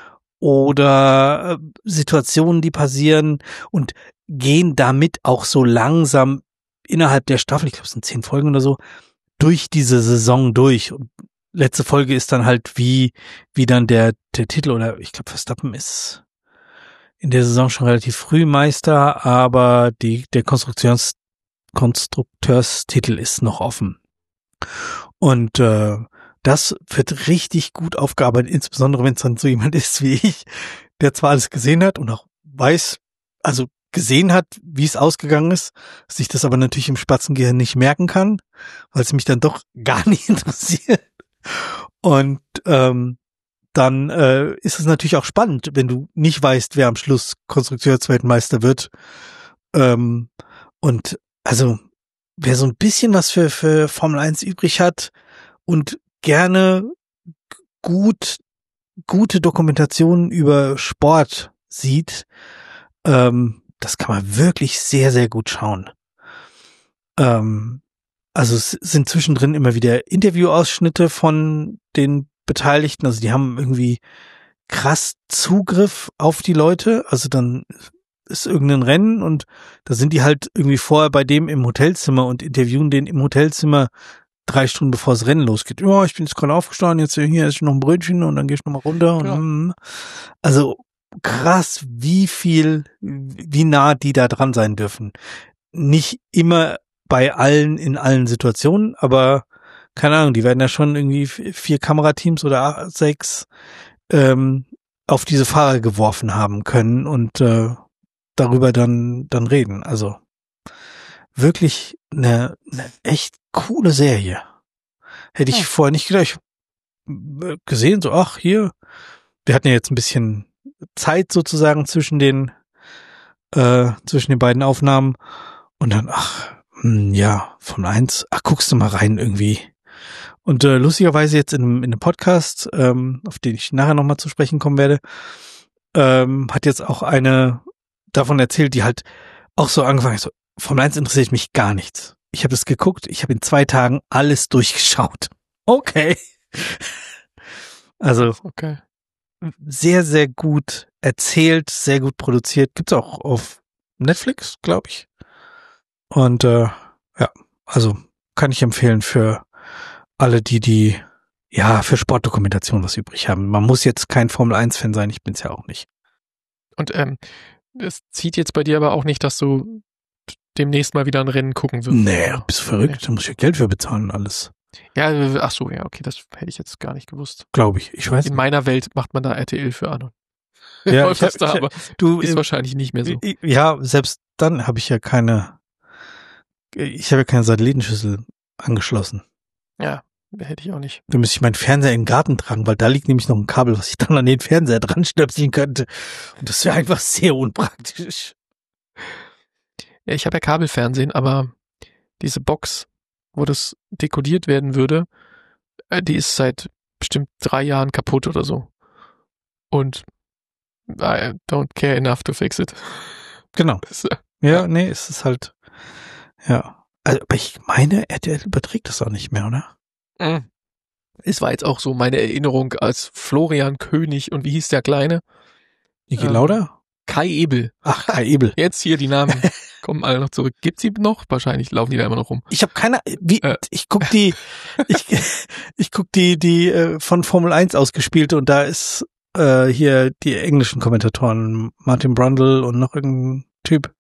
oder äh, Situationen, die passieren und gehen damit auch so langsam innerhalb der Staffel, ich glaube, es sind zehn Folgen oder so, durch diese Saison durch. Und letzte Folge ist dann halt wie, wie dann der, der Titel oder ich glaube, Verstappen ist in der Saison schon relativ früh Meister, aber die, der Konstruktions Konstrukteurstitel ist noch offen. Und äh, das wird richtig gut aufgearbeitet, insbesondere wenn es dann so jemand ist wie ich, der zwar alles gesehen hat und auch weiß, also gesehen hat, wie es ausgegangen ist, sich das aber natürlich im Spatzengehirn nicht merken kann, weil es mich dann doch gar nicht interessiert. Und ähm, dann äh, ist es natürlich auch spannend, wenn du nicht weißt, wer am Schluss Konstrukteursweltmeister wird. Ähm, und also wer so ein bisschen was für für Formel eins übrig hat und gerne gut gute Dokumentationen über Sport sieht, ähm, das kann man wirklich sehr, sehr gut schauen. Ähm, also es sind zwischendrin immer wieder Interviewausschnitte von den Beteiligten, also die haben irgendwie krass Zugriff auf die Leute, also dann ist irgendein Rennen und da sind die halt irgendwie vorher bei dem im Hotelzimmer und interviewen den im Hotelzimmer drei Stunden bevor das Rennen losgeht. Ja, ich bin jetzt gerade aufgestanden, jetzt hier ist noch ein Brötchen und dann gehe ich nochmal runter. Und, ja. Also krass, wie viel, wie nah die da dran sein dürfen. Nicht immer bei allen in allen Situationen, aber keine Ahnung, die werden ja schon irgendwie vier Kamerateams oder sechs ähm, auf diese Fahrer geworfen haben können und äh, darüber dann dann reden. Also wirklich eine, eine echt coole Serie. Hätte ich ja. vorher nicht gedacht. Ich hab gesehen, so, ach, hier, wir hatten ja jetzt ein bisschen Zeit sozusagen zwischen den äh, zwischen den beiden Aufnahmen und dann, ach, mh, ja, von eins, ach, guckst du mal rein irgendwie. Und äh, lustigerweise jetzt in, in einem Podcast, ähm, auf den ich nachher nochmal zu sprechen kommen werde, ähm, hat jetzt auch eine davon erzählt, die halt auch so angefangen hat, so, Formel eins interessiert mich gar nichts. Ich habe das geguckt, ich habe in zwei Tagen alles durchgeschaut. Okay. Also okay. Sehr, sehr gut erzählt, sehr gut produziert. Gibt's auch auf Netflix, glaube ich. Und äh, ja, also kann ich empfehlen für alle, die die ja für Sportdokumentation was übrig haben. Man muss jetzt kein Formel eins Fan sein, ich bin's ja auch nicht. Und ähm, es zieht jetzt bei dir aber auch nicht, dass du demnächst mal wieder ein Rennen gucken wirst. Nee, bist du verrückt? Nee. Da muss ich ja Geld für bezahlen und alles. Ja, ach so, ja, okay, das hätte ich jetzt gar nicht gewusst. Glaube ich, ich weiß In nicht. meiner Welt macht man da R T L für an. Ja, ich hab, da, ich, aber du ist wahrscheinlich nicht mehr so. Ja, selbst dann habe ich ja keine, ich habe ja keine Satellitenschüssel angeschlossen. Ja, hätte ich auch nicht. Da müsste ich meinen Fernseher in den Garten tragen, weil da liegt nämlich noch ein Kabel, was ich dann an den Fernseher dran stöpseln könnte. Und das wäre einfach sehr unpraktisch. Ja, ich habe ja Kabelfernsehen, aber diese Box, wo das dekodiert werden würde, die ist seit bestimmt drei Jahren kaputt oder so. Und I don't care enough to fix it. Genau. Das, äh, ja, ja, nee, es ist halt, ja. Also, aber ich meine, R T L überträgt das auch nicht mehr, oder? Mhm. Es war jetzt auch so meine Erinnerung als Florian König und wie hieß der Kleine? Niki ähm, Lauda? Kai Ebel. Ach, Kai Ebel. Jetzt hier die Namen kommen alle noch zurück. Gibt's die noch? Wahrscheinlich laufen die da immer noch rum. Ich habe keine, wie, äh. ich guck die, ich, ich guck die, die äh, von Formel eins ausgespielte und da ist äh, hier die englischen Kommentatoren, Martin Brundle und noch irgendein Typ.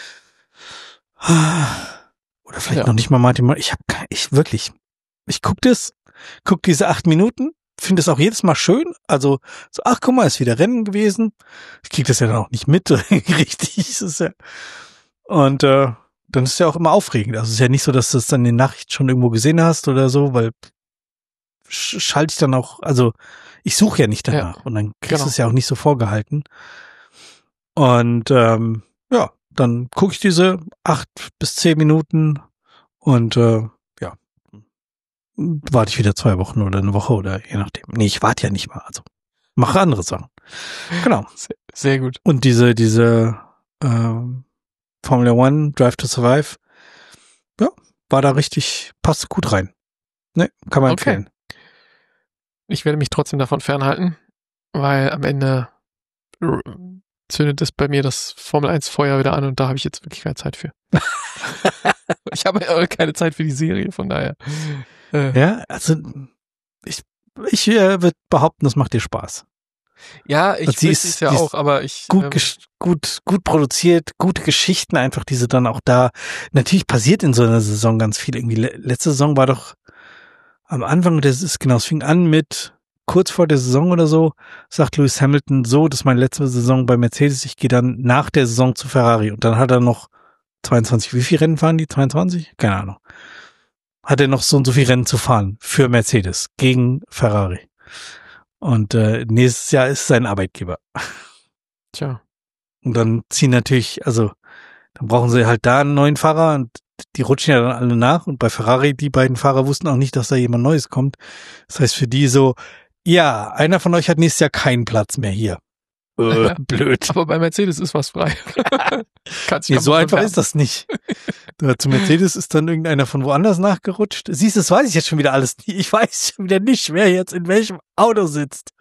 Oder vielleicht ja. noch nicht mal Martin Brundle. Ich habe, ich wirklich, ich guck das, guck diese acht Minuten, finde es auch jedes Mal schön. Also, so, ach, guck mal, ist wieder Rennen gewesen. Ich krieg das ja dann auch nicht mit, richtig. Das ist ja, und äh, dann ist es ja auch immer aufregend. Also es ist ja nicht so, dass du es dann in den Nachrichten schon irgendwo gesehen hast oder so, weil sch- schalte ich dann auch, also ich suche ja nicht danach ja, und dann kriegst genau. du es ja auch nicht so vorgehalten. Und ähm, ja, dann gucke ich diese acht bis zehn Minuten und äh, ja, warte ich wieder zwei Wochen oder eine Woche oder je nachdem. Nee, ich warte ja nicht mal, also mache andere Sachen. Genau. Sehr, sehr gut. Und diese, diese ähm, Formula One, Drive to Survive, ja, war da richtig, passt gut rein. Ne, kann man okay. empfehlen. Ich werde mich trotzdem davon fernhalten, weil am Ende zündet es bei mir das Formel eins Feuer wieder an und da habe ich jetzt wirklich keine Zeit für. Ich habe ja keine Zeit für die Serie, von daher. Äh. Ja, also ich, ich äh, würde behaupten, das macht dir Spaß. Ja, ich Und sie wüsste ist- es ja die ist auch, aber ich... Gut, ähm, gesch- gut, gut produziert, gute Geschichten einfach, die sie dann auch da, natürlich passiert in so einer Saison ganz viel. Irgendwie le- letzte Saison war doch am Anfang, das ist genau, es fing an mit kurz vor der Saison oder so, sagt Lewis Hamilton so, das ist meine letzte Saison bei Mercedes, ich gehe dann nach der Saison zu Ferrari. Und dann hat er noch zweiundzwanzig, wie viele Rennen fahren die? zweiundzwanzig? Keine Ahnung. Hat er noch so und so viele Rennen zu fahren für Mercedes gegen Ferrari. Und äh, nächstes Jahr ist sein Arbeitgeber. Tja. Und dann ziehen natürlich, also dann brauchen sie halt da einen neuen Fahrer und die rutschen ja dann alle nach. Und bei Ferrari, die beiden Fahrer wussten auch nicht, dass da jemand Neues kommt. Das heißt für die so, ja, einer von euch hat nächstes Jahr keinen Platz mehr hier. Äh, blöd. Aber bei Mercedes ist was frei. Kannst dich Nee, so auch einfach bewerben. ist das nicht. Da zu Mercedes ist dann irgendeiner von woanders nachgerutscht. Siehst du, das weiß ich jetzt schon wieder alles nie. Ich weiß schon wieder nicht, wer jetzt in welchem Auto sitzt.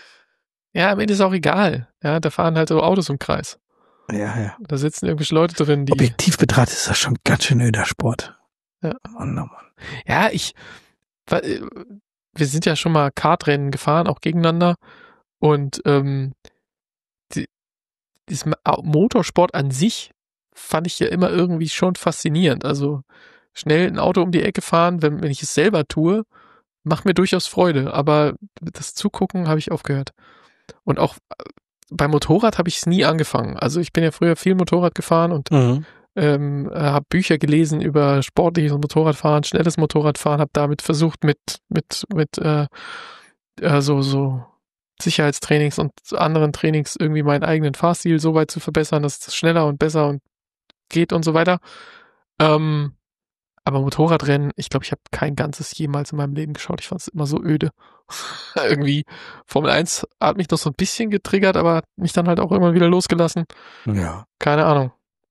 Ja, am Ende ist auch egal. Ja, da fahren halt so Autos im Kreis. Ja, ja. Da sitzen irgendwelche Leute drin, die... Objektiv betrachtet ist das schon ganz schön öder Sport. Ja. Mann, oh Mann. Ja, ich... weil, wir sind ja schon mal Kartrennen gefahren, auch gegeneinander. Und ähm, die, dieses Motorsport an sich fand ich ja immer irgendwie schon faszinierend. Also schnell ein Auto um die Ecke fahren, wenn, wenn ich es selber tue, macht mir durchaus Freude. Aber das Zugucken habe ich aufgehört. Und auch beim Motorrad habe ich es nie angefangen. Also ich bin ja früher viel Motorrad gefahren und Mhm. ähm, habe Bücher gelesen über sportliches Motorradfahren, schnelles Motorradfahren, habe damit versucht mit mit mit äh, äh, so so Sicherheitstrainings und anderen Trainings irgendwie meinen eigenen Fahrstil so weit zu verbessern, dass es schneller und besser und geht und so weiter. Ähm, aber Motorradrennen, ich glaube, ich habe kein ganzes jemals in meinem Leben geschaut. Ich fand es immer so öde. Irgendwie Formel eins hat mich noch so ein bisschen getriggert, aber hat mich dann halt auch immer wieder losgelassen. Ja. Keine Ahnung.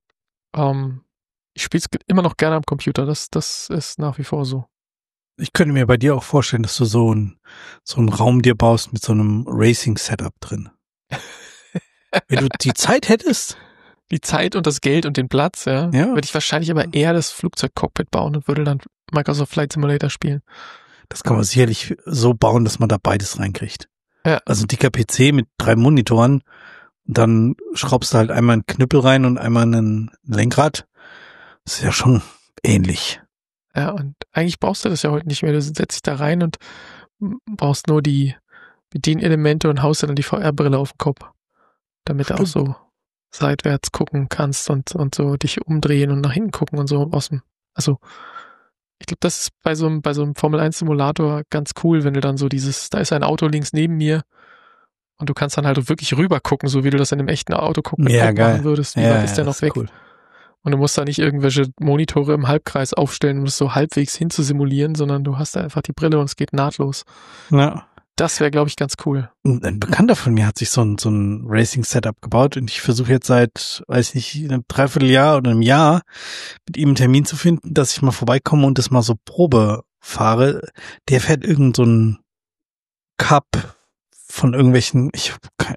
Ähm, ich spiele es immer noch gerne am Computer. Das, das ist nach wie vor so. Ich könnte mir bei dir auch vorstellen, dass du so ein so einen Raum dir baust mit so einem Racing-Setup drin. Wenn du die Zeit hättest, Die Zeit und das Geld und den Platz, ja, Ja. würde ich wahrscheinlich aber eher das Flugzeugcockpit bauen und würde dann Microsoft Flight Simulator spielen. das kann man sicherlich so bauen, dass man da beides reinkriegt. Ja. Also ein dicker P C mit drei Monitoren und dann schraubst du halt einmal einen Knüppel rein und einmal ein Lenkrad. Das ist ja schon ähnlich. Ja, und eigentlich brauchst du das ja heute nicht mehr. Du setzt dich da rein und brauchst nur die Bedienelemente und haust dir dann die V R-Brille auf den Kopf, damit du auch so seitwärts gucken kannst und, und so dich umdrehen und nach hinten gucken und so aus dem, also ich glaube, das ist bei so einem, bei so einem Formel eins Simulator ganz cool, wenn du dann so dieses, da ist ein Auto links neben mir und du kannst dann halt wirklich rüber gucken, so wie du das in einem echten Auto gucken Ja, geil. machen würdest. Wie Ja, weit ist ja, der das noch weg? Cool. Und du musst da nicht irgendwelche Monitore im Halbkreis aufstellen, um das so halbwegs hinzusimulieren, sondern du hast da einfach die Brille und es geht nahtlos. Ja. Das wäre, glaube ich, ganz cool. Ein Bekannter von mir hat sich so ein, so ein Racing-Setup gebaut und ich versuche jetzt seit, weiß nicht, einem Dreivierteljahr oder einem Jahr mit ihm einen Termin zu finden, dass ich mal vorbeikomme und das mal so Probe fahre. Der fährt irgend so ein Cup von irgendwelchen, ich hab kein,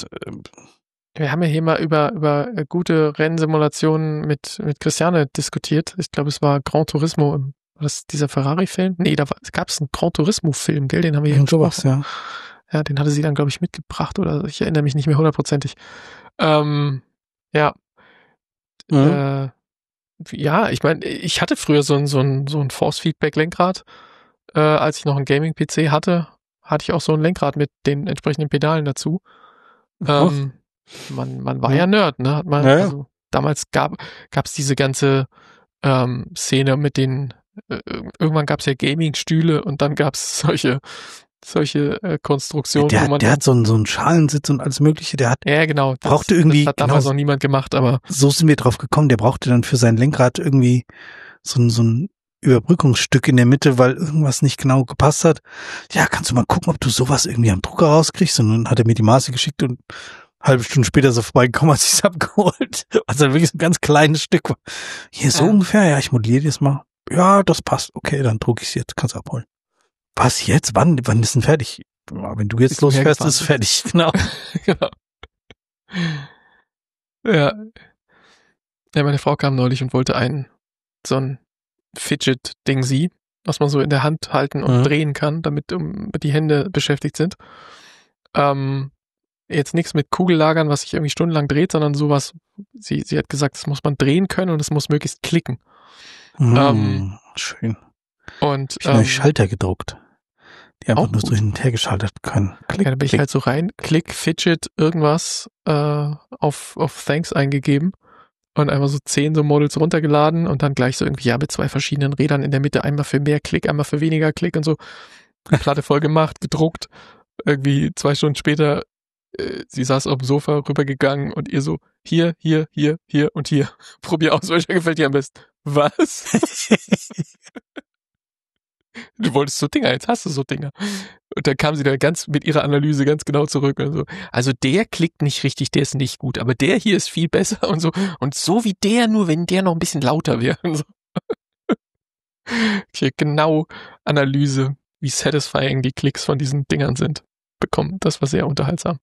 Wir haben ja hier mal über, über gute Rennsimulationen mit, mit Christiane diskutiert. Ich glaube, es war Gran Turismo. War das dieser Ferrari-Film? Nee, da gab es einen Gran Turismo-Film, gell? Den haben wir hier irgend sowas, gesprochen. ja. Ja, den hatte sie dann, glaube ich, mitgebracht oder ich erinnere mich nicht mehr hundertprozentig. Ähm, ja. Mhm. Äh, ja, ich meine, ich hatte früher so ein, so ein, so ein Force-Feedback-Lenkrad. Äh, als ich noch einen Gaming-P C hatte, hatte ich auch so ein Lenkrad mit den entsprechenden Pedalen dazu. Ähm, man, man war ja Nerd, ne? Hat man, Ja, ja. also, damals gab es diese ganze ähm, Szene mit den, äh, irgendwann gab es ja Gaming-Stühle und dann gab es solche, solche äh, Konstruktionen, Der, wo man. der hat so einen, so einen Schalensitz und alles Mögliche, der hat, ja, genau. Das, brauchte irgendwie- das hat damals genau. noch niemand gemacht, aber so sind wir drauf gekommen, der brauchte dann für sein Lenkrad irgendwie so ein, so ein Überbrückungsstück in der Mitte, weil irgendwas nicht genau gepasst hat. Ja, kannst du mal gucken, ob du sowas irgendwie am Drucker rauskriegst? Und dann hat er mir die Maße geschickt und eine halbe Stunde später ist er vorbeigekommen, hat sich's abgeholt. Was dann wirklich so ein ganz kleines Stück war. Hier so Ja. ungefähr, ja, ich modelliere das mal. Ja, das passt. Okay, dann druck ich's jetzt, kannst du abholen. Was jetzt? Wann? Wann ist denn fertig? Ja, wenn du jetzt Bis du losfährst, hergefahren ist es fertig, genau. genau. Ja. Ja, meine Frau kam neulich und wollte einen, so ein Fidget-Ding sie, was man so in der Hand halten und Mhm. drehen kann, damit um, die Hände beschäftigt sind. Ähm, jetzt nichts mit Kugellagern, was sich irgendwie stundenlang dreht, sondern sowas, sie, sie hat gesagt, das muss man drehen können und es muss möglichst klicken. Mm, Ähm, schön. Und Ich habe ähm, Schalter gedruckt, die einfach auch nur so gut. hin und her geschaltet können. Klick, Ja, da bin ich klick. halt so rein, Klick, Fidget, irgendwas äh, auf, auf Thanks eingegeben und einfach so zehn so Models runtergeladen und dann gleich so irgendwie, ja, mit zwei verschiedenen Rädern in der Mitte, einmal für mehr Klick, einmal für weniger Klick und so. Platte voll gemacht, gedruckt. Irgendwie zwei Stunden später, äh, sie saß auf dem Sofa rübergegangen und ihr so, hier, hier, hier, hier und hier. Probier aus, welcher gefällt dir am besten. Was? Du wolltest so Dinger, jetzt hast du so Dinger. Und dann kam sie da ganz mit ihrer Analyse ganz genau zurück und so. Also der klickt nicht richtig, der ist nicht gut, aber der hier ist viel besser und so. Und so wie der, nur wenn der noch ein bisschen lauter wäre und so. Hier genau Analyse, wie satisfying die Klicks von diesen Dingern sind, bekommen. Das war sehr unterhaltsam.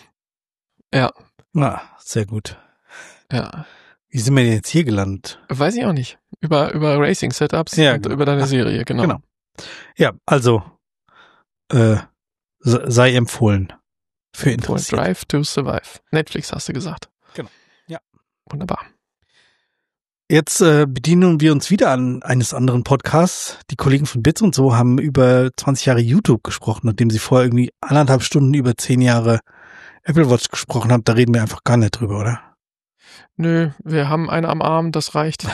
Ja, Na, sehr gut. ja. Wie sind wir denn jetzt hier gelandet? Weiß ich auch nicht. Über, über Racing-Setups Ja, und genau. über deine Ach, Serie, genau. genau. Ja, also äh, se- sei empfohlen für Für Interessierte. Drive to Survive. Netflix hast du gesagt. Genau. Ja. Wunderbar. Jetzt äh, bedienen wir uns wieder an eines anderen Podcasts. Die Kollegen von Bits und so haben über zwanzig Jahre YouTube gesprochen, nachdem sie vorher irgendwie anderthalb Stunden über zehn Jahre Apple Watch gesprochen haben. Da reden wir einfach gar nicht drüber, oder? Nö, wir haben eine am Arm, das reicht.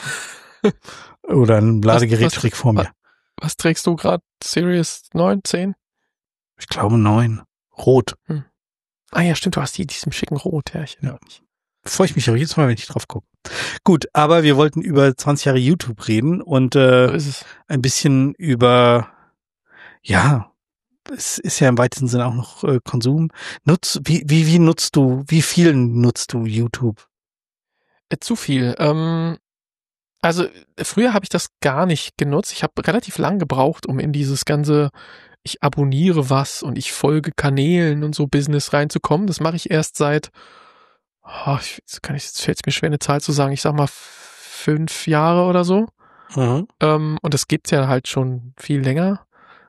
Oder ein Ladegerät Was- was- direkt vor mir. Was trägst du gerade? Series neun, zehn? Ich glaube neun. Rot. Ah ja, stimmt, du hast die diesem schicken Rot. Ja, ich Ja. Freue ich mich auch jedes Mal, wenn ich drauf gucke. Gut, aber wir wollten über zwanzig Jahre YouTube reden und So äh, ist es. ein bisschen über, ja, es ist ja im weitesten Sinne auch noch äh, Konsum. Nutz, wie, wie, wie nutzt du, wie viel nutzt du YouTube? Äh, zu viel. Ähm, also äh, früher habe ich das gar nicht genutzt. Ich habe relativ lang gebraucht, um in dieses ganze, ich abonniere was und ich folge Kanälen und so Business reinzukommen. Das mache ich erst seit, oh, ich, jetzt kann ich, jetzt fällt es mir schwer, eine Zahl zu sagen. Ich sag mal f- fünf Jahre oder so. Mhm. Ähm, und das gibt's ja halt schon viel länger.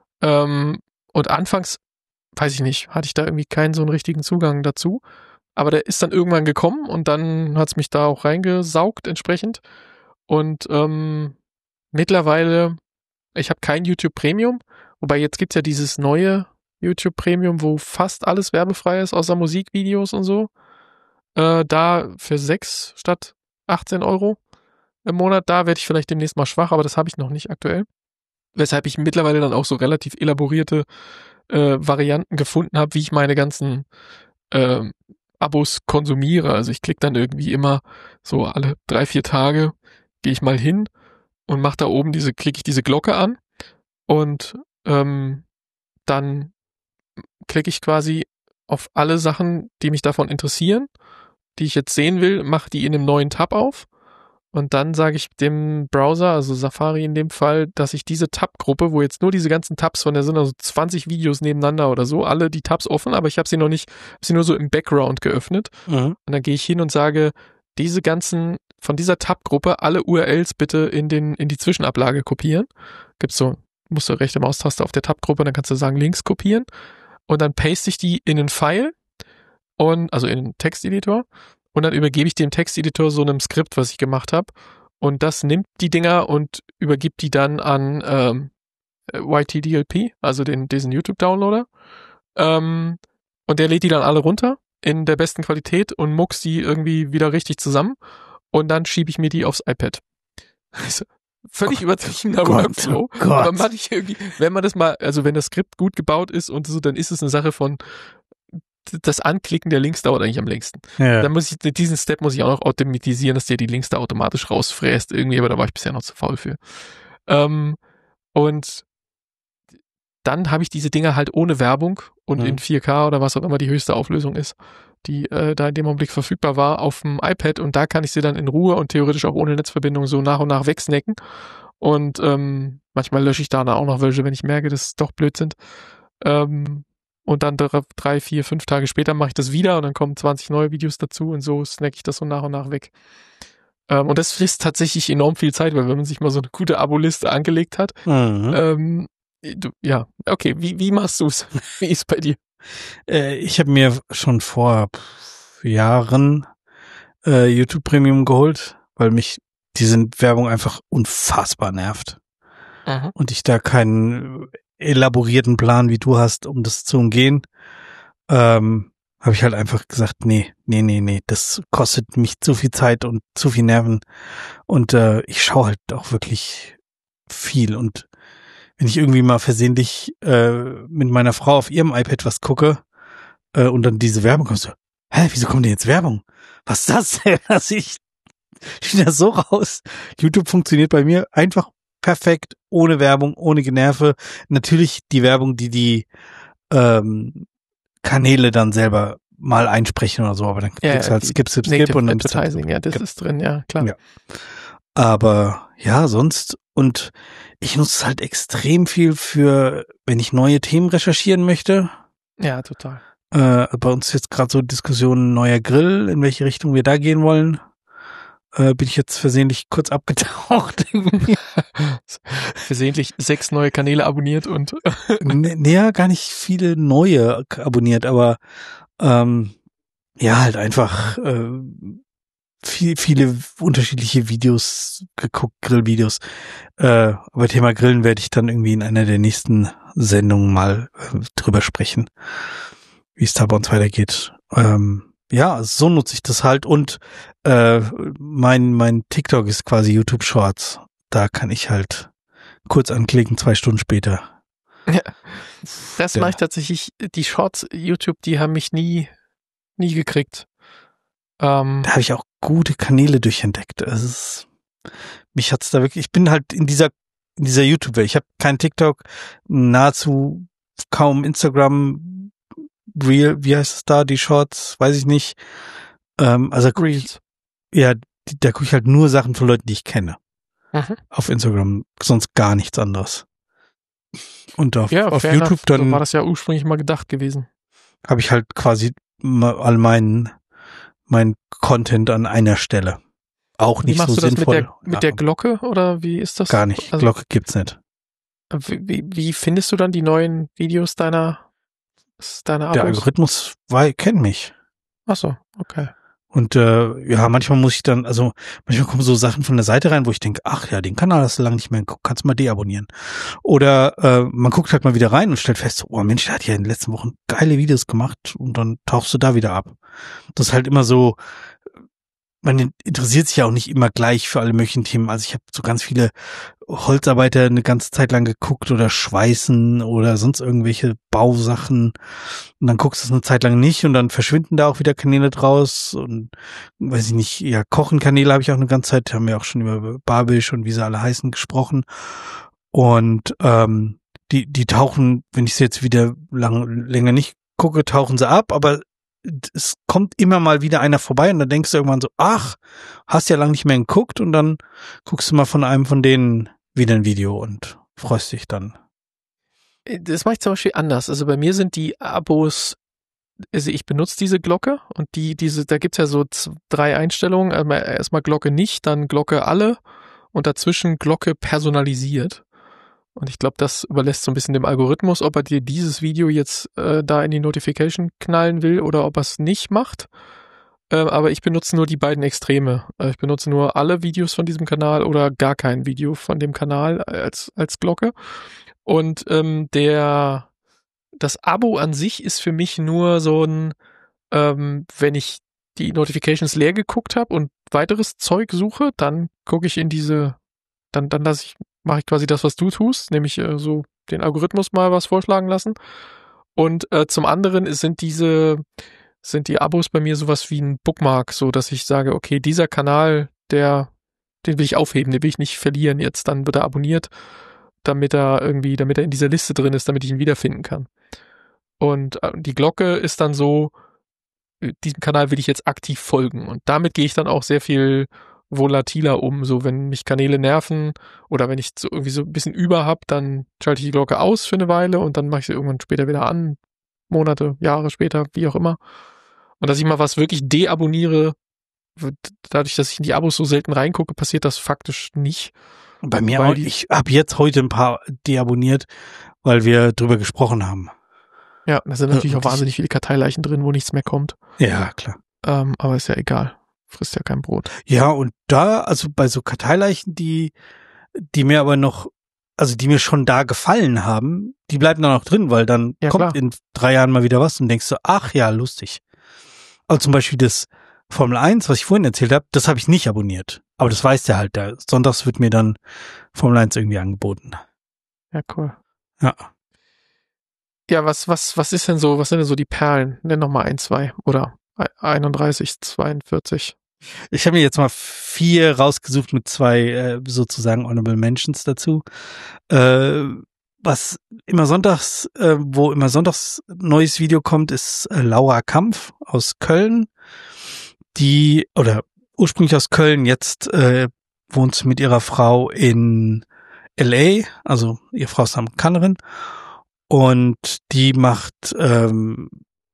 Ähm, und anfangs, weiß ich nicht, hatte ich da irgendwie keinen so einen richtigen Zugang dazu. Aber der ist dann irgendwann gekommen und dann hat's mich da auch reingesaugt entsprechend. Und ähm, mittlerweile, ich habe kein YouTube Premium, wobei jetzt gibt's ja dieses neue YouTube Premium, wo fast alles werbefrei ist, außer Musikvideos und so. Äh, da für sechs statt achtzehn Euro im Monat, da werde ich vielleicht demnächst mal schwach, aber das habe ich noch nicht aktuell. Weshalb ich mittlerweile dann auch so relativ elaborierte äh, Varianten gefunden habe, wie ich meine ganzen ähm, Abos konsumiere. Also ich klicke dann irgendwie immer so alle drei, vier Tage, gehe ich mal hin und mache da oben diese, klicke ich diese Glocke an und ähm, dann klicke ich quasi auf alle Sachen, die mich davon interessieren, die ich jetzt sehen will, mache die in einem neuen Tab auf. Und dann sage ich dem Browser, also Safari in dem Fall, dass ich diese Tab-Gruppe, wo jetzt nur diese ganzen Tabs von der sind, also zwanzig Videos nebeneinander oder so, alle die Tabs offen, aber ich habe sie noch nicht, habe sie nur so im Background geöffnet. Mhm. Und dann gehe ich hin und sage, diese ganzen, von dieser Tab-Gruppe, alle U R Ls bitte in den, in die Zwischenablage kopieren. Gibt's so, musst du rechte Maustaste auf der Tab-Gruppe, dann kannst du sagen, Links kopieren. Und dann paste ich die in einen File und, also in den Texteditor. Und dann übergebe ich dem Texteditor so einem Skript, was ich gemacht habe. Und das nimmt die Dinger und übergibt die dann an ähm, Y T D L P, also den, diesen YouTube-Downloader. Ähm, und der lädt die dann alle runter in der besten Qualität und muckst die irgendwie wieder richtig zusammen. Und dann schiebe ich mir die aufs iPad. Also, völlig übertriebener Gott, Workflow. oh Gott. Aber man irgendwie, wenn man das mal, also wenn das Skript gut gebaut ist und so, dann ist es eine Sache von, das Anklicken der Links dauert eigentlich am längsten. Ja. Dann muss ich, diesen Step muss ich auch noch automatisieren, dass der die Links da automatisch rausfräst irgendwie, aber da war ich bisher noch zu faul für. Ähm, und dann habe ich diese Dinger halt ohne Werbung und Mhm. in vier K oder was auch immer die höchste Auflösung ist, die äh, da in dem Augenblick verfügbar war, auf dem iPad und da kann ich sie dann in Ruhe und theoretisch auch ohne Netzverbindung so nach und nach wegsnacken. Und ähm, manchmal lösche ich da dann auch noch welche, wenn ich merke, dass es doch blöd sind. Ähm, und dann drei, drei, vier, fünf Tage später mache ich das wieder und dann kommen zwanzig neue Videos dazu und so snack ich das so nach und nach weg. Ähm, und das frisst tatsächlich enorm viel Zeit, weil wenn man sich mal so eine gute Abo-Liste angelegt hat, Mhm. ähm, du, ja, okay, wie, wie machst du's? Wie ist bei dir? Äh, ich habe mir schon vor Jahren äh, YouTube Premium geholt, weil mich diese Werbung einfach unfassbar nervt. Mhm. Und ich da keinen elaborierten Plan wie du hast, um das zu umgehen, ähm, habe ich halt einfach gesagt, nee, nee, nee, nee, das kostet mich zu viel Zeit und zu viel Nerven. Und äh, ich schaue halt auch wirklich viel. Und wenn ich irgendwie mal versehentlich äh, mit meiner Frau auf ihrem iPad was gucke äh, und dann diese Werbung kommt, so, hä, wieso kommt denn jetzt Werbung? Was ist das denn? Also ich, ich bin da so raus. YouTube funktioniert bei mir einfach perfekt, ohne Werbung, ohne Generve. Natürlich die Werbung, die die ähm, Kanäle dann selber mal einsprechen oder so, aber dann Ja, klickst du halt die skip, skip, skip Native und dann bist du Advertising, ja, das Ge- ist drin, ja, klar. Ja. Aber ja, sonst, und ich nutze es halt extrem viel für, wenn ich neue Themen recherchieren möchte. Ja, total. Äh, bei uns ist jetzt gerade so Diskussion neuer Grill, in welche Richtung wir da gehen wollen. Äh, bin ich jetzt versehentlich kurz abgetaucht. irgendwie. Versehentlich sechs neue Kanäle abonniert und Nee, nee, ja, gar nicht viele neue abonniert, aber ähm, ja, halt einfach äh, viel, viele unterschiedliche Videos geguckt, Grillvideos. Äh, aber Thema Grillen werde ich dann irgendwie in einer der nächsten Sendungen mal äh, drüber sprechen, wie es da bei uns weitergeht. Ähm, ja, so nutze ich das halt und äh, mein mein TikTok ist quasi YouTube Shorts. Da kann ich halt kurz anklicken, zwei Stunden später. Ja. Das Ja. mache ich tatsächlich, die Shorts YouTube, die haben mich nie, nie gekriegt. Ähm, Da habe ich auch gute Kanäle durchentdeckt. Es ist, mich hat's da wirklich, ich bin halt in dieser in dieser YouTube-Welt. Ich habe kein TikTok, nahezu kaum Instagram, Reel, wie heißt es da, die Shorts, weiß ich nicht. Ähm, also guck ich, Reels. ja, die, da gucke ich halt nur Sachen von Leuten, die ich kenne. Mhm. Auf Instagram, sonst gar nichts anderes. Und auf, Ja, auf fair YouTube enough. So dann war das ja ursprünglich mal gedacht gewesen. habe ich halt quasi ma- all meinen mein Content an einer Stelle. Auch Wie nicht machst so du das sinnvoll. mit der, mit der aber Glocke oder wie ist das? gar nicht. Also, Glocke gibt's nicht. wie, wie- wie findest du dann die neuen Videos deiner, deiner Der Abos? Algorithmus war, kennt mich. Ach so, okay. Und äh, ja, manchmal muss ich dann, also manchmal kommen so Sachen von der Seite rein, wo ich denke, ach ja, den Kanal hast du lange nicht mehr geguckt, kannst mal deabonnieren. Oder äh, man guckt halt mal wieder rein und stellt fest, oh Mensch, der hat ja in den letzten Wochen geile Videos gemacht und dann tauchst du da wieder ab. Das ist halt immer so, man interessiert sich ja auch nicht immer gleich für alle möglichen Themen. Also ich habe so ganz viele Holzarbeiter eine ganze Zeit lang geguckt oder Schweißen oder sonst irgendwelche Bausachen. Und dann guckst du es eine Zeit lang nicht und dann verschwinden da auch wieder Kanäle draus und weiß ich nicht, ja, Kochenkanäle habe ich auch eine ganze Zeit, haben wir auch schon über Babisch und wie sie alle heißen gesprochen. Und ähm, die, die tauchen, wenn ich sie jetzt wieder lang, länger nicht gucke, tauchen sie ab, aber es kommt immer mal wieder einer vorbei und dann denkst du irgendwann so, ach, hast ja lange nicht mehr geguckt und dann guckst du mal von einem von denen wieder ein Video und freust dich dann. Das mache ich zum Beispiel anders. Also bei mir sind die Abos, also ich benutze diese Glocke und die, diese, da gibt's ja so z- drei Einstellungen. Einmal erstmal Glocke nicht, dann Glocke alle und dazwischen Glocke personalisiert. Und ich glaube, das überlässt so ein bisschen dem Algorithmus, ob er dir dieses Video jetzt äh, da in die Notification knallen will oder ob er es nicht macht. Ähm, aber ich benutze nur die beiden Extreme. Äh, ich benutze nur alle Videos von diesem Kanal oder gar kein Video von dem Kanal als, als Glocke. Und ähm, der das Abo an sich ist für mich nur so ein, ähm, wenn ich die Notifications leer geguckt habe und weiteres Zeug suche, dann gucke ich in diese, dann, dann lasse ich, mache ich quasi das, was du tust, nämlich äh, so den Algorithmus mal was vorschlagen lassen. Und äh, zum anderen sind diese, sind die Abos bei mir sowas wie ein Bookmark, so dass ich sage, okay, dieser Kanal, der, den will ich aufheben, den will ich nicht verlieren jetzt, dann wird er abonniert, damit er irgendwie, damit er in dieser Liste drin ist, damit ich ihn wiederfinden kann. Und äh, die Glocke ist dann so, äh, diesem Kanal will ich jetzt aktiv folgen. Und damit gehe ich dann auch sehr viel volatiler um. So, wenn mich Kanäle nerven oder wenn ich so irgendwie so ein bisschen über hab, dann schalte ich die Glocke aus für eine Weile und dann mache ich sie irgendwann später wieder an. Monate, Jahre später, wie auch immer. Und dass ich mal was wirklich deabonniere, wird- dadurch, dass ich in die Abos so selten reingucke, passiert das faktisch nicht. Bei mir Weil auch, die- ich habe jetzt heute ein paar deabonniert, weil wir drüber gesprochen haben. Ja, da sind natürlich auch wahnsinnig viele Karteileichen drin, wo nichts mehr kommt. Ja, klar. Ähm, aber ist ja egal. Frisst ja kein Brot. Ja, und da, also bei so Karteileichen, die, die mir aber noch, also die mir schon da gefallen haben, die bleiben dann auch drin, weil dann Ja, kommt klar. in drei Jahren mal wieder was und denkst du, ach ja, lustig. Also zum Beispiel das Formel eins, was ich vorhin erzählt habe, das habe ich nicht abonniert. Aber das weiß der halt, da sonntags wird mir dann Formel eins irgendwie angeboten. Ja, cool. Ja. Ja, was, was, was ist denn so, was sind denn so die Perlen? Nenn noch mal ein, zwei oder einunddreißig, zweiundvierzig. Ich habe mir jetzt mal vier rausgesucht mit zwei äh, sozusagen Honorable Mentions dazu. Äh, was immer sonntags, äh, wo immer sonntags neues Video kommt, ist äh, Laura Kampf aus Köln. Die, oder ursprünglich aus Köln, jetzt äh, wohnt sie mit ihrer Frau in L A, also ihre Frau ist Amerikanerin. Und die macht ähm,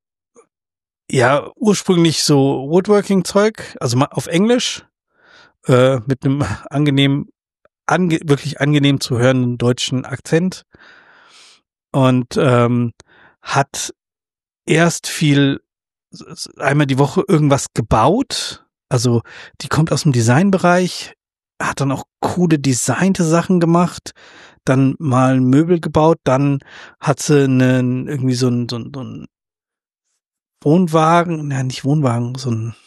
ja ursprünglich so Woodworking-Zeug, also mal auf Englisch, äh, mit einem angenehm, ange wirklich angenehm zu hörenden deutschen Akzent. Und ähm, hat erst viel, einmal die Woche irgendwas gebaut. Also die kommt aus dem Designbereich, hat dann auch coole designte Sachen gemacht, dann mal Möbel gebaut, dann hat sie einen, irgendwie so ein, so ein, so ein Wohnwagen, ja nicht Wohnwagen, so ein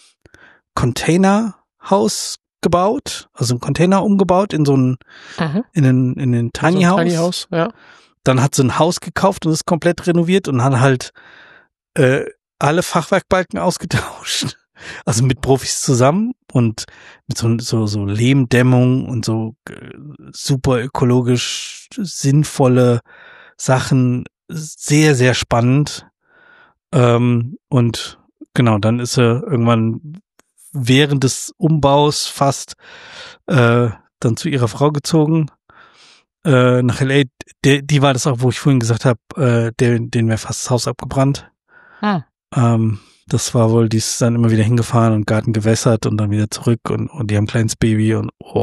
Containerhaus gebaut, also ein Container umgebaut in so ein, Mhm. in den, in den Tiny so House. Tiny House, ja. Dann hat sie ein Haus gekauft und ist komplett renoviert und hat halt äh, alle Fachwerkbalken ausgetauscht. Also mit Profis zusammen und mit so, so, so Lehmdämmung und so äh, super ökologisch sinnvolle Sachen. Sehr, sehr spannend. Ähm, und genau, dann ist er irgendwann während des Umbaus fast äh, dann zu ihrer Frau gezogen. Äh, nach L A. Die, die war das auch, wo ich vorhin gesagt habe, äh, den, den wäre fast das Haus abgebrannt. Hm. Ähm, das war wohl, die ist dann immer wieder hingefahren und Garten gewässert und dann wieder zurück und, und die haben ein kleines Baby und oh,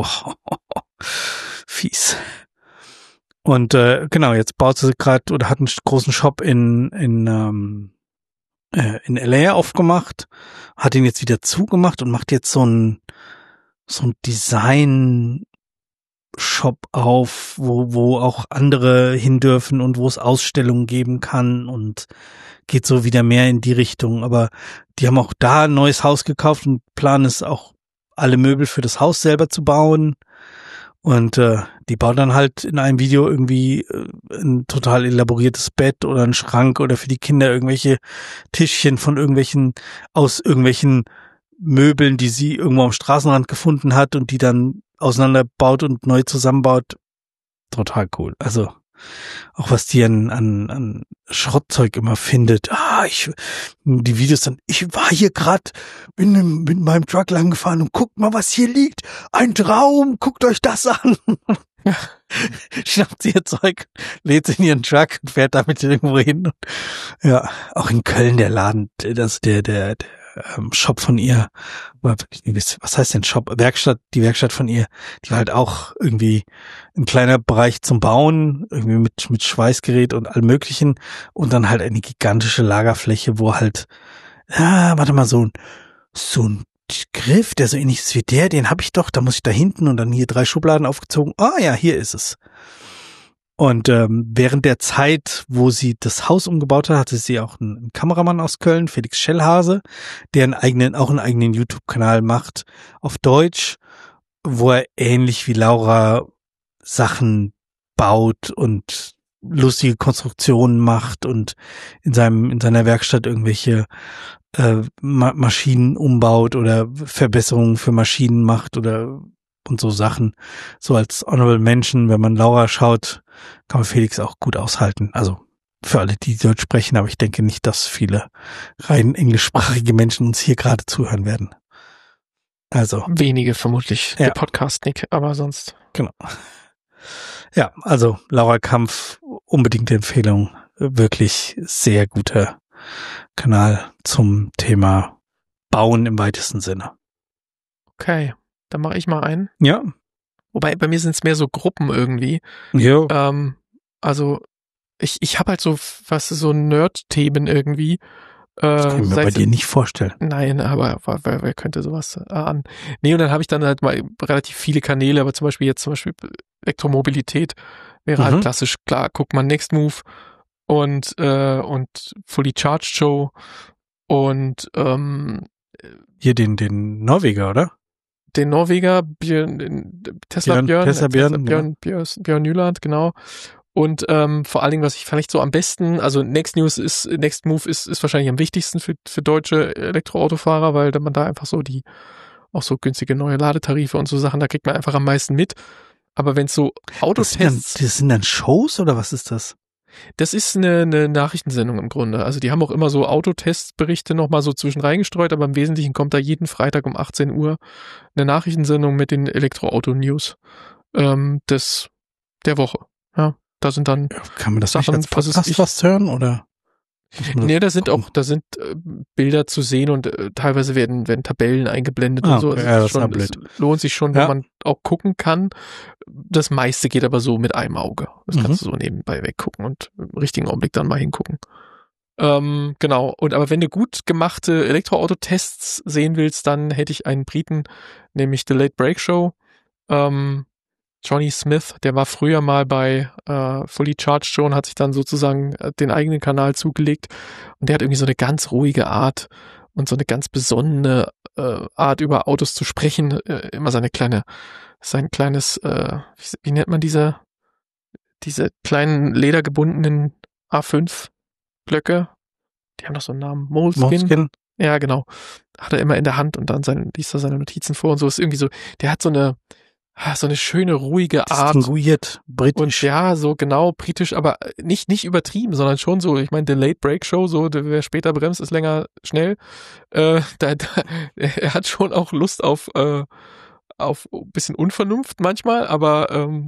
fies. Und äh, genau, jetzt baut sie gerade oder hat einen großen Shop in in ähm, äh, in L A aufgemacht, hat ihn jetzt wieder zugemacht und macht jetzt so ein so ein Design Shop auf, wo wo auch andere hin dürfen und wo es Ausstellungen geben kann und geht so wieder mehr in die Richtung. Aber die haben auch da ein neues Haus gekauft und planen es auch, alle Möbel für das Haus selber zu bauen. Und äh, die bauen dann halt in einem Video irgendwie äh, ein total elaboriertes Bett oder einen Schrank oder für die Kinder irgendwelche Tischchen von irgendwelchen, aus irgendwelchen Möbeln, die sie irgendwo am Straßenrand gefunden hat und die dann auseinanderbaut und neu zusammenbaut. Total cool. Also auch was die an, an, an Schrottzeug immer findet. Ah, ich, die Videos dann, ich war hier gerade, bin mit meinem Truck lang gefahren und guckt mal, was hier liegt. Ein Traum, guckt euch das an. Schnappt sie ihr Zeug, lädt sie in ihren Truck und fährt damit irgendwo hin. Ja, auch in Köln der Laden, das, der, der, der ähm, Shop von ihr, was heißt denn Shop? Werkstatt, die Werkstatt von ihr, die war halt auch irgendwie ein kleiner Bereich zum Bauen, irgendwie mit, mit Schweißgerät und allem Möglichen und dann halt eine gigantische Lagerfläche, wo halt, ah, warte mal, so ein, so ein Griff, der so ähnlich ist wie der, den habe ich doch, da muss ich da hinten und dann hier drei Schubladen aufgezogen. Ah ja, hier ist es. Und ähm, während der Zeit, wo sie das Haus umgebaut hat, hatte sie auch einen, einen Kameramann aus Köln, Felix Schellhase, der einen eigenen, auch einen eigenen YouTube-Kanal macht auf Deutsch, wo er ähnlich wie Laura Sachen baut und lustige Konstruktionen macht und in seinem in seiner Werkstatt irgendwelche äh, Ma- Maschinen umbaut oder Verbesserungen für Maschinen macht oder und so Sachen. So als Honorable Mention, wenn man Laura schaut, kann man Felix auch gut aushalten. Also für alle, die Deutsch sprechen, aber ich denke nicht, dass viele rein englischsprachige Menschen uns hier gerade zuhören werden. Also Wenige vermutlich, Ja. der Podcast-Nick, aber sonst. genau. Ja, also Laura Kampf, unbedingte Empfehlung. Wirklich sehr guter Kanal zum Thema Bauen im weitesten Sinne. Okay, dann mache ich mal einen. Ja, Wobei, bei mir sind es mehr so Gruppen irgendwie. ja, Ähm, also ich, ich habe halt so, was so Nerd-Themen irgendwie. Das kann ich mir bei seit- dir nicht vorstellen. Nein, aber wer, wer könnte sowas ahnen? Nee, und dann habe ich dann halt mal relativ viele Kanäle, aber zum Beispiel jetzt zum Beispiel Elektromobilität wäre Mhm. halt klassisch, klar, guckt man Next Move und, äh, und Fully Charged Show und ähm, Hier den, den Norweger, oder? den Norweger Björn, den Tesla Björn- Björn, Tesla Björn, Björn, Björn, Björn Nyland, genau. Und ähm, vor allen Dingen, was ich vielleicht so am besten, also Next News ist, Next Move ist, ist wahrscheinlich am wichtigsten für, für deutsche Elektroautofahrer, weil man da einfach so die, auch so günstige neue Ladetarife und so Sachen, da kriegt man einfach am meisten mit. Aber wenn es so Das sind, dann, Autotests, das sind dann Shows oder was ist das? das ist eine, eine Nachrichtensendung im Grunde. Also die haben auch immer so Autotestberichte nochmal so zwischen reingestreut, aber im Wesentlichen kommt da jeden Freitag um achtzehn Uhr eine Nachrichtensendung mit den Elektroauto-News ähm, des der Woche. Ja, da sind dann Kann man das Sachen, nicht als was ist Podcast ich- fast hören oder? muss man das Nee, da sind gucken? auch, da sind äh, Bilder zu sehen und äh, teilweise werden, werden Tabellen eingeblendet Ah, und so. okay. Also Ja, es das ist schon, ja blöd. es lohnt sich schon, wenn Ja. man auch gucken kann. Das meiste geht aber so mit einem Auge. Das Mhm. kannst du so nebenbei weggucken und im richtigen Augenblick dann mal hingucken. Ähm, genau. Und aber wenn du gut gemachte Elektroautotests sehen willst, dann hätte ich einen Briten, nämlich The Late Break Show. Ähm, Johnny Smith, der war früher mal bei äh, Fully Charged Show und hat sich dann sozusagen äh, den eigenen Kanal zugelegt. Und der hat irgendwie so eine ganz ruhige Art und so eine ganz besonnene äh, Art, über Autos zu sprechen. Äh, immer seine kleine, sein kleines, äh, wie, wie nennt man diese, diese kleinen ledergebundenen A fünf Blöcke? Die haben doch so einen Namen. Moleskin. Moleskin? Ja, genau. Hat er immer in der Hand und dann sein, liest er seine Notizen vor und so. Ist irgendwie so, der hat so eine, so eine schöne, ruhige Art. Distinguiert, Und britisch. ja, so genau, britisch, aber nicht, nicht übertrieben, sondern schon so, ich meine, The Late Break Show, so, der, wer später bremst, ist länger schnell. Äh, da, da, er hat schon auch Lust auf, äh, auf ein bisschen Unvernunft manchmal, aber ähm,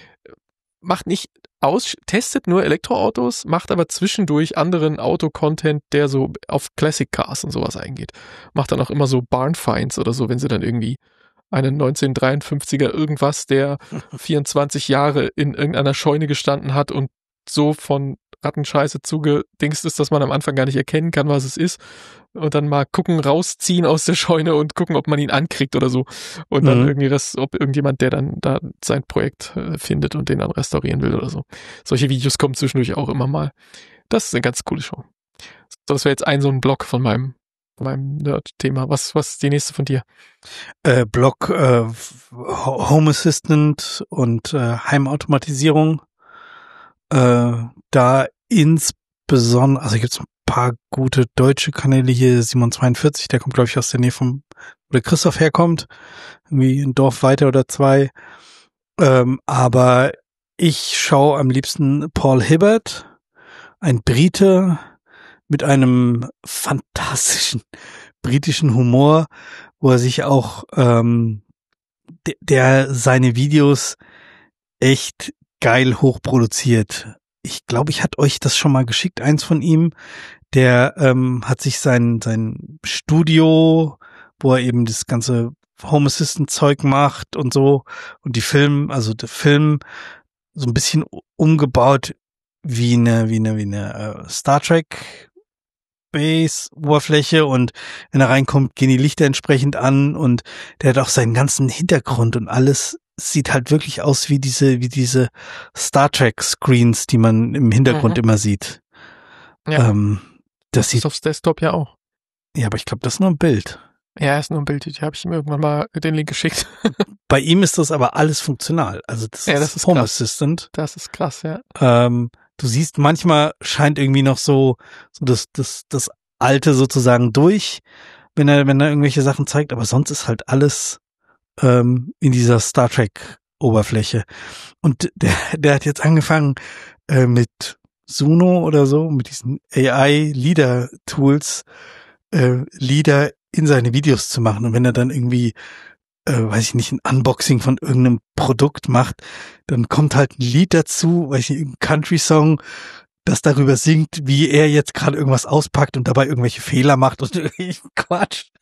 macht nicht aus, testet nur Elektroautos, macht aber zwischendurch anderen Auto-Content, der so auf Classic Cars und sowas eingeht. Macht dann auch immer so Barn Finds oder so, wenn sie dann irgendwie einen neunzehnhundertdreiundfünfziger irgendwas, der vierundzwanzig Jahre in irgendeiner Scheune gestanden hat und so von Rattenscheiße zugedingst ist, dass man am Anfang gar nicht erkennen kann, was es ist. Und dann mal gucken, rausziehen aus der Scheune und gucken, ob man ihn ankriegt oder so. Und dann Mhm. irgendwie das, ob irgendjemand, der dann da sein Projekt äh, findet und den dann restaurieren will oder so. Solche Videos kommen zwischendurch auch immer mal. Das ist eine ganz coole Show. So, das wäre jetzt ein so ein Block von meinem, von meinem Nerd-Thema. Was, was ist die nächste von dir? Äh, Blog äh, Ho- Home Assistant und äh, Heimautomatisierung. Äh, da insbesondere, also gibt es ein paar gute deutsche Kanäle hier, Simon zweiundvierzig, der kommt, glaube ich, aus der Nähe vom, wo der Christoph herkommt, irgendwie ein Dorf weiter oder zwei. Ähm, aber ich schaue am liebsten Paul Hibbert, ein Brite mit einem fantastischen britischen Humor, wo er sich auch, ähm, der, der seine Videos echt geil hochproduziert. Ich glaube, ich hatte euch das schon mal geschickt, eins von ihm. Der ähm, hat sich sein sein Studio, wo er eben das ganze Home Assistant Zeug macht und so und die Film, also der Film so ein bisschen umgebaut wie eine wie eine wie eine äh, Star Trek Base Oberfläche und wenn er reinkommt, gehen die Lichter entsprechend an und der hat auch seinen ganzen Hintergrund und alles sieht halt wirklich aus wie diese wie diese Star Trek Screens, die man im Hintergrund Mhm. immer sieht. Ja, Ähm, das das sieht ist aufs Desktop ja auch. ja, aber ich glaube, das ist nur ein Bild. Ja, ist nur ein Bild, die habe ich ihm irgendwann mal den Link geschickt. Bei ihm ist das aber alles funktional. Also das, Ja, ist, das ist Home krass. Assistant. Das ist krass, ja. Ähm, du siehst, manchmal scheint irgendwie noch so, so das, das, das Alte sozusagen durch, wenn er, wenn er irgendwelche Sachen zeigt, aber sonst ist halt alles ähm, in dieser Star Trek Oberfläche. Und der, der hat jetzt angefangen äh, mit Suno oder so, mit diesen A I Leader Tools, äh, Lieder in seine Videos zu machen. Und wenn er dann irgendwie, äh, weiß ich nicht, ein Unboxing von irgendeinem Produkt macht, dann kommt halt ein Lied dazu, weiß ich nicht, ein Country-Song, das darüber singt, wie er jetzt gerade irgendwas auspackt und dabei irgendwelche Fehler macht und irgendwelchen Quatsch.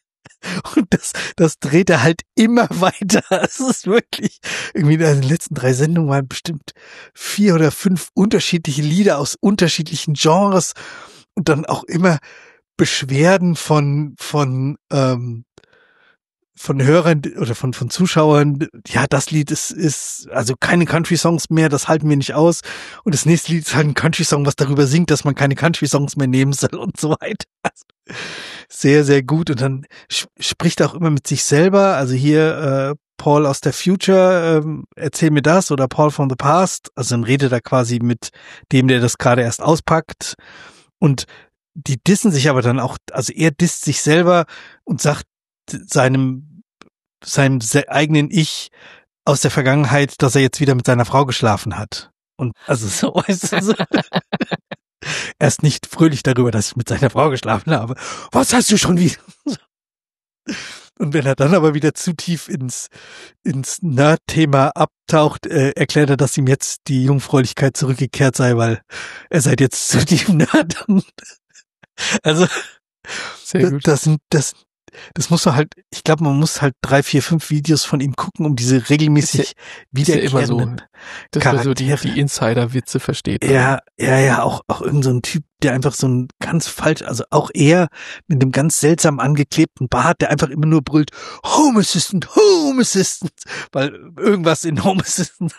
Und das, das dreht er halt immer weiter. Es ist wirklich, irgendwie in den letzten drei Sendungen waren bestimmt vier oder fünf unterschiedliche Lieder aus unterschiedlichen Genres und dann auch immer Beschwerden von, von, ähm, von Hörern oder von, von Zuschauern. Ja, das Lied ist, ist, also keine Country-Songs mehr, das halten wir nicht aus. Und das nächste Lied ist halt ein Country-Song, was darüber singt, dass man keine Country-Songs mehr nehmen soll und so weiter. Also, sehr, sehr gut. Und dann sp- spricht er auch immer mit sich selber. Also hier äh, Paul aus der Future, ähm, erzähl mir das, oder Paul from the Past. Also dann redet er quasi mit dem, der das gerade erst auspackt. Und die dissen sich aber dann auch, also er disst sich selber und sagt seinem, seinem se- eigenen Ich aus der Vergangenheit, dass er jetzt wieder mit seiner Frau geschlafen hat. Und also so, weißt du, so. Er ist nicht fröhlich darüber, dass ich mit seiner Frau geschlafen habe. Was hast du schon wieder? Und wenn er dann aber wieder zu tief ins, ins Nerd-Thema abtaucht, äh, erklärt er, dass ihm jetzt die Jungfräulichkeit zurückgekehrt sei, weil er seid jetzt zu tief Nerd. Also, Sehr gut. das sind, das, das muss man halt, ich glaube, man muss halt drei, vier, fünf Videos von ihm gucken, um diese regelmäßig Ist ja immer so, wiederkehrenden dass man so die, Charaktere. die Insider-Witze versteht. Ja, ja, ja, auch, auch irgend so ein Typ, der einfach so ein ganz falsch, also auch er mit einem ganz seltsam angeklebten Bart, der einfach immer nur brüllt, Home Assistant, Home Assistant, weil irgendwas in Home Assistant.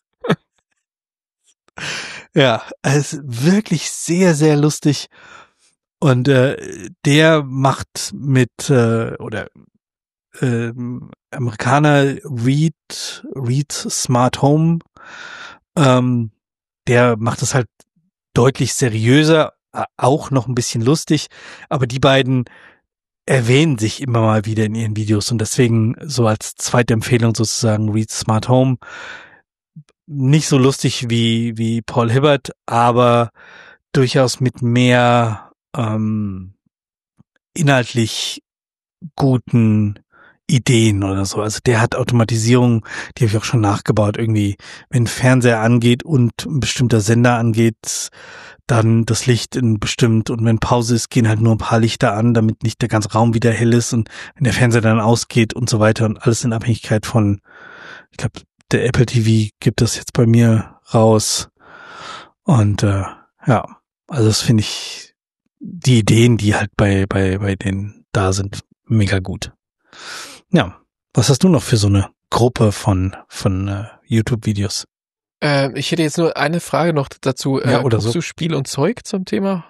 Ja, also wirklich sehr, sehr lustig. Und äh, der macht mit, äh, oder ähm, Amerikaner Reed, Reed Smart Home, ähm, der macht das halt deutlich seriöser, auch noch ein bisschen lustig, aber die beiden erwähnen sich immer mal wieder in ihren Videos und deswegen so als zweite Empfehlung sozusagen Reed Smart Home. Nicht so lustig wie, wie Paul Hibbert, aber durchaus mit mehr ähm, inhaltlich guten Ideen oder so. Also der hat Automatisierung, die habe ich auch schon nachgebaut. Irgendwie, wenn ein Fernseher angeht und ein bestimmter Sender angeht, dann das Licht in bestimmt, und wenn Pause ist, gehen halt nur ein paar Lichter an, damit nicht der ganze Raum wieder hell ist, und wenn der Fernseher dann ausgeht und so weiter, und alles in Abhängigkeit von, ich glaube, der Apple T V gibt das jetzt bei mir raus. Und äh, ja, also das finde ich, die Ideen, die halt bei bei bei denen da sind, mega gut. Ja, was hast du noch für so eine Gruppe von von äh, YouTube-Videos? Äh, ich hätte jetzt nur eine Frage noch dazu. Äh, Ja, oder guckst so. du Spiel und Zeug zum Thema?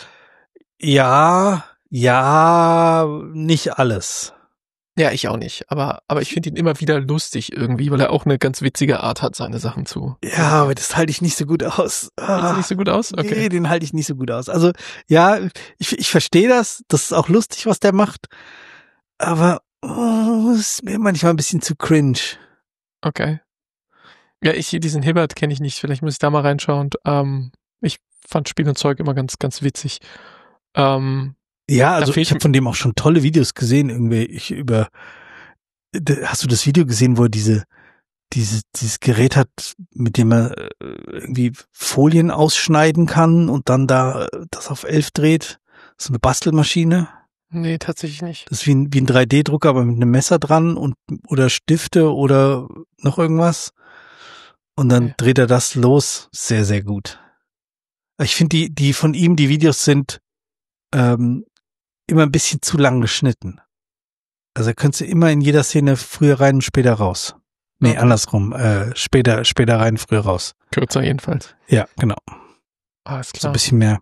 Ja, ja, nicht alles. Ja, ich auch nicht. Aber aber ich finde ihn immer wieder lustig irgendwie, weil er auch eine ganz witzige Art hat, seine Sachen zu. Ja, aber das halte ich nicht so gut aus. Sieht Ah, nicht so gut aus? nee, Okay. den halte ich nicht so gut aus. Also ja, ich, ich verstehe das. Das ist auch lustig, was der macht. Aber oh, ist mir manchmal ein bisschen zu cringe. Okay. Ja, ich diesen Hibbert kenne ich nicht. Vielleicht muss ich da mal reinschauen. Ähm, ich fand Spiel und Zeug immer ganz ganz witzig. Ähm, Ja, Da also fehlt ich habe von dem auch schon tolle Videos gesehen. Irgendwie ich über. Hast du das Video gesehen, wo er diese diese dieses Gerät hat, mit dem er äh, irgendwie Folien ausschneiden kann und dann da äh, das auf elf dreht? So eine Bastelmaschine. nee, tatsächlich nicht. Das ist wie ein, wie ein drei D-Drucker, aber mit einem Messer dran und oder Stifte oder noch irgendwas. Und dann Okay. dreht er das los. Sehr, sehr gut. Ich finde, die, die von ihm, die Videos sind ähm, immer ein bisschen zu lang geschnitten. Also er könnte immer in jeder Szene früher rein und später raus. Nee, Okay. andersrum. Äh, später, später rein, früher raus. Kürzer jedenfalls. Ja, genau. Alles So ein klar. bisschen mehr.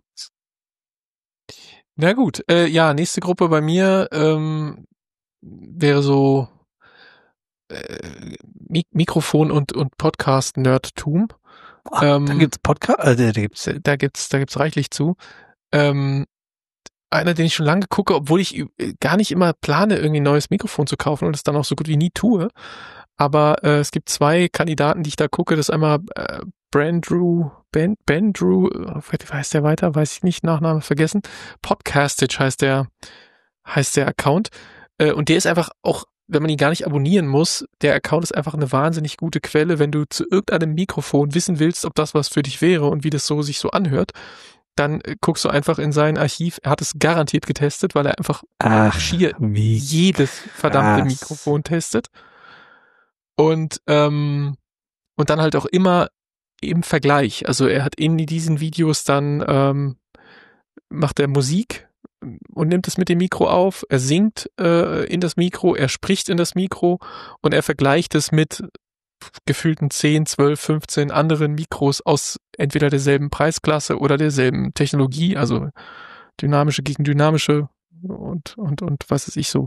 Na gut, äh, ja, nächste Gruppe bei mir ähm, wäre so äh, Mik Mikrofon und und Podcast Nerdtum. Ah, Ähm, da gibt's Podcast, äh, da gibt's. Da gibt's da gibt's reichlich zu. Ähm, einer, den ich schon lange gucke, obwohl ich äh, gar nicht immer plane, irgendwie ein neues Mikrofon zu kaufen und es dann auch so gut wie nie tue. Aber äh, es gibt zwei Kandidaten, die ich da gucke. Das ist einmal äh, Brandrew, Ben, Bendrew, äh, wie heißt der weiter? Weiß ich nicht, Nachname vergessen. Podcastage heißt der, heißt der Account. Äh, und der ist einfach auch, wenn man ihn gar nicht abonnieren muss, der Account ist einfach eine wahnsinnig gute Quelle, wenn du zu irgendeinem Mikrofon wissen willst, ob das was für dich wäre und wie das so sich so anhört. dann äh, guckst du einfach in sein Archiv. Er hat es garantiert getestet, weil er einfach Ach, schier wie jedes verdammte krass. Mikrofon testet. Und ähm, und dann halt auch immer im Vergleich. Also er hat in diesen Videos dann ähm, macht er Musik und nimmt es mit dem Mikro auf. Er singt äh, in das Mikro, er spricht in das Mikro und er vergleicht es mit gefühlten zehn, zwölf, fünfzehn anderen Mikros aus entweder derselben Preisklasse oder derselben Technologie, also dynamische gegen dynamische und und und was weiß ich so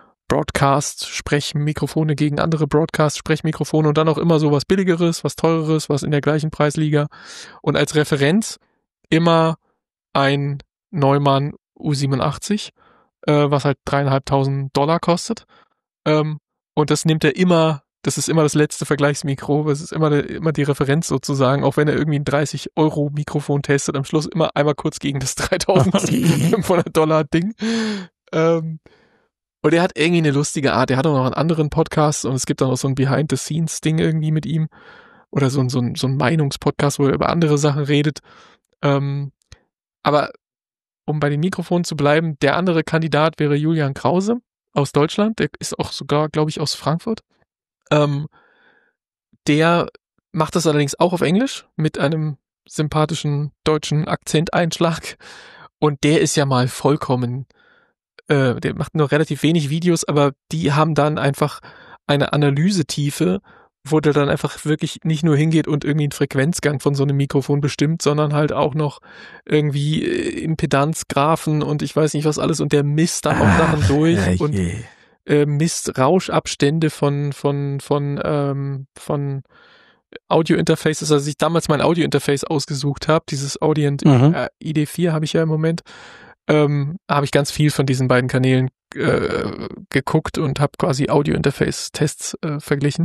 Broadcast-Sprechmikrofone gegen andere Broadcast-Sprechmikrofone und dann auch immer so was Billigeres, was Teureres, was in der gleichen Preisliga. Und als Referenz immer ein Neumann U siebenundachtzig, äh, was halt dreieinhalbtausend Dollar kostet. Ähm, und das nimmt er immer, das ist immer das letzte Vergleichsmikro, das ist immer, der, immer die Referenz sozusagen, auch wenn er irgendwie ein dreißig Euro Mikrofon testet, am Schluss immer einmal kurz gegen das dreitausendfünfhundert Dollar Ding. Ähm, Und er hat irgendwie eine lustige Art. Er hat auch noch einen anderen Podcast und es gibt auch noch so ein Behind-the-Scenes-Ding irgendwie mit ihm. Oder so ein, so ein, so ein Meinungspodcast, wo er über andere Sachen redet. Ähm, aber um bei den Mikrofonen zu bleiben, der andere Kandidat wäre Julian Krause aus Deutschland. Der ist auch sogar, glaube ich, aus Frankfurt. Ähm, der macht das allerdings auch auf Englisch mit einem sympathischen deutschen Akzenteinschlag. Und der ist ja mal vollkommen der macht nur relativ wenig Videos, aber die haben dann einfach eine Analysetiefe, wo der dann einfach wirklich nicht nur hingeht und irgendwie einen Frequenzgang von so einem Mikrofon bestimmt, sondern halt auch noch irgendwie Impedanzgraphen und ich weiß nicht was alles und der misst dann auch Ach, Sachen durch ja, und äh, misst Rauschabstände von von von ähm, von Audio-Interfaces, als ich damals mein Audio-Interface ausgesucht habe, dieses Audient Mhm. äh, I D vier habe ich ja im Moment, ähm, habe ich ganz viel von diesen beiden Kanälen äh, geguckt und habe quasi Audio-Interface-Tests äh, verglichen.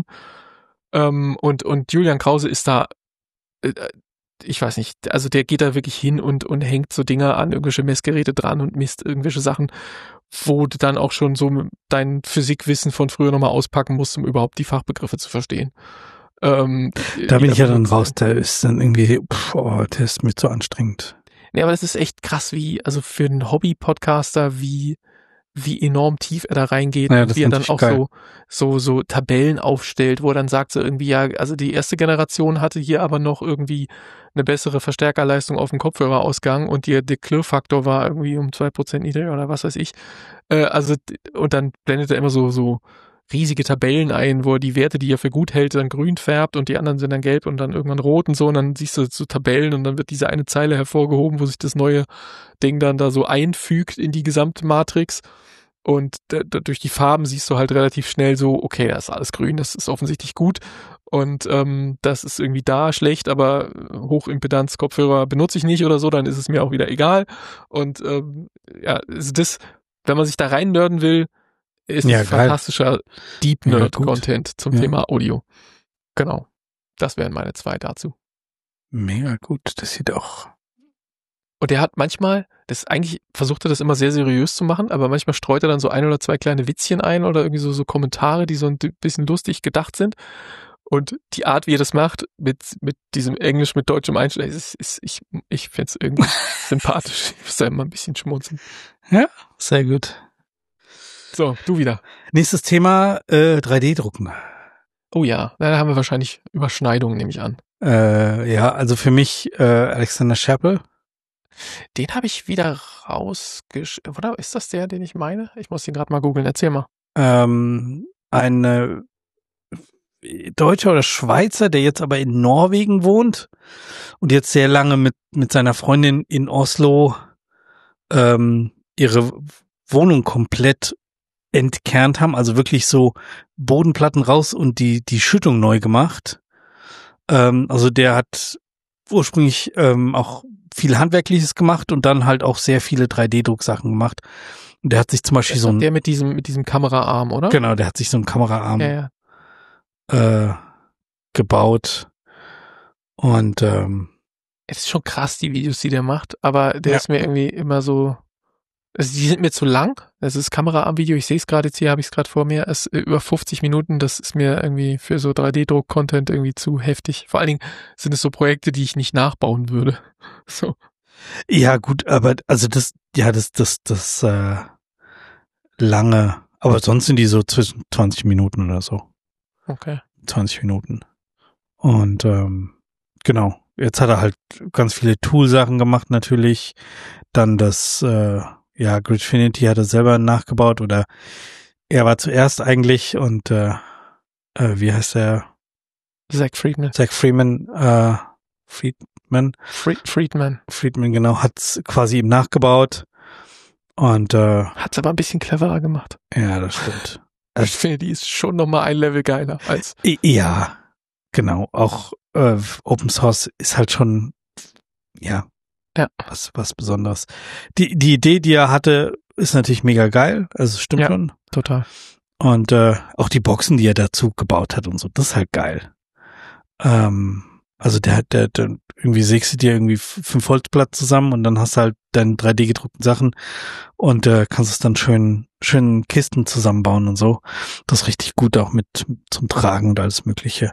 Ähm, und, und Julian Krause ist da, äh, ich weiß nicht, also der geht da wirklich hin und, und hängt so Dinger an irgendwelche Messgeräte dran und misst irgendwelche Sachen, wo du dann auch schon so dein Physikwissen von früher nochmal auspacken musst, um überhaupt die Fachbegriffe zu verstehen. Ähm, Da bin ich ja dann benutzt. raus, der ist dann irgendwie, pff, oh, der ist mir zu anstrengend. Nee, aber das ist echt krass, wie, also für einen Hobby-Podcaster, wie, wie enorm tief er da reingeht Ja, und das wie ist er dann natürlich auch geil. so, so, so Tabellen aufstellt, wo er dann sagt so irgendwie, ja, also die erste Generation hatte hier aber noch irgendwie eine bessere Verstärkerleistung auf dem Kopfhörerausgang und die, der Klirrfaktor war irgendwie um zwei Prozent niedriger oder was weiß ich. Äh, also, und dann blendet er immer so, so riesige Tabellen ein, wo er die Werte, die er für gut hält, dann grün färbt und die anderen sind dann gelb und dann irgendwann rot und so und dann siehst du so Tabellen und dann wird diese eine Zeile hervorgehoben, wo sich das neue Ding dann da so einfügt in die gesamte Matrix und da, da, durch die Farben siehst du halt relativ schnell so, okay, das ist alles grün, das ist offensichtlich gut und ähm, das ist irgendwie da schlecht, aber Hochimpedanz-Kopfhörer benutze ich nicht oder so, dann ist es mir auch wieder egal und ähm, ja, also das, wenn man sich da rein nerden will, ist Ja, es geil. fantastischer Deep Mega Nerd gut. Content zum Ja. Thema Audio. Genau. Das wären meine zwei dazu. Mega gut, das sieht auch. Und er hat manchmal, das eigentlich versucht er das immer sehr seriös zu machen, aber manchmal streut er dann so ein oder zwei kleine Witzchen ein oder irgendwie so, so Kommentare, die so ein bisschen lustig gedacht sind. Und die Art, wie er das macht, mit, mit diesem Englisch mit deutschem Einschlag, ist, ist, ich, ich finde es irgendwie sympathisch. Ich muss da immer ein bisschen schmunzeln. Ja, sehr gut. So, du wieder. Nächstes Thema, äh, drei D-Drucken. Oh ja, da haben wir wahrscheinlich Überschneidungen, nehme ich an. Äh, ja, also für mich äh, Alexander Scherpel. Den habe ich wieder rausgesch... Oder ist das der, den ich meine? Ich muss ihn gerade mal googeln. Erzähl mal. Ähm, ein äh, Deutscher oder Schweizer, der jetzt aber in Norwegen wohnt und jetzt sehr lange mit mit seiner Freundin in Oslo ähm, ihre Wohnung komplett entkernt haben, also wirklich so Bodenplatten raus und die die Schüttung neu gemacht. Ähm, also der hat ursprünglich ähm, auch viel Handwerkliches gemacht und dann halt auch sehr viele drei D-Drucksachen gemacht. Und der hat sich zum Beispiel Das so ein der mit diesem mit diesem Kameraarm, oder? genau, der hat sich so einen Kameraarm Ja, ja. äh, gebaut und ähm, Es ist schon krass, die Videos, die der macht, aber der Ja. ist mir irgendwie immer so... Also die sind mir zu lang. Das ist Kameraarm-Video. Ich sehe es gerade jetzt hier, habe ich es gerade vor mir. Es ist über fünfzig Minuten. Das ist mir irgendwie für so drei D-Druck-Content irgendwie zu heftig. Vor allen Dingen sind es so Projekte, die ich nicht nachbauen würde. So. Ja, gut, aber also das, ja, das, das, das äh, lange, aber sonst sind die so zwischen zwanzig Minuten oder so. Okay. zwanzig Minuten. Und ähm, genau, jetzt hat er halt ganz viele Tool-Sachen gemacht natürlich. Dann das, äh, ja, Gridfinity hat er selber nachgebaut oder er war zuerst eigentlich und äh, äh, wie heißt der? Zach Friedman. Zach Freeman, äh, Friedman. Fried, Friedman. Friedman, genau, hat's quasi ihm nachgebaut. Und äh, Hat's aber ein bisschen cleverer gemacht. ja, das stimmt. Ich finde, die ist schon nochmal ein Level geiler als. Ja, genau. Auch äh, Open Source ist halt schon, ja, ja. was was Besonderes. Die die Idee, die er hatte, ist natürlich mega geil. Also stimmt ja, schon. Total. Und äh, auch die Boxen, die er dazu gebaut hat und so, das ist halt geil. Ähm, also der hat, der, der irgendwie sägst du dir irgendwie fünf Holzblatt zusammen und dann hast du halt deine drei D gedruckten Sachen und äh, kannst es dann schön, schön Kisten zusammenbauen und so. Das ist richtig gut auch mit zum Tragen und alles Mögliche.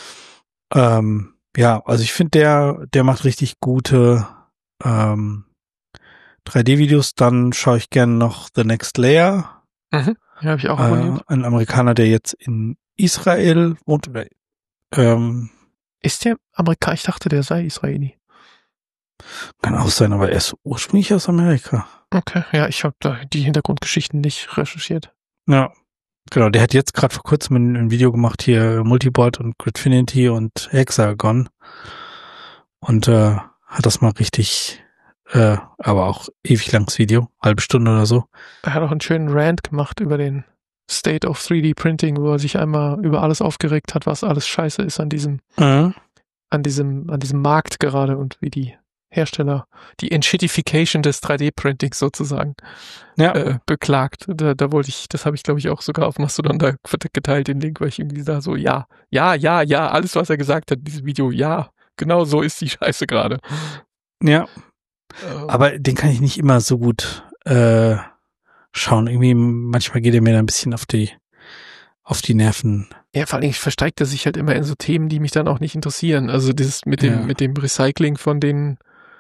Ähm, ja, also ich finde, der, der macht richtig gute ähm, drei D-Videos. Dann schaue ich gerne noch The Next Layer. Mhm. Ja, habe ich auch abonniert. Äh, ein Amerikaner, der jetzt in Israel wohnt oder ähm, ist der Amerikaner? Ich dachte, der sei Israeli. Kann auch sein, aber er ist ursprünglich aus Amerika. Okay, ja, ich habe da die Hintergrundgeschichten nicht recherchiert. Ja, genau. Der hat jetzt gerade vor kurzem ein, ein Video gemacht hier, Multiboard und Gridfinity und Hexagon. Und äh, hat das mal richtig, äh, aber auch ewig langes Video, halbe Stunde oder so. Er hat auch einen schönen Rant gemacht über den State of drei D Printing, wo er sich einmal über alles aufgeregt hat, was alles scheiße ist an diesem, mhm. an diesem, an diesem Markt gerade und wie die Hersteller die Enshittification des drei D Printings sozusagen ja. äh, beklagt. Da, da wollte ich, das habe ich glaube ich auch sogar auf Mastodon da geteilt, den Link, weil ich irgendwie da so, ja, ja, ja, ja, alles was er gesagt hat in diesem Video, ja, genau so ist die Scheiße gerade. Ja, ähm. aber den kann ich nicht immer so gut äh, schauen. Irgendwie, manchmal geht er mir da ein bisschen auf die auf die Nerven. Ja, vor allem versteigt er sich halt immer in so Themen, die mich dann auch nicht interessieren. Also das mit dem, ja. mit dem Recycling von den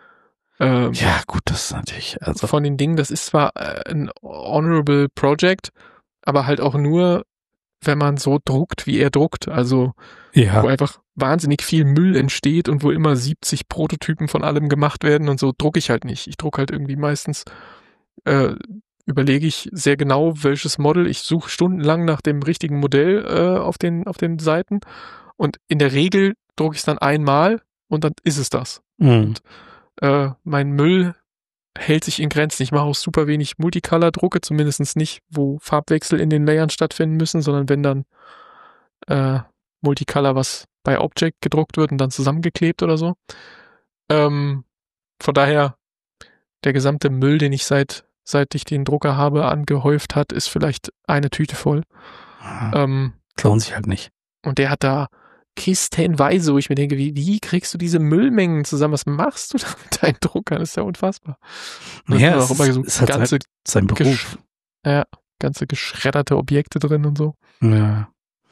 Ähm, ja, gut, das ist natürlich, also. von den Dingen, das ist zwar äh, ein honorable Project, aber halt auch nur, wenn man so druckt, wie er druckt. Also, ja. wo einfach wahnsinnig viel Müll entsteht und wo immer siebzig Prototypen von allem gemacht werden und so drucke ich halt nicht. Ich drucke halt irgendwie meistens, äh, überlege ich sehr genau, welches Model. Ich suche stundenlang nach dem richtigen Modell äh, auf den, auf den Seiten und in der Regel drucke ich es dann einmal und dann ist es das. Mhm. Und Äh, mein Müll hält sich in Grenzen. Ich mache auch super wenig Multicolor-Drucke, zumindest nicht, wo Farbwechsel in den Layern stattfinden müssen, sondern wenn dann äh, Multicolor, was bei Object gedruckt wird und dann zusammengeklebt oder so. Ähm, von daher, der gesamte Müll, den ich seit seit ich den Drucker habe, angehäuft hat, ist vielleicht eine Tüte voll. Ja, ähm, lohnt sich halt nicht. Und der hat da kistenweise, wo ich mir denke, wie, wie kriegst du diese Müllmengen zusammen? Was machst du da mit deinen Druckern? Das ist ja unfassbar. Ja, auch es immer so ist halt ganze, sein, sein Beruf. Ja, ganze geschredderte Objekte drin und so. Ja.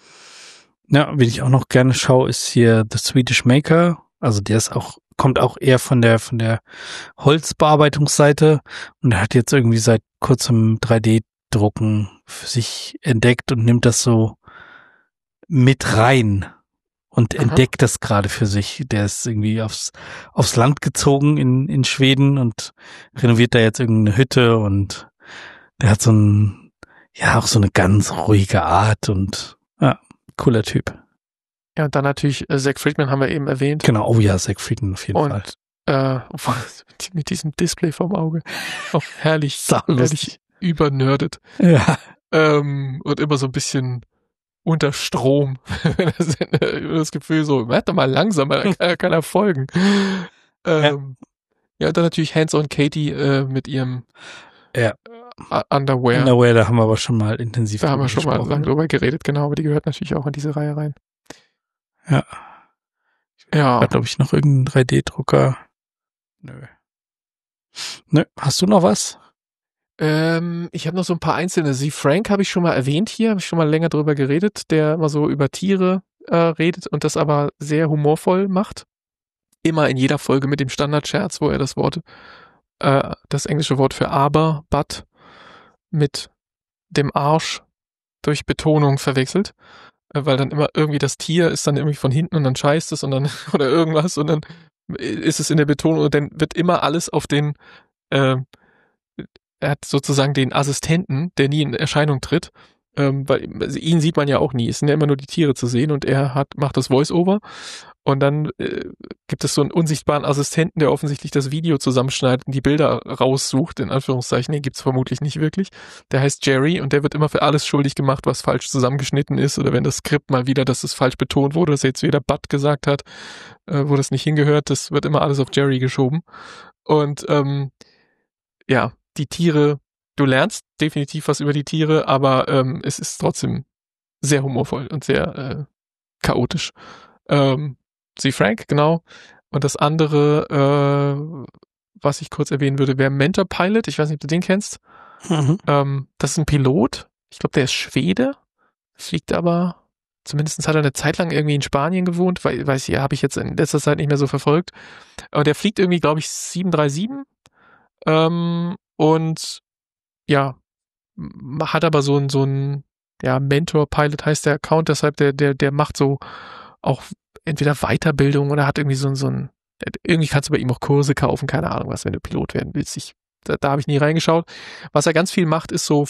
Ja, wen ich auch noch gerne schaue, ist hier The Swedish Maker. Also der ist auch, kommt auch eher von der, von der Holzbearbeitungsseite und er hat jetzt irgendwie seit kurzem drei D-Drucken für sich entdeckt und nimmt das so mit rein und Aha. entdeckt das gerade für sich. Der ist irgendwie aufs, aufs Land gezogen in, in Schweden und renoviert da jetzt irgendeine Hütte und der hat so ein, ja, auch so eine ganz ruhige Art und, ja, cooler Typ. Ja, und dann natürlich äh, Zach Friedman haben wir eben erwähnt. Genau, oh ja, Zach Friedman auf jeden und, Fall. Äh, mit diesem Display vorm Auge. Auch herrlich, herrlich übernerdet. Ja. Ähm, und immer so ein bisschen unter Strom. Das Gefühl so, warte mal langsamer, da kann ja keiner folgen. Ähm, ja. ja, dann natürlich Hands-on Katie äh, mit ihrem ja. äh, Underwear. Underwear, da haben wir aber schon mal intensiv Da haben wir schon gesprochen. mal lang drüber geredet, genau, aber die gehört natürlich auch in diese Reihe rein. Ja. Ja. Hat, glaube ich, noch irgendeinen drei D-Drucker? Nö. Nö. Hast du noch was? Ähm, ich habe noch so ein paar einzelne. Sie Frank habe ich schon mal erwähnt hier, habe ich schon mal länger drüber geredet, der immer so über Tiere äh, redet und das aber sehr humorvoll macht. immer in jeder Folge mit dem Standardscherz, wo er das Wort, äh, das englische Wort für aber, but, mit dem Arsch durch Betonung verwechselt, äh, weil dann immer irgendwie das Tier ist dann irgendwie von hinten und dann scheißt es und dann, oder irgendwas und dann ist es in der Betonung und dann wird immer alles auf den, äh, er hat sozusagen den Assistenten, der nie in Erscheinung tritt, ähm, weil also ihn sieht man ja auch nie, es sind ja immer nur die Tiere zu sehen und er hat macht das Voice-Over und dann äh, gibt es so einen unsichtbaren Assistenten, der offensichtlich das Video zusammenschneidet und die Bilder raussucht, in Anführungszeichen, den gibt's vermutlich nicht wirklich, der heißt Jerry und der wird immer für alles schuldig gemacht, was falsch zusammengeschnitten ist oder wenn das Skript mal wieder, dass es falsch betont wurde, dass er jetzt wieder Bud gesagt hat, äh, wo das nicht hingehört, das wird immer alles auf Jerry geschoben und ähm, ja, die Tiere, du lernst definitiv was über die Tiere, aber ähm, es ist trotzdem sehr humorvoll und sehr äh, chaotisch. Ähm, Sie Frank, genau. Und das andere, äh, was ich kurz erwähnen würde, wäre Mentor Pilot. Ich weiß nicht, ob du den kennst. Mhm. Ähm, das ist ein Pilot. Ich glaube, der ist Schwede. Fliegt aber, zumindest hat er eine Zeit lang irgendwie in Spanien gewohnt, weil, weiß ich, ja, habe ich jetzt in letzter Zeit nicht mehr so verfolgt. Aber der fliegt irgendwie, glaube ich, sieben drei sieben. Ähm, und ja, hat aber so ein, so ein, ja, Mentor-Pilot heißt der Account, deshalb der, der, der macht so auch entweder Weiterbildung oder hat irgendwie so ein, so ein, irgendwie kannst du bei ihm auch Kurse kaufen, keine Ahnung was, wenn du Pilot werden willst. Ich, da, da habe ich nie reingeschaut. Was er ganz viel macht, ist so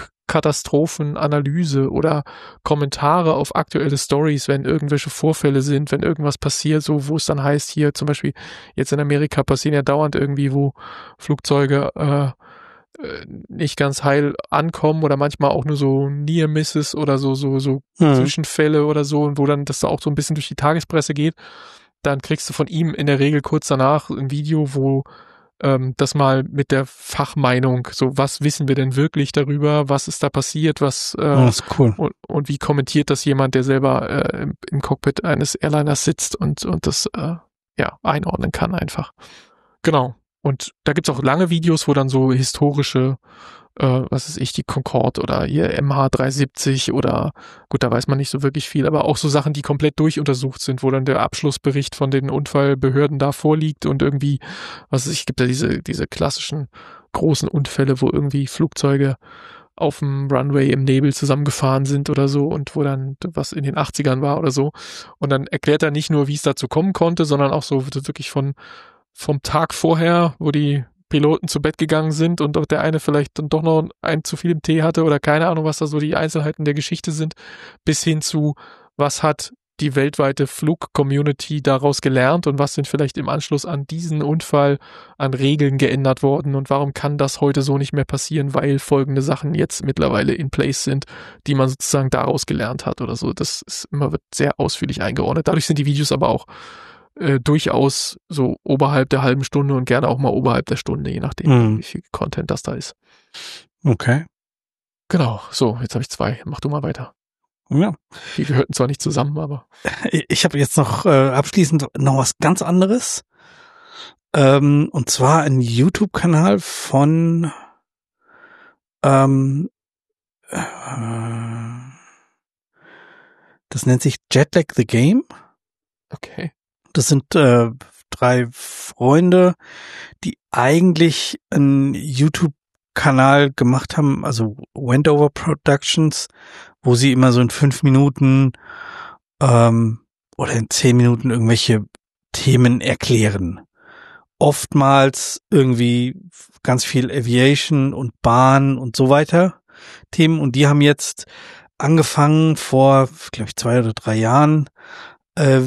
Flugkatastrophenanalyse oder Kommentare auf aktuelle Stories, wenn irgendwelche Vorfälle sind, wenn irgendwas passiert, so wo es dann heißt, hier zum Beispiel jetzt in Amerika passieren ja dauernd irgendwie, wo Flugzeuge äh, nicht ganz heil ankommen oder manchmal auch nur so Near Misses oder so so so Mhm. Zwischenfälle oder so und wo dann das da auch so ein bisschen durch die Tagespresse geht, dann kriegst du von ihm in der Regel kurz danach ein Video, wo ähm, das mal mit der Fachmeinung, so was wissen wir denn wirklich darüber, was ist da passiert, was äh, Oh, das ist cool. und, und wie kommentiert das jemand, der selber äh, im, im Cockpit eines Airliners sitzt und und das äh, ja einordnen kann einfach. Genau. Und da gibt's auch lange Videos, wo dann so historische, äh, was weiß ich, die Concorde oder hier M H drei siebzig oder, gut, da weiß man nicht so wirklich viel, aber auch so Sachen, die komplett durchuntersucht sind, wo dann der Abschlussbericht von den Unfallbehörden da vorliegt und irgendwie, was weiß ich, gibt ja diese, diese klassischen großen Unfälle, wo irgendwie Flugzeuge auf dem Runway im Nebel zusammengefahren sind oder so und wo dann was in den achtzigern war oder so. Und dann erklärt er nicht nur, wie es dazu kommen konnte, sondern auch so wirklich von vom Tag vorher, wo die Piloten zu Bett gegangen sind und auch der eine vielleicht dann doch noch ein zu viel im Tee hatte oder keine Ahnung, was da so die Einzelheiten der Geschichte sind, bis hin zu, was hat die weltweite Flug-Community daraus gelernt und was sind vielleicht im Anschluss an diesen Unfall an Regeln geändert worden und warum kann das heute so nicht mehr passieren, weil folgende Sachen jetzt mittlerweile in place sind, die man sozusagen daraus gelernt hat oder so. Das ist immer wird sehr ausführlich eingeordnet. Dadurch sind die Videos aber auch Äh, durchaus so oberhalb der halben Stunde und gerne auch mal oberhalb der Stunde, je nachdem, Mhm. wie viel Content das da ist. Okay. Genau, so, jetzt habe ich zwei. Mach du mal weiter. Ja. Die gehörten zwar nicht zusammen, aber Ich habe jetzt noch äh, abschließend noch was ganz anderes. Ähm, und zwar ein YouTube-Kanal von ähm, äh, das nennt sich Jetlag the Game. okay. Das sind äh, drei Freunde, die eigentlich einen YouTube-Kanal gemacht haben, also Wendover Productions, wo sie immer so in fünf Minuten ähm, oder in zehn Minuten irgendwelche Themen erklären. Oftmals irgendwie ganz viel Aviation und Bahn und so weiter Themen. Und die haben jetzt angefangen vor, glaube ich, zwei oder drei Jahren, äh,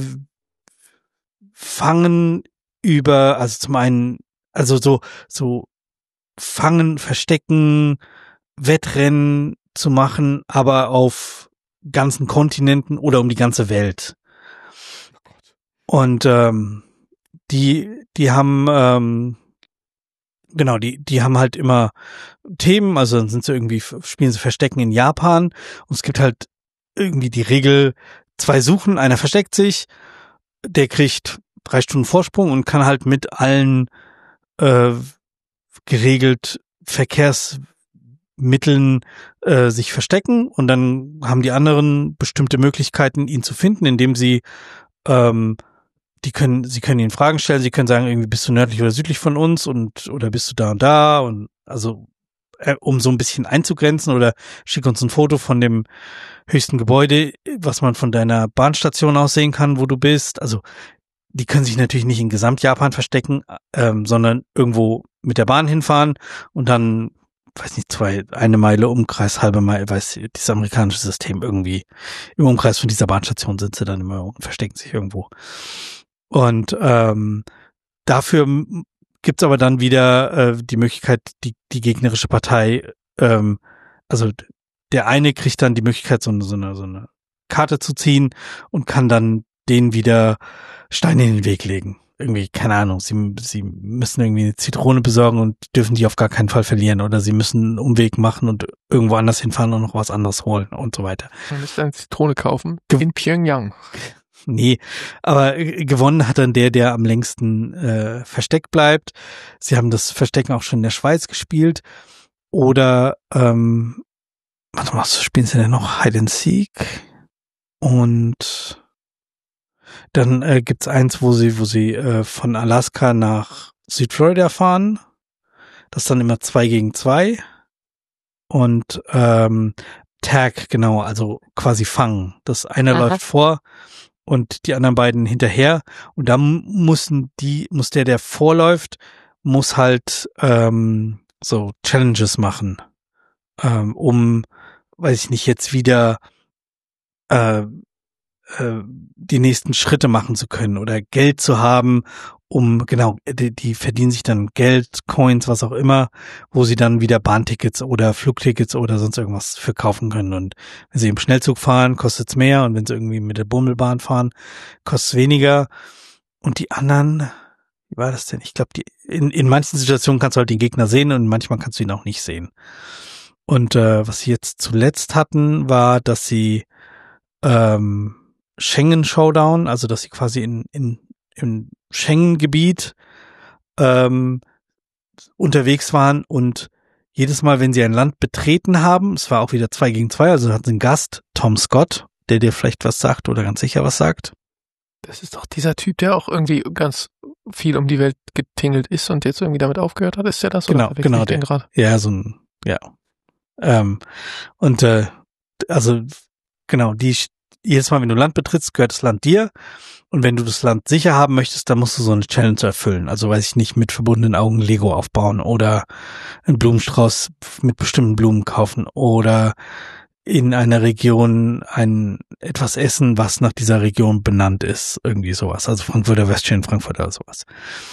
fangen über, also zum einen, also so, so fangen, verstecken, Wettrennen zu machen, aber auf ganzen Kontinenten oder um die ganze Welt. Und ähm, die, die haben, ähm, genau, die, die haben halt immer Themen, also dann sind sie irgendwie, spielen sie Verstecken in Japan und es gibt halt irgendwie die Regel, zwei suchen, einer versteckt sich, der kriegt drei Stunden Vorsprung und kann halt mit allen äh, geregelt Verkehrsmitteln äh, sich verstecken und dann haben die anderen bestimmte Möglichkeiten, ihn zu finden, indem sie ähm, die können, sie können ihnen Fragen stellen, sie können sagen, irgendwie bist du nördlich oder südlich von uns und oder bist du da und da und also äh, um so ein bisschen einzugrenzen oder schick uns ein Foto von dem höchsten Gebäude, was man von deiner Bahnstation aus sehen kann, wo du bist. Also die können sich natürlich nicht in Gesamt-Japan verstecken, ähm, sondern irgendwo mit der Bahn hinfahren und dann, weiß nicht, zwei, eine Meile Umkreis, halbe Meile, weiß dieses amerikanische System irgendwie im Umkreis von dieser Bahnstation sind sie dann immer und verstecken sich irgendwo. Und ähm, dafür gibt's aber dann wieder äh, die Möglichkeit, die die gegnerische Partei, ähm, also der eine kriegt dann die Möglichkeit, so eine, so eine, so eine Karte zu ziehen und kann dann denen wieder Steine in den Weg legen. Irgendwie, keine Ahnung, sie, sie müssen irgendwie eine Zitrone besorgen und dürfen die auf gar keinen Fall verlieren oder sie müssen einen Umweg machen und irgendwo anders hinfahren und noch was anderes holen und so weiter. Man müsste eine Zitrone kaufen in Pyongyang. Nee, aber gewonnen hat dann der, der am längsten äh, versteckt bleibt. Sie haben das Verstecken auch schon in der Schweiz gespielt. Oder, ähm, warte mal, was spielen sie denn noch? Hide and Seek. Und dann äh, gibt's eins, wo sie, wo sie äh, von Alaska nach Südflorida fahren. Das ist dann immer zwei gegen zwei. Und ähm, Tag, genau, also quasi fangen. Das eine Aha. läuft vor und die anderen beiden hinterher. Und da mussten die, muss der, der vorläuft, muss halt ähm, so Challenges machen, ähm, um, weiß ich nicht, jetzt wieder äh, äh, die nächsten Schritte machen zu können oder Geld zu haben, um, genau, die, die verdienen sich dann Geld, Coins, was auch immer, wo sie dann wieder Bahntickets oder Flugtickets oder sonst irgendwas für kaufen können. Und wenn sie im Schnellzug fahren, kostet es mehr und wenn sie irgendwie mit der Bummelbahn fahren, kostet es weniger. Und die anderen, wie war das denn? Ich glaube, die in, in manchen Situationen kannst du halt den Gegner sehen und manchmal kannst du ihn auch nicht sehen. Und äh, was sie jetzt zuletzt hatten, war, dass sie ähm, Schengen Showdown, also dass sie quasi in, in im Schengen-Gebiet ähm, unterwegs waren und jedes Mal, wenn sie ein Land betreten haben, es war auch wieder zwei gegen zwei, also hatten sie einen Gast, Tom Scott, der dir vielleicht was sagt oder ganz sicher was sagt. Das ist doch dieser Typ, der auch irgendwie ganz viel um die Welt getingelt ist und jetzt irgendwie damit aufgehört hat. Ist der das? Genau, oder genau. Der, grad? ja, so ein, ja. Ähm, und äh, also genau, die jedes Mal, wenn du Land betrittst, gehört das Land dir. Und wenn du das Land sicher haben möchtest, dann musst du so eine Challenge erfüllen. Also weiß ich nicht, mit verbundenen Augen Lego aufbauen oder einen Blumenstrauß mit bestimmten Blumen kaufen oder in einer Region ein etwas essen, was nach dieser Region benannt ist. Irgendwie sowas. Also Frankfurter Würstchen, Frankfurter oder sowas.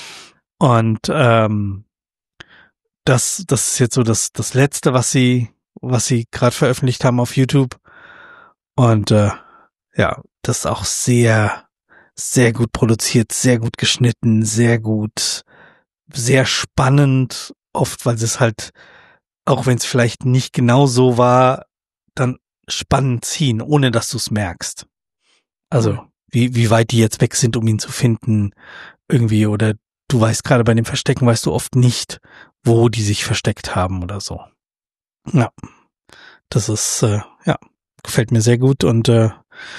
Und ähm, das, das ist jetzt so das, das Letzte, was sie, was sie gerade veröffentlicht haben auf YouTube. Und äh, ja, das ist auch sehr sehr gut produziert, sehr gut geschnitten, sehr gut, sehr spannend, oft, weil es halt, auch wenn es vielleicht nicht genau so war, dann spannend ziehen, ohne dass du es merkst. Also, mhm. wie, wie weit die jetzt weg sind, um ihn zu finden, irgendwie, oder du weißt gerade bei dem Verstecken, weißt du oft nicht, wo die sich versteckt haben oder so. Ja, das ist, äh, ja, gefällt mir sehr gut und äh,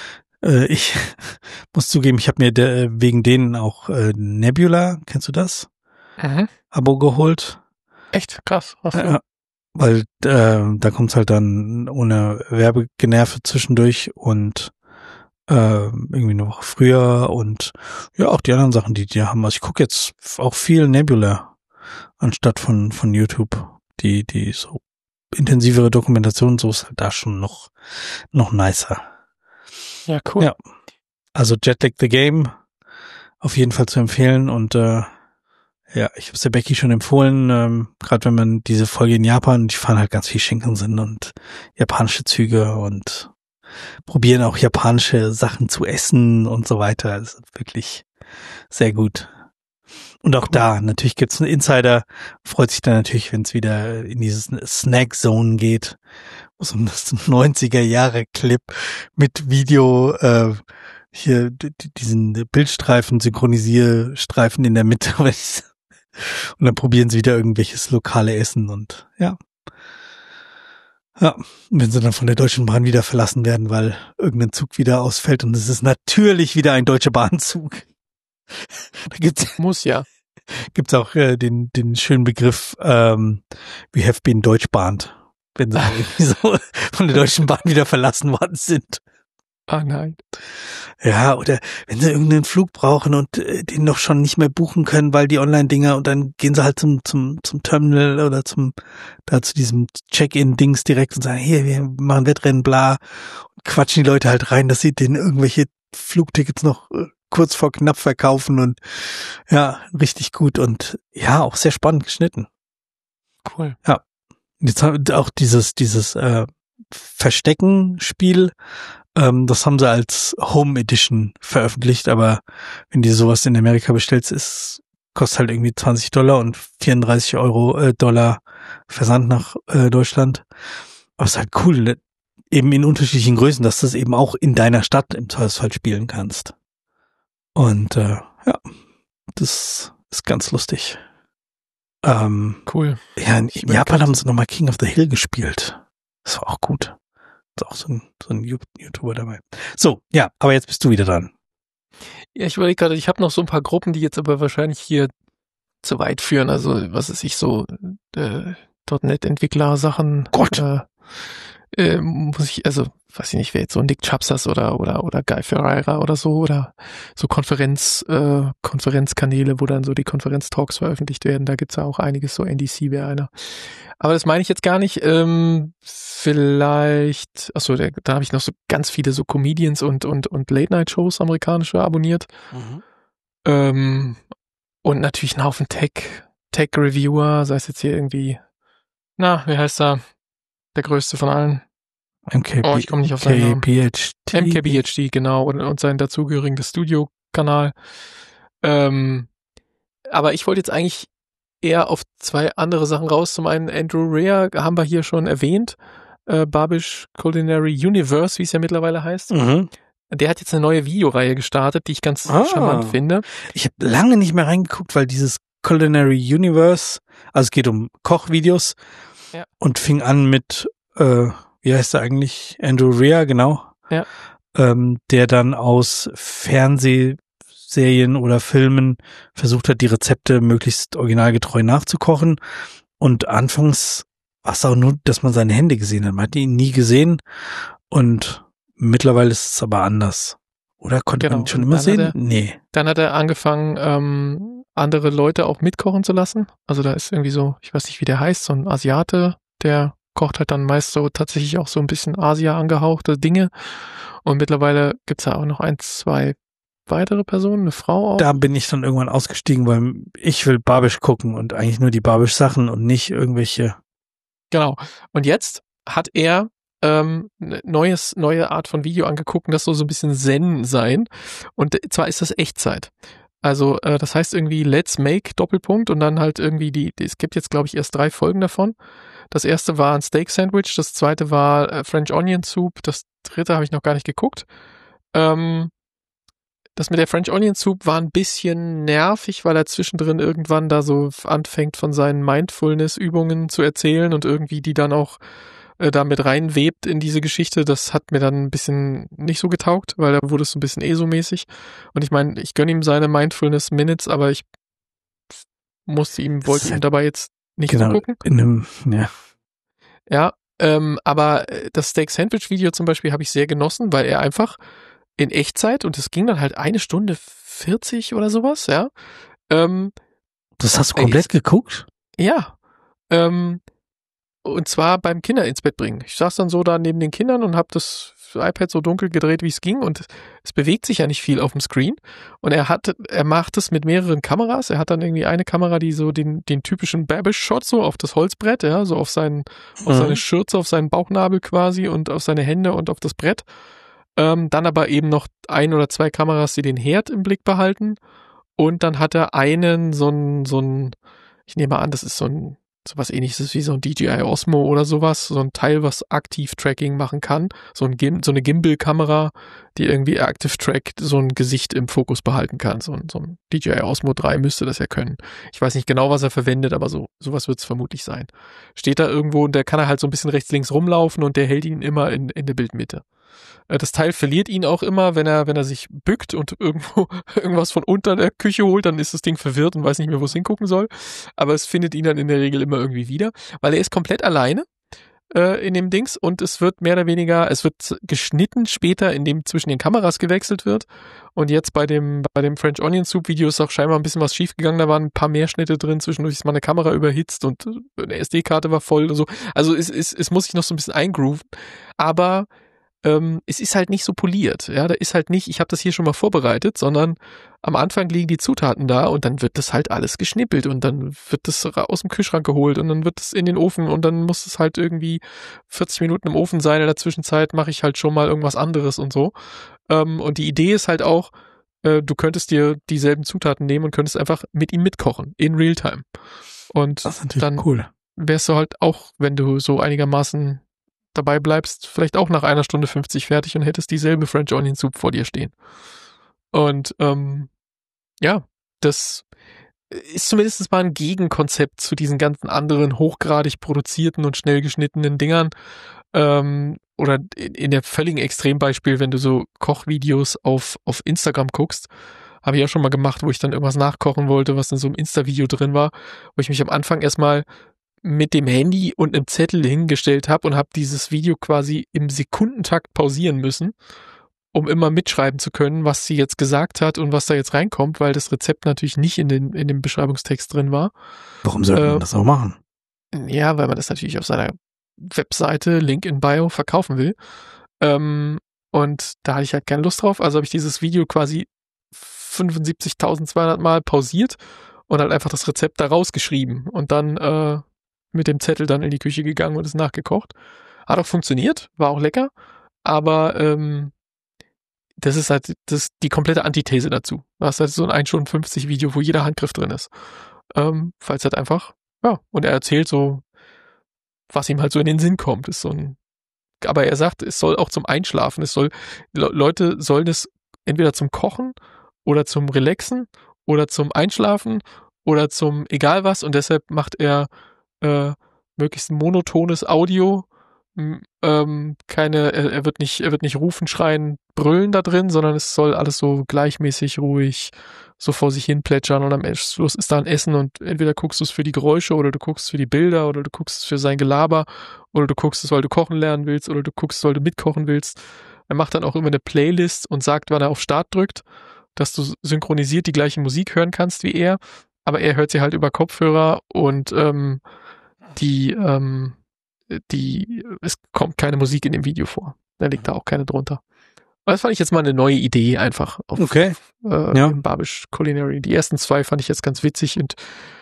ich muss zugeben, ich habe mir de, wegen denen auch äh, Nebula, kennst du das? Mhm. Abo geholt. Echt? Krass. Äh, weil äh, da kommt's halt dann ohne Werbegenerve zwischendurch und äh, irgendwie eine Woche früher und ja, auch die anderen Sachen, die die haben. Also ich gucke jetzt auch viel Nebula anstatt von von YouTube. Die, die so intensivere Dokumentation, so ist halt da schon noch noch nicer. Ja, cool. Ja. Also Jetlag the Game auf jeden Fall zu empfehlen und äh, ja, ich habe es der Becky schon empfohlen, ähm, gerade wenn man diese Folge in Japan, die fahren halt ganz viel Shinkansen und japanische Züge und probieren auch japanische Sachen zu essen und so weiter. Das ist wirklich sehr gut. Und auch cool. Da, natürlich gibt's einen Insider, freut sich dann natürlich, wenn es wieder in dieses Snack-Zone geht, wo so ein neunziger Jahre Clip mit Video, äh, hier d- d- diesen Bildstreifen, Synchronisierstreifen in der Mitte und dann probieren sie wieder irgendwelches lokale Essen und ja. Ja, wenn sie dann von der Deutschen Bahn wieder verlassen werden, weil irgendein Zug wieder ausfällt und es ist natürlich wieder ein Deutsche Bahnzug. Da gibt's, Muss ja. gibt's auch äh, den, den schönen Begriff, ähm, we have been deutschbahnt, wenn sie irgendwie so von der Deutschen Bahn wieder verlassen worden sind. Ah nein. Ja, oder wenn sie irgendeinen Flug brauchen und äh, den noch schon nicht mehr buchen können, weil die Online-Dinger, und dann gehen sie halt zum zum zum Terminal oder zum da zu diesem Check-in-Dings direkt und sagen, hier, wir machen Wettrennen, bla, und quatschen die Leute halt rein, dass sie denen irgendwelche Flugtickets noch äh, kurz vor knapp verkaufen, und ja, richtig gut und ja, auch sehr spannend geschnitten. Cool. Ja. Jetzt haben auch dieses dieses äh, Verstecken-Spiel, ähm, das haben sie als Home Edition veröffentlicht, aber wenn du sowas in Amerika bestellst, ist, kostet halt irgendwie zwanzig Dollar und vierunddreißig Euro äh, Dollar Versand nach äh, Deutschland. Aber es ist halt cool, ne? Eben in unterschiedlichen Größen, dass du es eben auch in deiner Stadt im Zweifelsfall spielen kannst. Und äh, ja, das ist ganz lustig. Ähm, Cool. ja, in, in Japan haben sie nochmal King of the Hill gespielt. Das war auch gut. Ist auch so ein, so ein YouTuber dabei. So, ja, aber jetzt bist du wieder dran. Ja, ich überlege gerade, ich habe noch so ein paar Gruppen, die jetzt aber wahrscheinlich hier zu weit führen. Also, was ist ich so, äh, .NET-Entwickler-Sachen. Gott. Äh, äh, muss ich, also, weiß ich nicht, wer jetzt so Nick Chapsas oder, oder, oder Guy Ferreira oder so, oder so Konferenz, äh, Konferenzkanäle, wo dann so die Konferenztalks veröffentlicht werden. Da gibt's ja auch einiges, so N D C wäre einer. Aber das meine ich jetzt gar nicht. Ähm, vielleicht, achso, da, da habe ich noch so ganz viele so Comedians und, und, und Late-Night-Shows amerikanische abonniert. Mhm. Ähm, und natürlich einen Haufen Tech, Tech-Reviewer, sei es jetzt hier irgendwie, na, wie heißt er? Der größte von allen. M K B, Oh, ich komme nicht auf seinen Namen. M K B H D. M K B H D, genau, und, und seinen dazugehörigen Studio-Kanal. Ähm, aber ich wollte jetzt eigentlich eher auf zwei andere Sachen raus. Zum einen Andrew Rea haben wir hier schon erwähnt. Äh, Babish Culinary Universe, wie es ja mittlerweile heißt. Mhm. Der hat jetzt eine neue Videoreihe gestartet, die ich ganz Ah. charmant finde. Ich habe lange nicht mehr reingeguckt, weil dieses Culinary Universe, also es geht um Kochvideos, Ja. und fing an mit, äh, wie heißt er eigentlich? Andrew Rea, genau. Ja. Ähm, der dann aus Fernsehserien oder Filmen versucht hat, die Rezepte möglichst originalgetreu nachzukochen. Und anfangs war es auch nur, dass man seine Hände gesehen hat. Man hat ihn nie gesehen. Und mittlerweile ist es aber anders. Oder konnte Genau. man ihn schon Und immer dann sehen? hat er- Nee. Dann hat er angefangen, ähm, andere Leute auch mitkochen zu lassen. Also da ist irgendwie so, ich weiß nicht, wie der heißt, so ein Asiate, der kocht halt dann meist so tatsächlich auch so ein bisschen Asia angehauchte Dinge. Und mittlerweile gibt's da auch noch ein, zwei weitere Personen, eine Frau auch. Da bin ich dann irgendwann ausgestiegen, weil ich will Babish gucken und eigentlich nur die Babish-Sachen und nicht irgendwelche. Genau. Und jetzt hat er ähm, ne neues, neue Art von Video angeguckt, und das soll so ein bisschen Zen sein. Und zwar ist das Echtzeit. Also äh, das heißt irgendwie Let's Make Doppelpunkt und dann halt irgendwie die, die es gibt jetzt glaube ich erst drei Folgen davon. Das erste war ein Steak Sandwich, das zweite war äh, French Onion Soup, das dritte habe ich noch gar nicht geguckt. Ähm, das mit der French Onion Soup war ein bisschen nervig, weil er zwischendrin irgendwann da so anfängt von seinen Mindfulness-Übungen zu erzählen und irgendwie die dann auch äh, da mit reinwebt in diese Geschichte. Das hat mir dann ein bisschen nicht so getaugt, weil da wurde es so ein bisschen ESO-mäßig. Und ich meine, ich gönne ihm seine Mindfulness-Minutes, aber ich musste ihm, wollte ihm dabei jetzt nicht Genau, zugucken. in einem, ja. Ja, ähm, aber das Steak Sandwich Video zum Beispiel habe ich sehr genossen, weil er einfach in Echtzeit, und es ging dann halt eine Stunde vierzig oder sowas, ja. Ähm, Das hast du komplett ey, geguckt? ja. Ähm, und zwar beim Kinder ins Bett bringen. Ich saß dann so da neben den Kindern und habe das iPad so dunkel gedreht, wie es ging, und es bewegt sich ja nicht viel auf dem Screen. Und er hat, er macht es mit mehreren Kameras. Er hat dann irgendwie eine Kamera, die so den, den typischen Babish-Shot so auf das Holzbrett, ja, so auf seinen, mhm. auf seine Schürze, auf seinen Bauchnabel quasi und auf seine Hände und auf das Brett. Ähm, dann aber eben noch ein oder zwei Kameras, die den Herd im Blick behalten. Und dann hat er einen, so ein, so ein, ich nehme an, das ist so ein, sowas ähnliches wie so ein D J I Osmo oder sowas, so ein Teil, was Aktiv-Tracking machen kann, so, ein Gim- so eine Gimbal-Kamera, die irgendwie Active Track so ein Gesicht im Fokus behalten kann. So ein, so ein D J I Osmo drei müsste das ja können. Ich weiß nicht genau, was er verwendet, aber so sowas wird es vermutlich sein. Steht da irgendwo und der kann er halt so ein bisschen rechts, links rumlaufen und der hält ihn immer in, in der Bildmitte. Äh, das Teil verliert ihn auch immer, wenn er, wenn er sich bückt und irgendwo irgendwas von unter der Küche holt, dann ist das Ding verwirrt und weiß nicht mehr, wo es hingucken soll. Aber es findet ihn dann in der Regel immer irgendwie wieder, weil er ist komplett alleine äh, in dem Dings und es wird mehr oder weniger, es wird geschnitten später, indem zwischen den Kameras gewechselt wird. Und jetzt bei dem bei dem French Onion Soup Video ist auch scheinbar ein bisschen was schiefgegangen. Da waren ein paar mehr Schnitte drin, zwischendurch ist mal eine Kamera überhitzt und eine S D-Karte war voll und so. Also es, es, es muss sich noch so ein bisschen eingrooven. Aber ähm, es ist halt nicht so poliert. Ja, da ist halt nicht, ich habe das hier schon mal vorbereitet, sondern am Anfang liegen die Zutaten da und dann wird das halt alles geschnippelt und dann wird das aus dem Kühlschrank geholt und dann wird es in den Ofen und dann muss es halt irgendwie vierzig Minuten im Ofen sein. In der Zwischenzeit mache ich halt schon mal irgendwas anderes und so. Ähm, und die Idee ist halt auch, äh, du könntest dir dieselben Zutaten nehmen und könntest einfach mit ihm mitkochen, in Realtime. Und Das ist natürlich dann cool. wärst du halt auch, wenn du so einigermaßen dabei bleibst, vielleicht auch nach einer Stunde fünfzig fertig und hättest dieselbe French Onion Soup vor dir stehen. Und ähm, ja, das ist zumindest mal ein Gegenkonzept zu diesen ganzen anderen hochgradig produzierten und schnell geschnittenen Dingern. Ähm, oder in, in der völligen Extrembeispiel, wenn du so Kochvideos auf, auf Instagram guckst, habe ich auch schon mal gemacht, wo ich dann irgendwas nachkochen wollte, was in so einem Insta-Video drin war, wo ich mich am Anfang erstmal mit dem Handy und einem Zettel hingestellt habe und habe dieses Video quasi im Sekundentakt pausieren müssen, um immer mitschreiben zu können, was sie jetzt gesagt hat und was da jetzt reinkommt, weil das Rezept natürlich nicht in, den, in dem Beschreibungstext drin war. Warum sollte Äh, man das auch machen? Ja, weil man das natürlich auf seiner Webseite, Link in Bio, verkaufen will. Ähm, und da hatte ich halt keine Lust drauf, also habe ich dieses Video quasi fünfundsiebzigtausendzweihundert Mal pausiert und halt einfach das Rezept da rausgeschrieben und dann äh, mit dem Zettel dann in die Küche gegangen und es nachgekocht. Hat auch funktioniert, war auch lecker, aber ähm, das ist halt das die komplette Antithese dazu. Du hast halt so ein eins Stunde fünfzig Video, wo jeder Handgriff drin ist. Ähm, falls halt einfach, ja, und er erzählt so, was ihm halt so in den Sinn kommt. Ist so ein, aber er sagt, es soll auch zum Einschlafen, es soll, Le- Leute sollen es entweder zum Kochen oder zum Relaxen oder zum Einschlafen oder zum egal was und deshalb macht er äh, möglichst monotones Audio, m- ähm, keine, er, er wird nicht, er wird nicht rufen, schreien, brüllen da drin, sondern es soll alles so gleichmäßig, ruhig, so vor sich hin plätschern und am Schluss ist da ein Essen und entweder guckst du es für die Geräusche oder du guckst es für die Bilder oder du guckst es für sein Gelaber oder du guckst es, weil du kochen lernen willst oder du guckst es, weil du mitkochen willst. Er macht dann auch immer eine Playlist und sagt, wann er auf Start drückt, dass du synchronisiert die gleiche Musik hören kannst wie er, aber er hört sie halt über Kopfhörer und ähm, die, ähm, die, es kommt keine Musik in dem Video vor. Da liegt da auch keine drunter. Das fand ich jetzt mal eine neue Idee einfach auf Okay. äh, Ja. im Babisch Culinary. Die ersten zwei fand ich jetzt ganz witzig und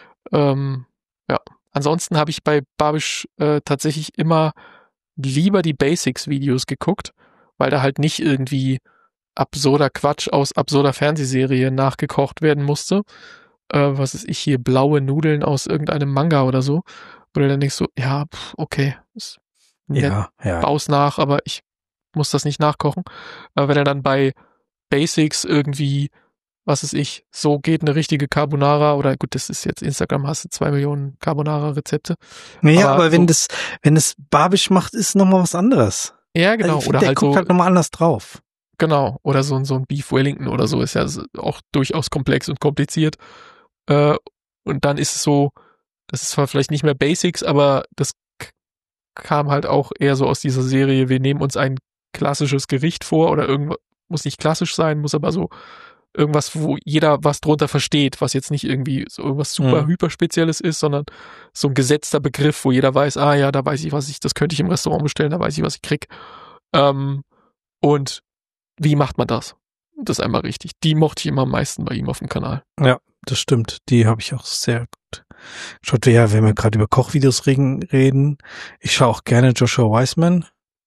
ähm, ja. Ansonsten habe ich bei Babisch äh, tatsächlich immer lieber die Basics-Videos geguckt, weil da halt nicht irgendwie absurder Quatsch aus absurder Fernsehserie nachgekocht werden musste. Äh, was ist ich hier, blaue Nudeln aus irgendeinem Manga oder so. Oder dann denkst du, ja, pff, okay, ist nett, Ja, ja. baus nach, aber ich muss das nicht nachkochen. Aber wenn er dann bei Basics irgendwie, was ist ich, so geht eine richtige Carbonara oder gut, das ist jetzt Instagram, hast du zwei Millionen Carbonara-Rezepte. Naja, aber aber wenn so- das, wenn es Babisch macht, ist nochmal was anderes. Ja, genau. Also ich find, oder der halt guckt so, halt nochmal anders drauf. genau. Oder so, ein- so ein Beef Wellington oder so ist ja so- auch durchaus komplex und kompliziert. Äh, und dann ist es so, das ist zwar vielleicht nicht mehr Basics, aber das k- kam halt auch eher so aus dieser Serie, wir nehmen uns ein klassisches Gericht vor oder irgendwas, muss nicht klassisch sein, muss aber so irgendwas, wo jeder was drunter versteht, was jetzt nicht irgendwie so irgendwas super Mhm. hyperspezielles ist, sondern so ein gesetzter Begriff, wo jeder weiß, ah ja, da weiß ich, was ich, das könnte ich im Restaurant bestellen, da weiß ich, was ich krieg. Ähm, und wie macht man das? Das ist einmal richtig. Die mochte ich immer am meisten bei ihm auf dem Kanal. Ja, das stimmt. Die habe ich auch sehr gut. Schaut ja, wenn wir gerade über Kochvideos reden, reden. Ich schaue auch gerne Joshua Weissman.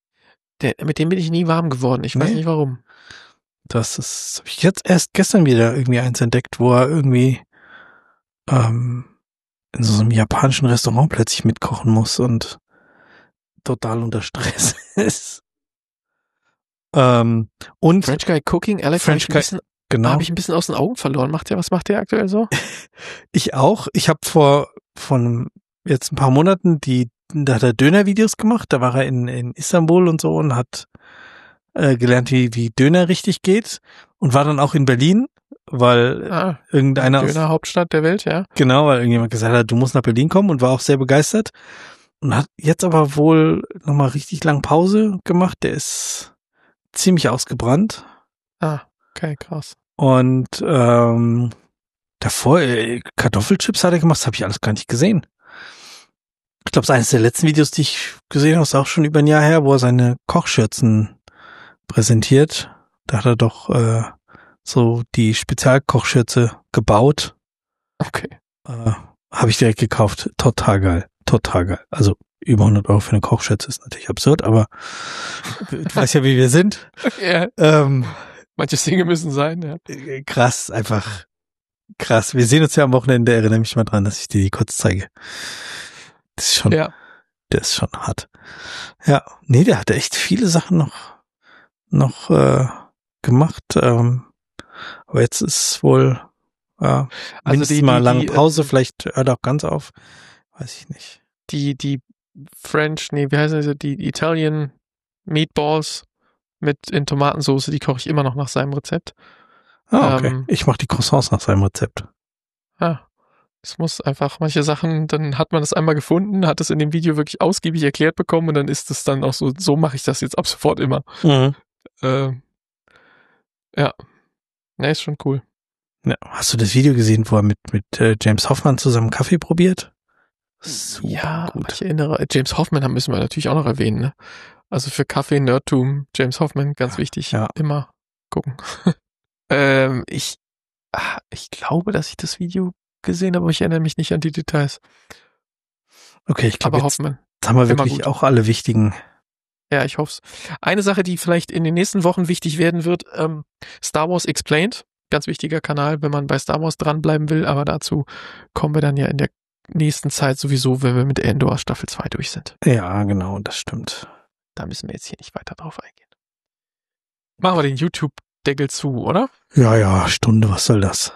Der, mit dem bin ich nie warm geworden. Ich weiß Nee? nicht warum. Das ist, habe ich jetzt erst gestern wieder irgendwie eins entdeckt, wo er irgendwie ähm, in so einem japanischen Restaurant plötzlich mitkochen muss und total unter Stress ist. Ähm, und French Guy Cooking, Alex, French habe ich, ein Guy- bisschen- genau, hab ich ein bisschen aus den Augen verloren. Macht der, was macht der aktuell so? ich auch. Ich habe vor von jetzt ein paar Monaten die, da hat er Döner-Videos gemacht. Da war er in, in Istanbul und so und hat äh, gelernt, wie, wie Döner richtig geht und war dann auch in Berlin, weil Ah, irgendeiner aus, Döner Hauptstadt der Welt, ja. genau, weil irgendjemand gesagt hat, du musst nach Berlin kommen und war auch sehr begeistert und hat jetzt aber wohl nochmal richtig lang Pause gemacht. Der ist ziemlich ausgebrannt Ah, okay, krass. und ähm, davor äh, Kartoffelchips hat er gemacht, das habe ich alles gar nicht gesehen. Ich glaube, es ist eines der letzten Videos, die ich gesehen habe, ist auch schon über ein Jahr her, wo er seine Kochschürzen präsentiert. Da hat er doch äh, so die Spezialkochschürze gebaut. Okay. Äh, habe ich direkt gekauft. Total geil. Total geil. Also über hundert Euro für eine Kochschürze ist natürlich absurd, aber du weißt ja, wie wir sind. Ja, Ähm, manche Dinge müssen sein, ja. äh, krass, einfach krass. Wir sehen uns ja am Wochenende, erinnere mich mal dran, dass ich dir die kurz zeige. Das ist schon, Ja, der ist schon hart. Ja, nee, der hatte echt viele Sachen noch, noch äh, gemacht. Ähm, aber jetzt ist wohl ja, also mindestens die, mal die, lange die, Pause. äh, Vielleicht hört er auch ganz auf. Weiß ich nicht. die, die French, nee, wie heißen sie, die Italian Meatballs mit in Tomatensauce, die koche ich immer noch nach seinem Rezept. Ah, okay. Ähm, Ich mache die Croissants nach seinem Rezept. ah, es muss einfach manche Sachen, dann hat man das einmal gefunden, hat es in dem Video wirklich ausgiebig erklärt bekommen und dann ist es dann auch so, so mache ich das jetzt ab sofort immer. Mhm. Ähm, ja, ne, ist schon cool. Ja. Hast du das Video gesehen, wo er mit, mit äh, James Hoffmann zusammen Kaffee probiert? Super Ja, aber gut. ich erinnere, James Hoffman haben müssen wir natürlich auch noch erwähnen, ne? Also für Kaffee, Nerdtum, James Hoffman, ganz wichtig, Ja. immer gucken. ähm, ich, ah, ich glaube, dass ich das Video gesehen habe, aber ich erinnere mich nicht an die Details. Okay, ich glaube, Aber jetzt Hoffman, haben wir immer wirklich gut. auch alle wichtigen. Ja, ich hoff's. Eine Sache, die vielleicht in den nächsten Wochen wichtig werden wird, ähm, Star Wars Explained, ganz wichtiger Kanal, wenn man bei Star Wars dranbleiben will, aber dazu kommen wir dann ja in der nächsten Zeit sowieso, wenn wir mit Endor Staffel zwei durch sind. Ja, genau, das stimmt. Da müssen wir jetzt hier nicht weiter drauf eingehen. Machen wir den YouTube-Deckel zu, oder? Ja, ja, Stunde, was soll das?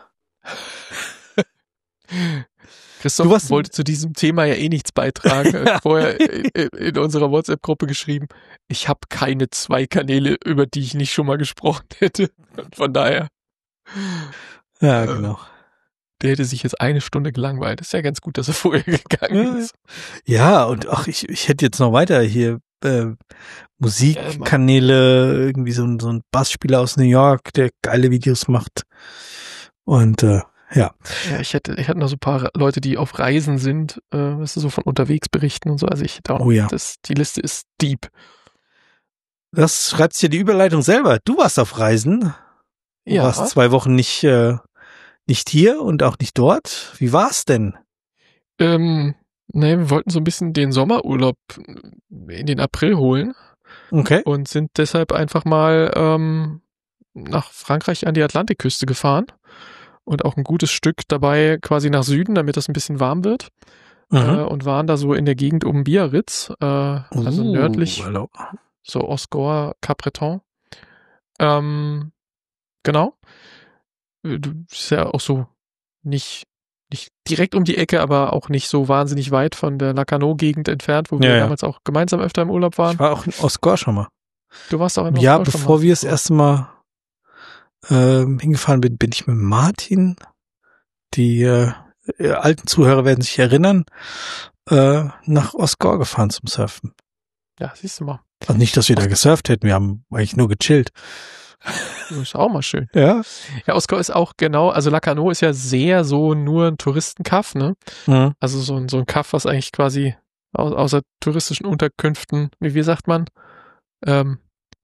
Christoph Du warst- wollte zu diesem Thema ja eh nichts beitragen. Er hat vorher in, in unserer WhatsApp-Gruppe geschrieben, ich habe keine zwei Kanäle, über die ich nicht schon mal gesprochen hätte. Und von daher, Ja, Äh, genau. der hätte sich jetzt eine Stunde gelangweilt. ist ja ganz gut, dass er vorher gegangen Ja, ist. Ja, und ach, ich, ich hätte jetzt noch weiter hier äh, Ja, Musikkanäle, irgendwie so ein, so ein Bassspieler aus New York, der geile Videos macht. Und äh, ja. Ja, ich hätte, ich hätte noch so ein paar Leute, die auf Reisen sind, äh, weißt du, so von unterwegs berichten und so. Also ich hätte auch, Oh ja. das, die Liste ist deep. Das schreibt dir die Überleitung selber. Du warst auf Reisen. Du Ja. warst zwei Wochen nicht, äh, nicht hier und auch nicht dort. Wie war's denn? Ähm, ne, wir wollten so ein bisschen den Sommerurlaub in den April holen Okay. und sind deshalb einfach mal ähm, nach Frankreich an die Atlantikküste gefahren und auch ein gutes Stück dabei quasi nach Süden, damit das ein bisschen warm wird. Äh, Mhm. und waren da so in der Gegend um Biarritz, äh, also Uh, nördlich, hallo. so Osgore, Capbreton. Ähm, genau. Äh, Du ist ja auch so nicht, nicht direkt um die Ecke, aber auch nicht so wahnsinnig weit von der Lacanau-Gegend entfernt, wo wir Ja, ja. damals auch gemeinsam öfter im Urlaub waren. Ich war auch in Oscar schon mal. Du warst auch in Ja, Osgore schon bevor mal. wir das erste Mal ähm, hingefahren bin, bin ich mit Martin. Die äh, äh, alten Zuhörer werden sich erinnern, äh, nach Oscar gefahren zum Surfen. Ja, siehst du mal. Also nicht, dass wir da gesurft hätten, wir haben eigentlich nur gechillt. Das ist auch mal schön. Ja. Ja, Osgore ist auch genau, also Lacanau ist ja sehr so nur ein Touristenkaff, ne? Mhm. Also so ein, so ein Kaff, was eigentlich quasi au außer touristischen Unterkünften, wie, wie sagt man, ähm,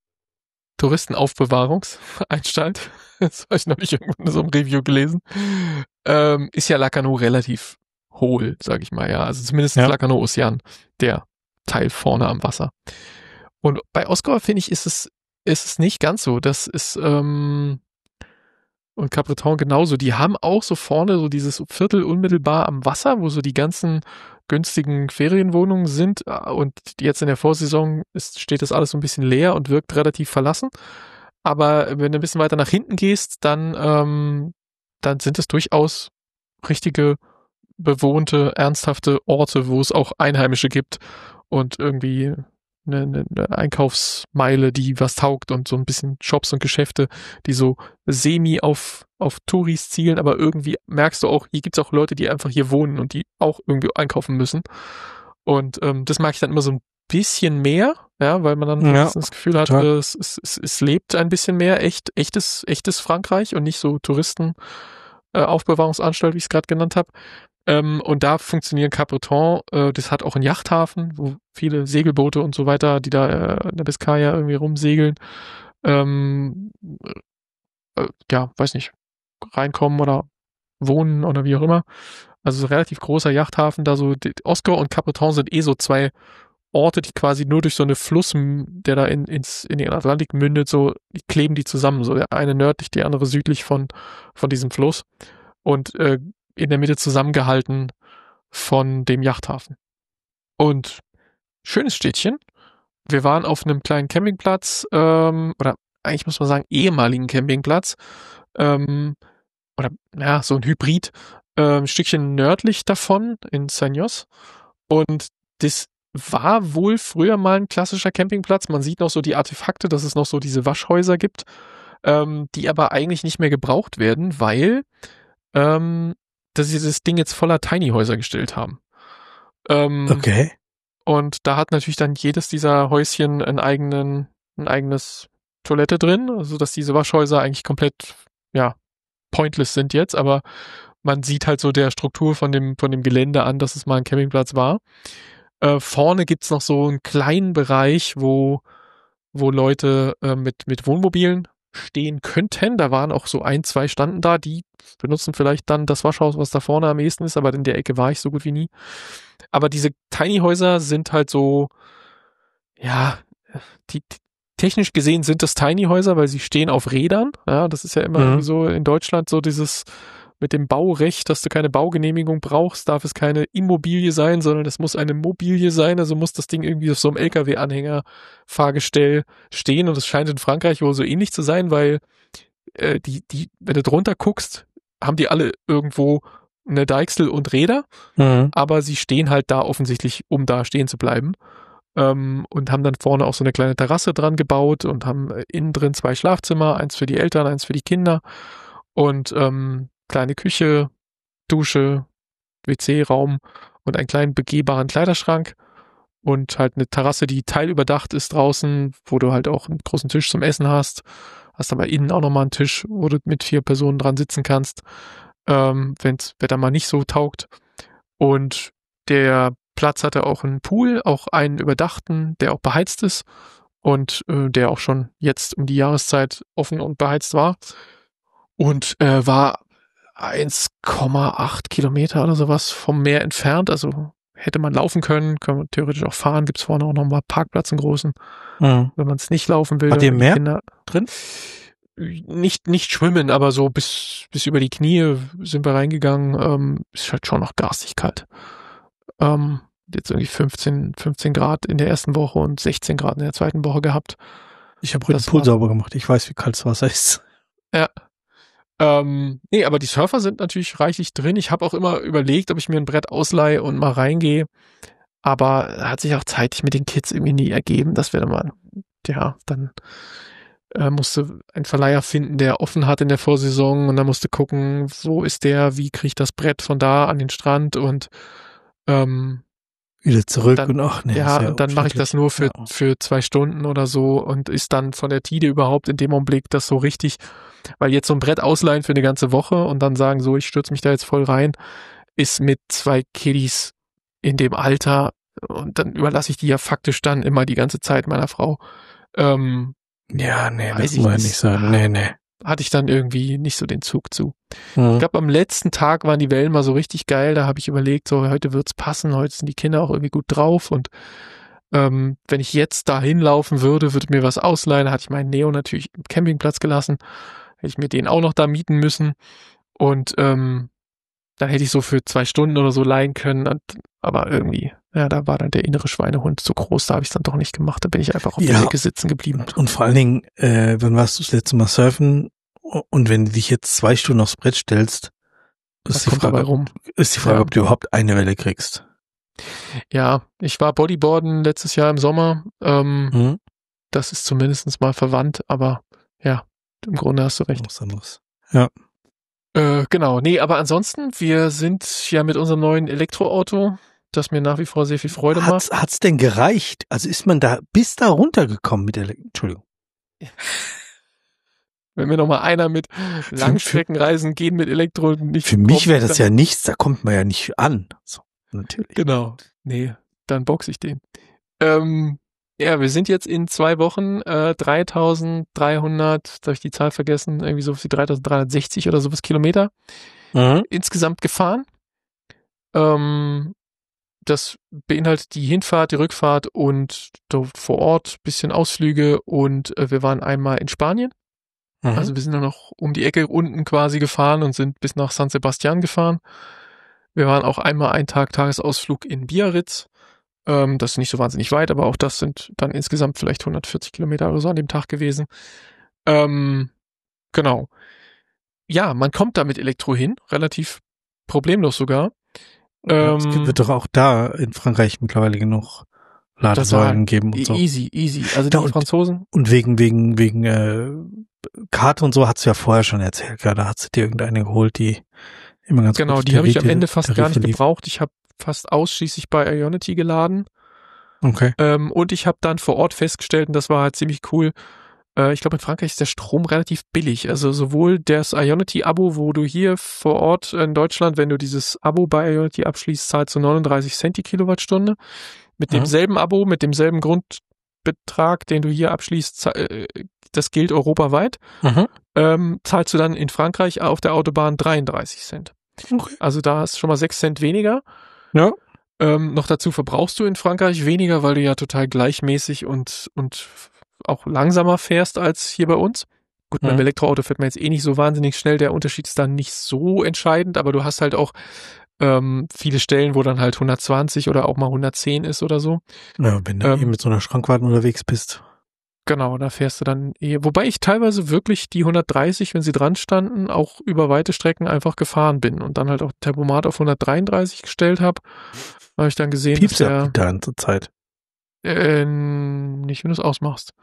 Touristenaufbewahrungsanstalt, das habe ich noch nicht irgendwo in so einem Review gelesen, ähm, ist ja Lacanau relativ hohl, sag ich mal, ja. Also zumindest Ja. Lacanau Ocean, der Teil vorne am Wasser. Und bei Osgore, finde ich, ist es, ist es nicht ganz so. Das ist, ähm, und Capbreton genauso. Die haben auch so vorne so dieses Viertel unmittelbar am Wasser, wo so die ganzen günstigen Ferienwohnungen sind. Und jetzt in der Vorsaison ist, steht das alles so ein bisschen leer und wirkt relativ verlassen. Aber wenn du ein bisschen weiter nach hinten gehst, dann, ähm, dann sind es durchaus richtige, bewohnte, ernsthafte Orte, wo es auch Einheimische gibt und irgendwie eine, eine, eine Einkaufsmeile, die was taugt und so ein bisschen Shops und Geschäfte, die so semi auf auf Touris zielen, aber irgendwie merkst du auch, hier gibt's auch Leute, die einfach hier wohnen und die auch irgendwie einkaufen müssen. Und ähm, das mag ich dann immer so ein bisschen mehr, ja, weil man dann Ja, das Gefühl hat, total. äh, es, es, es, es lebt ein bisschen mehr, echt, echtes, echtes Frankreich und nicht so Touristen äh, Aufbewahrungsanstalt, wie ich es gerade genannt habe. Ähm, und da funktionieren Capbreton, äh, das hat auch einen Yachthafen, wo viele Segelboote und so weiter, die da äh, in der Biskaya irgendwie rumsegeln, ähm, äh, ja, weiß nicht, reinkommen oder wohnen oder wie auch immer. Also so ein relativ großer Yachthafen, da so, die, Oscar und Capbreton sind eh so zwei Orte, die quasi nur durch so eine Fluss, der da in, ins, in den Atlantik mündet, so, die kleben die zusammen, so der eine nördlich, die andere südlich von, von diesem Fluss und äh, in der Mitte zusammengehalten von dem Yachthafen. Und schönes Städtchen. Wir waren auf einem kleinen Campingplatz, ähm, oder eigentlich muss man sagen ehemaligen Campingplatz, ähm, oder ja, so ein Hybrid, äh, ein Stückchen nördlich davon in Sagnos. Und das war wohl früher mal ein klassischer Campingplatz. Man sieht noch so die Artefakte, dass es noch so diese Waschhäuser gibt, ähm, die aber eigentlich nicht mehr gebraucht werden, weil ähm, dass sie das Ding jetzt voller Tiny-Häuser gestellt haben. Ähm, Okay. Und da hat natürlich dann jedes dieser Häuschen einen eigenen, ein eigenes Toilette drin, also dass diese Waschhäuser eigentlich komplett, ja, pointless sind jetzt, aber man sieht halt so der Struktur von dem, von dem Gelände an, dass es mal ein Campingplatz war. Äh, vorne gibt's noch so einen kleinen Bereich, wo, wo Leute äh, mit, mit Wohnmobilen stehen könnten. Da waren auch so ein, zwei standen da, die benutzen vielleicht dann das Waschhaus, was da vorne am ehesten ist, aber in der Ecke war ich so gut wie nie. Aber diese Tiny-Häuser sind halt so, ja, die, die technisch gesehen sind das Tiny-Häuser, weil sie stehen auf Rädern. Ja, das ist ja immer Mhm. irgendwie so in Deutschland so dieses mit dem Baurecht, dass du keine Baugenehmigung brauchst, darf es keine Immobilie sein, sondern es muss eine Mobilie sein, also muss das Ding irgendwie auf so einem L K W-Anhänger Fahrgestell stehen und es scheint in Frankreich wohl so ähnlich zu sein, weil äh, die, die, wenn du drunter guckst, haben die alle irgendwo eine Deichsel und Räder, Mhm. aber sie stehen halt da offensichtlich, um da stehen zu bleiben. Ähm, und haben dann vorne auch so eine kleine Terrasse dran gebaut und haben äh, innen drin zwei Schlafzimmer, eins für die Eltern, eins für die Kinder und ähm, kleine Küche, Dusche, W C-Raum und einen kleinen begehbaren Kleiderschrank und halt eine Terrasse, die teilüberdacht ist draußen, wo du halt auch einen großen Tisch zum Essen hast. Hast aber innen auch nochmal einen Tisch, wo du mit vier Personen dran sitzen kannst, ähm, wenn's Wetter mal nicht so taugt. Und der Platz hatte auch einen Pool, auch einen überdachten, der auch beheizt ist und äh, der auch schon jetzt um die Jahreszeit offen und beheizt war. Und äh, war eins Komma acht Kilometer oder sowas vom Meer entfernt. Also hätte man laufen können, kann man theoretisch auch fahren. Gibt's vorne auch nochmal Parkplatz, einen großen, Mhm. wenn man es nicht laufen will. Hat ihr wenn die mehr Kinder drin? nicht nicht schwimmen, aber so bis bis über die Knie sind wir reingegangen. Ähm, ist halt schon noch garstig kalt. Ähm, jetzt irgendwie fünfzehn, fünfzehn Grad in der ersten Woche und sechzehn Grad in der zweiten Woche gehabt. Ich habe heute Das den Pool war- sauber gemacht. Ich weiß, wie kalt das Wasser ist. Ähm, nee, aber die Surfer sind natürlich reichlich drin. Ich habe auch immer überlegt, ob ich mir ein Brett ausleihe und mal reingehe. Aber hat sich auch zeitlich mit den Kids irgendwie nie ergeben. Das wäre mal, ja, dann äh, musste ein Verleiher finden, der offen hat in der Vorsaison und dann musste gucken, wo ist der, wie kriege ich das Brett von da an den Strand und ähm, Wieder zurück Dann- und ach nee. ja, ist und dann mache ich das umständlich. nur für, Ja. für zwei Stunden oder so und ist dann von der Tide überhaupt in dem Augenblick das so richtig, weil jetzt so ein Brett ausleihen für eine ganze Woche und dann sagen so, ich stürze mich da jetzt voll rein, ist mit zwei Kiddies in dem Alter und dann überlasse ich die ja faktisch dann immer die ganze Zeit meiner Frau. Ähm, Ja, nee, Weiß das ich muss man nicht. nicht sagen. Nee, nee. hatte ich dann irgendwie nicht so den Zug zu. Mhm. Ich glaube, am letzten Tag waren die Wellen mal so richtig geil. Da habe ich überlegt, so heute wird's passen, heute sind die Kinder auch irgendwie gut drauf und ähm, wenn ich jetzt da hinlaufen würde, würde mir was ausleihen. Da hatte ich meinen Neo natürlich im Campingplatz gelassen. Hätte ich mir den auch noch da mieten müssen und ähm, dann hätte ich so für zwei Stunden oder so leihen können. Und, aber irgendwie, ja, da war dann der innere Schweinehund so groß, da habe ich es dann doch nicht gemacht. Da bin ich einfach auf Ja. der Decke sitzen geblieben. Und, und vor allen Dingen, äh, wann warst du das letzte Mal surfen? Und wenn du dich jetzt zwei Stunden aufs Brett stellst, Was ist die kommt dabei Frage, rum? ist die Frage, Ja. ob du überhaupt eine Welle kriegst. Ja, ich war Bodyboarden letztes Jahr im Sommer. Ähm, Mhm. Das ist zumindest mal verwandt, aber ja, im Grunde hast du recht. Was anderes. Ja. Äh, genau, nee, aber ansonsten, wir sind ja mit unserem neuen Elektroauto, das mir nach wie vor sehr viel Freude Hat's, macht. hat's denn gereicht? Also ist man da bis da runtergekommen mit der, Le- Entschuldigung. Wenn mir noch mal einer mit Langstreckenreisen gehen mit Elektro nicht Für mich kommt, wäre das dann- ja nichts, da kommt man ja nicht an. So, natürlich. Genau. Nee, dann box ich den. Ähm, ja, wir sind jetzt in zwei Wochen äh, dreitausenddreihundert, darf ich die Zahl vergessen, irgendwie so wie dreitausenddreihundertsechzig oder sowas Kilometer Mhm. insgesamt gefahren. Ähm, das beinhaltet die Hinfahrt, die Rückfahrt und dort vor Ort bisschen Ausflüge und äh, wir waren einmal in Spanien. Mhm. Also wir sind dann noch um die Ecke unten quasi gefahren und sind bis nach San Sebastian gefahren. Wir waren auch einmal einen Tag Tagesausflug in Biarritz. Ähm, das ist nicht so wahnsinnig weit, aber auch das sind dann insgesamt vielleicht hundertvierzig Kilometer oder so an dem Tag gewesen. Ähm, genau. Ja, man kommt da mit Elektro hin, relativ problemlos sogar. Ja, es Ähm, gibt, wird doch auch da in Frankreich mittlerweile genug Ladesäulen geben und e- so. Easy, easy. Also Ja, die und- Franzosen. Und wegen, wegen, wegen äh, Karte und so hat's ja vorher schon erzählt. Ja, da hat sie dir irgendeine geholt, die immer ganz Genau, gute die habe ich am Tarife- Ende fast gar Tarife nicht lief. gebraucht. Ich habe fast ausschließlich bei Ionity geladen. Okay. Ähm, und ich habe dann vor Ort festgestellt, und das war halt ziemlich cool, äh, ich glaube in Frankreich ist der Strom relativ billig. Also sowohl das Ionity-Abo, wo du hier vor Ort in Deutschland, wenn du dieses Abo bei Ionity abschließt, zahlst du neununddreißig Cent die Kilowattstunde. Mit Mhm. demselben Abo, mit demselben Grundbetrag, den du hier abschließt, za- äh, das gilt europaweit, Mhm. ähm, zahlst du dann in Frankreich auf der Autobahn dreiunddreißig Cent. Okay. Also da hast du schon mal sechs Cent weniger. Ja. Ähm, noch dazu verbrauchst du in Frankreich weniger, weil du ja total gleichmäßig und, und auch langsamer fährst als hier bei uns. Gut, mit dem Mhm. Elektroauto fährt man jetzt eh nicht so wahnsinnig schnell. Der Unterschied ist dann nicht so entscheidend, aber du hast halt auch ähm, viele Stellen, wo dann halt hundertzwanzig oder auch mal hundertzehn ist oder so. Ja, wenn du Ähm, eben mit so einer Schrankwarte unterwegs bist. Genau, da fährst du dann eh. Wobei ich teilweise wirklich die hundertdreißig, wenn sie dran standen, auch über weite Strecken einfach gefahren bin und dann halt auch Tempomat auf hundertdreiunddreißig gestellt habe. Habe ich dann gesehen, Piepst dass ja der die ganze Zeit. Äh, nicht, wenn du es ausmachst.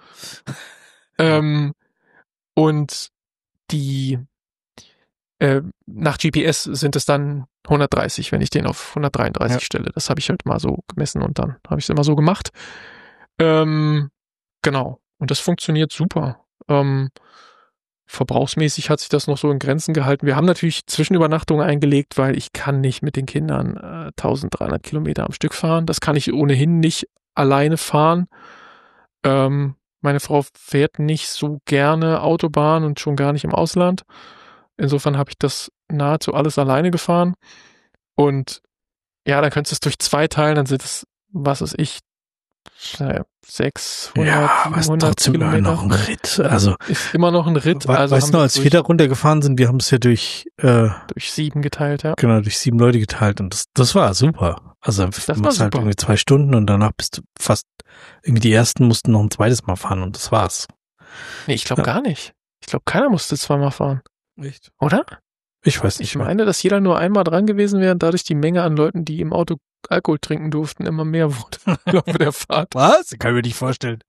ähm, und die äh, nach G P S sind es dann hundertdreißig, wenn ich den auf hundertdreiunddreißig Ja. stelle. Das habe ich halt mal so gemessen und dann habe ich es immer so gemacht. Ähm, genau. Und das funktioniert super. Ähm, verbrauchsmäßig hat sich das noch so in Grenzen gehalten. Wir haben natürlich Zwischenübernachtungen eingelegt, weil ich kann nicht mit den Kindern äh, eintausenddreihundert Kilometer am Stück fahren. Das kann ich ohnehin nicht alleine fahren. Ähm, meine Frau fährt nicht so gerne Autobahn und schon gar nicht im Ausland. Insofern habe ich das nahezu alles alleine gefahren. Und ja, dann könntest du es durch zwei teilen, dann sind es, was weiß ich, naja, sechshundert, Ja, aber es ist siebenhundert trotzdem immer Kilometer. noch ein Ritt. Also, Ist immer noch ein Ritt. we Also weißt haben du noch, wir als durch, wir da runtergefahren sind, wir haben es ja durch, äh, durch sieben geteilt, ja. genau, durch sieben Leute geteilt und das, das war super. Also, du war machst halt super. irgendwie zwei Stunden und danach bist du fast, irgendwie die ersten mussten noch ein zweites Mal fahren und das war's. Nee, ich glaube Ja. gar nicht. Ich glaube, keiner musste zweimal fahren. Echt? Oder? Ich weiß nicht Ich mehr. meine, dass jeder nur einmal dran gewesen wäre und dadurch die Menge an Leuten, die im Auto Alkohol trinken durften, immer mehr wurde im Laufe der Fahrt. Was? Kann ich mir nicht vorstellen.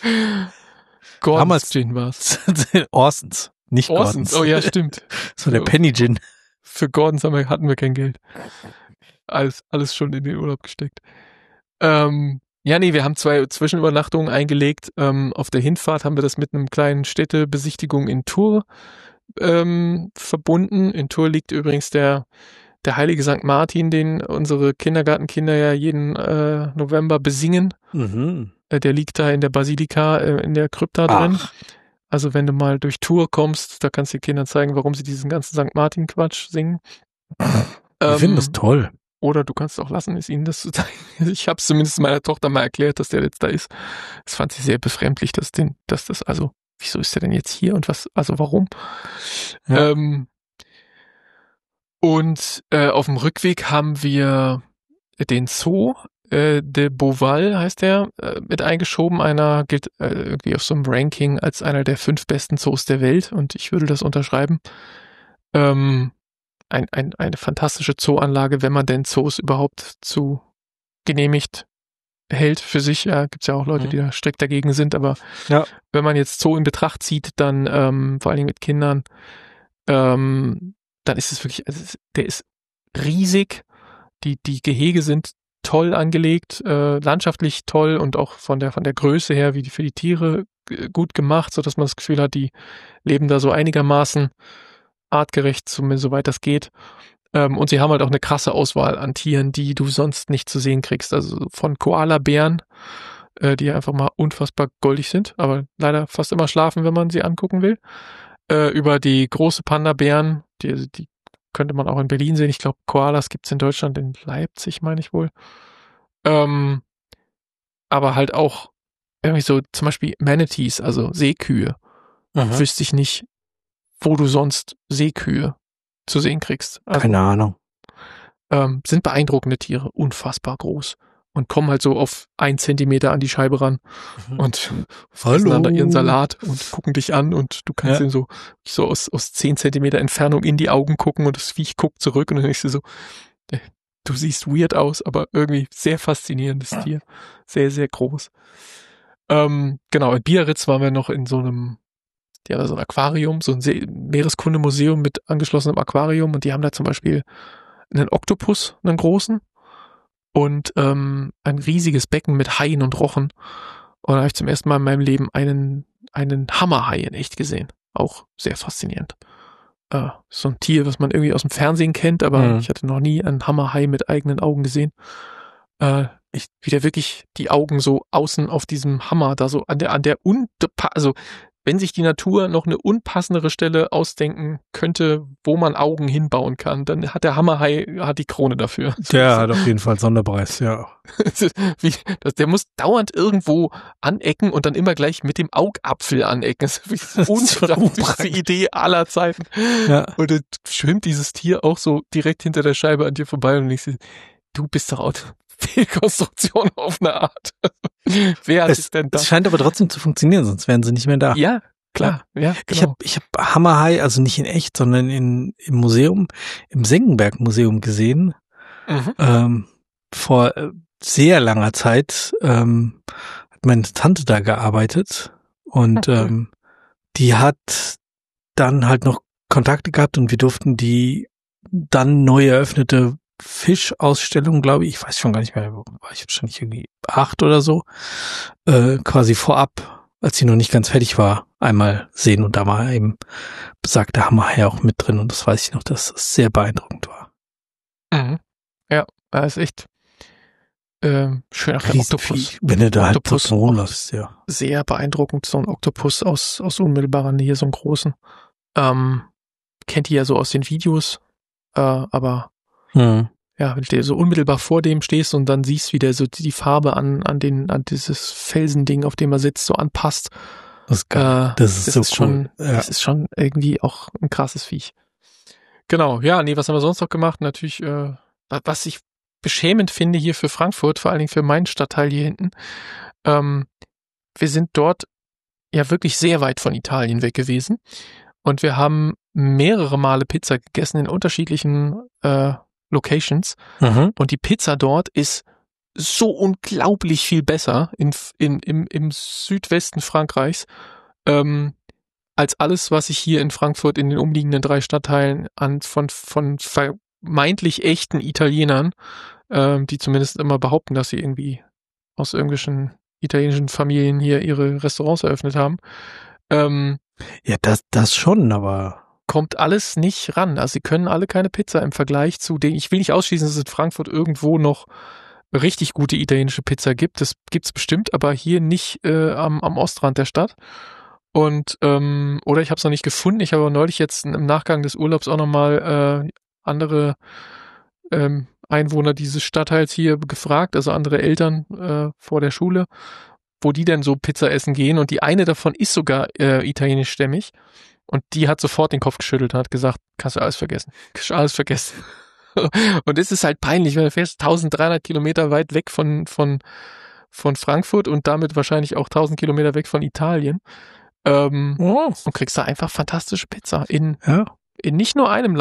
Gordons Damals- Gin war's. Orsons, nicht Orsons. Gordons. Oh ja, stimmt. So der Penny Gin. Für Gordons haben wir, hatten wir kein Geld. Alles, alles schon in den Urlaub gesteckt. Ähm, ja, nee, wir haben zwei Zwischenübernachtungen eingelegt. Ähm, auf der Hinfahrt haben wir das mit einem kleinen Städtebesichtigung in Tours ähm, verbunden. In Tours liegt übrigens der, der heilige Sankt Martin, den unsere Kindergartenkinder ja jeden äh, November besingen. Mhm. Äh, der liegt da in der Basilika, äh, in der Krypta drin. Ach, Also wenn du mal durch Tours kommst, da kannst du den Kindern zeigen, warum sie diesen ganzen Sankt Martin-Quatsch singen. wir finden das toll. Oder du kannst auch lassen, es ihnen das zu zeigen. Ich habe es zumindest meiner Tochter mal erklärt, dass der jetzt da ist. Das fand sie sehr befremdlich, dass, den, dass das, also, wieso ist der denn jetzt hier und was, also warum? Ja. Ähm, und äh, auf dem Rückweg haben wir den Zoo äh, de Beauval, heißt der, äh, mit eingeschoben. Einer gilt äh, irgendwie auf so einem Ranking als einer der fünf besten Zoos der Welt und ich würde das unterschreiben. Ähm, ein, ein, eine fantastische Zooanlage, wenn man denn Zoos überhaupt zu genehmigt hält für sich. Ja, gibt's ja auch Leute, Mhm. die da strikt dagegen sind, aber Ja. wenn man jetzt Zoo in Betracht zieht, dann ähm, vor allen Dingen mit Kindern, ähm, dann ist es wirklich, also es, der ist riesig. Die die Gehege sind toll angelegt, äh, landschaftlich toll und auch von der von der Größe her, wie die für die Tiere g- gut gemacht, so dass man das Gefühl hat, die leben da so einigermaßen artgerecht, zumindest soweit das geht. Ähm, und sie haben halt auch eine krasse Auswahl an Tieren, die du sonst nicht zu sehen kriegst. Also von Koalabären, äh, die einfach mal unfassbar goldig sind, aber leider fast immer schlafen, wenn man sie angucken will. Äh, über die große Panda-Bären, die, die könnte man auch in Berlin sehen. Ich glaube, Koalas gibt's in Deutschland, in Leipzig, meine ich wohl. Ähm, aber halt auch irgendwie so zum Beispiel Manatees, also Seekühe. Mhm. Wüsste ich nicht, wo du sonst Seekühe zu sehen kriegst. Also, Keine Ahnung. ähm, sind beeindruckende Tiere, unfassbar groß. Und kommen halt so auf einen Zentimeter an die Scheibe ran und fressen dann da ihren Salat und gucken dich an und du kannst Ja. ihm so, so aus, aus zehn Zentimeter Entfernung in die Augen gucken und das Viech guckt zurück und dann denkst du so, äh, du siehst weird aus, aber irgendwie sehr faszinierendes Tier. Sehr, sehr groß. Ähm, genau, in Biarritz waren wir noch in so einem, die haben da so ein Aquarium, so ein See- Meereskundemuseum mit angeschlossenem Aquarium und die haben da zum Beispiel einen Oktopus, einen großen und ähm, ein riesiges Becken mit Haien und Rochen. Und da habe ich zum ersten Mal in meinem Leben einen, einen Hammerhai in echt gesehen. Auch sehr faszinierend. Äh, so ein Tier, was man irgendwie aus dem Fernsehen kennt, aber Mhm. ich hatte noch nie einen Hammerhai mit eigenen Augen gesehen. Äh, ich, wie der wirklich die Augen so außen auf diesem Hammer da so an der, an der, un, also wenn sich die Natur noch eine unpassendere Stelle ausdenken könnte, wo man Augen hinbauen kann, dann hat der Hammerhai hat die Krone dafür. Der hat auf jeden Fall einen Sonderpreis, ja. Wie, das, der muss dauernd irgendwo anecken und dann immer gleich mit dem Augapfel anecken. Das ist die unpraktischste Idee aller Zeiten. Ja. Und dann schwimmt dieses Tier auch so direkt hinter der Scheibe an dir vorbei und denkst, du bist doch auch Fehlkonstruktion auf eine Art. Wer hat Es, sich denn es das? scheint aber trotzdem zu funktionieren, sonst wären sie nicht mehr da. Ja, klar. Ja, Ich genau. habe ich hab Hammerhai, also nicht in echt, sondern in, im Museum, im Senckenberg-Museum gesehen. Mhm. Ähm, vor äh, sehr langer Zeit ähm, hat meine Tante da gearbeitet und Ah, cool. ähm, die hat dann halt noch Kontakte gehabt und wir durften die dann neu eröffnete Fischausstellung, glaube ich, ich weiß schon gar nicht mehr, war ich wahrscheinlich irgendwie acht oder so, äh, quasi vorab, als sie noch nicht ganz fertig war, einmal sehen und da war eben besagter Hammerhai auch mit drin und das weiß ich noch, dass es sehr beeindruckend war. Mhm. Ja, das ist echt ähm, schön. Auch der Oktopus. Riesenvieh, wenn du da halt so Oktopus dran auch läufst, ja. sehr beeindruckend, so ein Oktopus aus, aus unmittelbarer Nähe, so einen großen. Ähm, kennt ihr ja so aus den Videos, äh, aber Hm. ja, wenn du so unmittelbar vor dem stehst und dann siehst, wie der so die Farbe an, an den, an dieses Felsending, auf dem er sitzt, so anpasst. Das ist geil. Äh, das ist das so ist cool. schon, ja. das ist schon irgendwie auch ein krasses Viech. Genau, ja, nee, was haben wir sonst noch gemacht? Natürlich, äh, was ich beschämend finde hier für Frankfurt, vor allen Dingen für meinen Stadtteil hier hinten. Ähm, wir sind dort ja wirklich sehr weit von Italien weg gewesen und wir haben mehrere Male Pizza gegessen in unterschiedlichen äh, Locations Mhm. und die Pizza dort ist so unglaublich viel besser in, in, im, im Südwesten Frankreichs ähm, als alles, was ich hier in Frankfurt in den umliegenden drei Stadtteilen an von, von vermeintlich echten Italienern, ähm, die zumindest immer behaupten, dass sie irgendwie aus irgendwelchen italienischen Familien hier ihre Restaurants eröffnet haben, ähm, Ja, das, das schon, aber kommt alles nicht ran. Also sie können alle keine Pizza im Vergleich zu den, ich will nicht ausschließen, dass es in Frankfurt irgendwo noch richtig gute italienische Pizza gibt. Das gibt's bestimmt, aber hier nicht äh, am, am Ostrand der Stadt. Und, ähm, oder ich habe es noch nicht gefunden. Ich habe neulich jetzt im Nachgang des Urlaubs auch nochmal äh, andere ähm, Einwohner dieses Stadtteils hier gefragt, also andere Eltern äh, vor der Schule, wo die denn so Pizza essen gehen. Und die eine davon ist sogar äh, italienischstämmig. Und die hat sofort den Kopf geschüttelt und hat gesagt, kannst du alles vergessen. Kannst du alles vergessen. Und es ist halt peinlich, wenn du fährst dreizehnhundert Kilometer weit weg von, von, von Frankfurt und damit wahrscheinlich auch tausend Kilometer weg von Italien. Ähm, oh, und kriegst da einfach fantastische Pizza in, ja. in nicht nur einem Laden.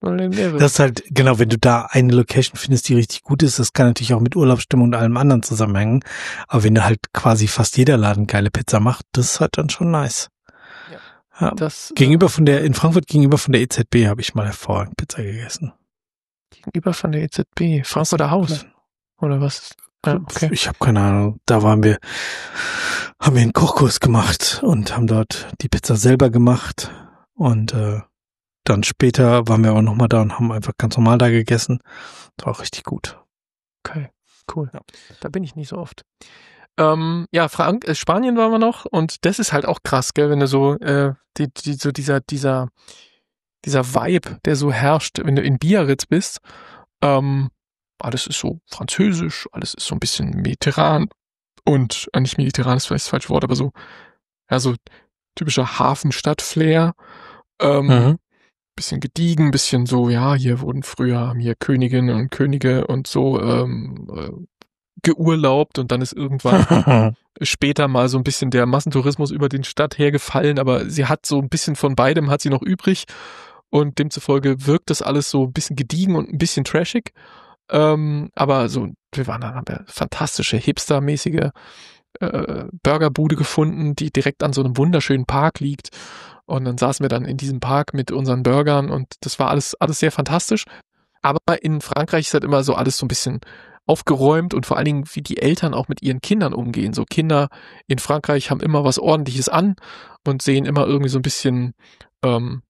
Das ist halt, genau, wenn du da eine Location findest, die richtig gut ist, das kann natürlich auch mit Urlaubsstimmung und allem anderen zusammenhängen. Aber wenn du halt quasi fast jeder Laden geile Pizza macht, das ist halt dann schon nice. Ja. Ja. Das, gegenüber von der, in Frankfurt gegenüber von der E Z B habe ich mal hervorragend Pizza gegessen. Gegenüber von der E Z B, Frankfurter Haus. Oder was? Ja, okay. Ich habe keine Ahnung. Da waren wir, haben wir einen Kochkurs gemacht und haben dort die Pizza selber gemacht. Und äh, dann später waren wir aber nochmal da und haben einfach ganz normal da gegessen. Das war auch richtig gut. Okay, cool. Ja. Da bin ich nicht so oft. Ähm, ja, Frank, äh, Spanien waren wir noch und das ist halt auch krass, gell, wenn du so, äh, die, die, so dieser, dieser, dieser Vibe, der so herrscht, wenn du in Biarritz bist. Ähm, alles ist so französisch, alles ist so ein bisschen mediterran und, äh, nicht mediterran ist vielleicht das falsche Wort, aber so, ja, so typischer Hafenstadt-Flair. Ähm, Mhm. bisschen gediegen, bisschen so, ja, hier wurden früher, haben hier Königinnen und Könige und so ähm, äh, geurlaubt und dann ist irgendwann später mal so ein bisschen der Massentourismus über den Stadt hergefallen, aber sie hat so ein bisschen von beidem, hat sie noch übrig und demzufolge wirkt das alles so ein bisschen gediegen und ein bisschen trashig, ähm, aber so, wir waren dann, haben wir fantastische, hipstermäßige äh, Burgerbude gefunden, die direkt an so einem wunderschönen Park liegt. Und dann saßen wir dann in diesem Park mit unseren Burgern und das war alles, alles sehr fantastisch. Aber in Frankreich ist halt immer so alles so ein bisschen aufgeräumt und vor allen Dingen, wie die Eltern auch mit ihren Kindern umgehen. So Kinder in Frankreich haben immer was Ordentliches an und sehen immer irgendwie so ein bisschen, ähm,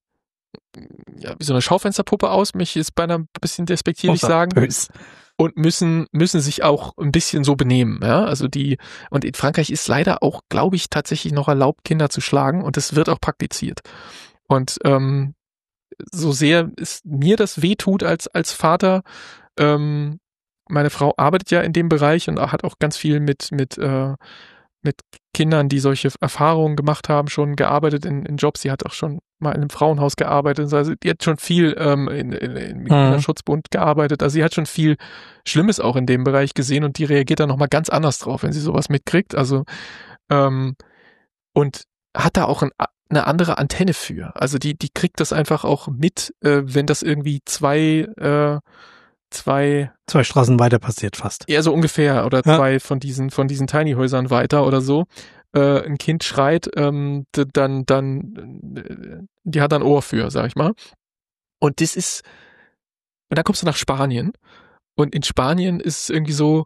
ja, wie so eine Schaufensterpuppe aus. Mich ist beinahe ein bisschen despektierlich sagen. Bös. Und müssen, müssen sich auch ein bisschen so benehmen, ja. Also die, und in Frankreich ist leider auch, glaube ich, tatsächlich noch erlaubt, Kinder zu schlagen und das wird auch praktiziert. Und ähm, so sehr es mir das wehtut als, als Vater, ähm, meine Frau arbeitet ja in dem Bereich und hat auch ganz viel mit, mit, äh, mit Kindern, die solche Erfahrungen gemacht haben, schon gearbeitet in, in Jobs. Sie hat auch schon mal in einem Frauenhaus gearbeitet. Also die hat schon viel ähm, in, in, im Kinderschutzbund gearbeitet. Also sie hat schon viel Schlimmes auch in dem Bereich gesehen und die reagiert dann nochmal ganz anders drauf, wenn sie sowas mitkriegt. Also ähm, und hat da auch ein, eine andere Antenne für. Also die, die kriegt das einfach auch mit, äh, wenn das irgendwie zwei äh, zwei Zwei Straßen weiter passiert fast. Ja, so ungefähr. Oder Ja. zwei von diesen, von diesen Tiny-Häusern weiter oder so. Äh, ein Kind schreit, ähm, d- dann, dann, äh, die hat dann Ohr für, sag ich mal. Und das ist, und dann kommst du nach Spanien. Und in Spanien ist es irgendwie so,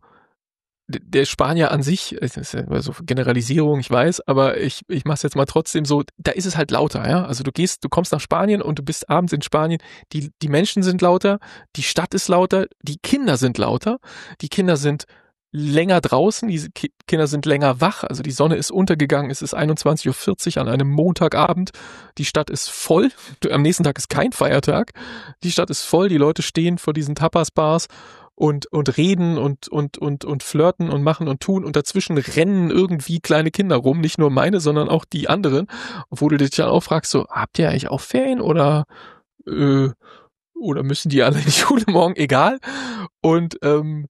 d- der Spanier an sich, es ist ja immer so Generalisierung, ich weiß, aber ich, ich mach's jetzt mal trotzdem so, da ist es halt lauter, ja. Also du gehst, du kommst nach Spanien und du bist abends in Spanien, die, die Menschen sind lauter, die Stadt ist lauter, die Kinder sind lauter, die Kinder sind länger draußen, die Ki- Kinder sind länger wach, also die Sonne ist untergegangen, es ist einundzwanzig Uhr vierzig an einem Montagabend, die Stadt ist voll, am nächsten Tag ist kein Feiertag, die Stadt ist voll, die Leute stehen vor diesen Tapas-Bars und, und reden und, und, und, und flirten und machen und tun und dazwischen rennen irgendwie kleine Kinder rum, nicht nur meine, sondern auch die anderen, wo du dich dann auch fragst, so, habt ihr eigentlich auch Ferien oder, äh, oder müssen die alle in die Schule morgen? Egal. Und, ähm,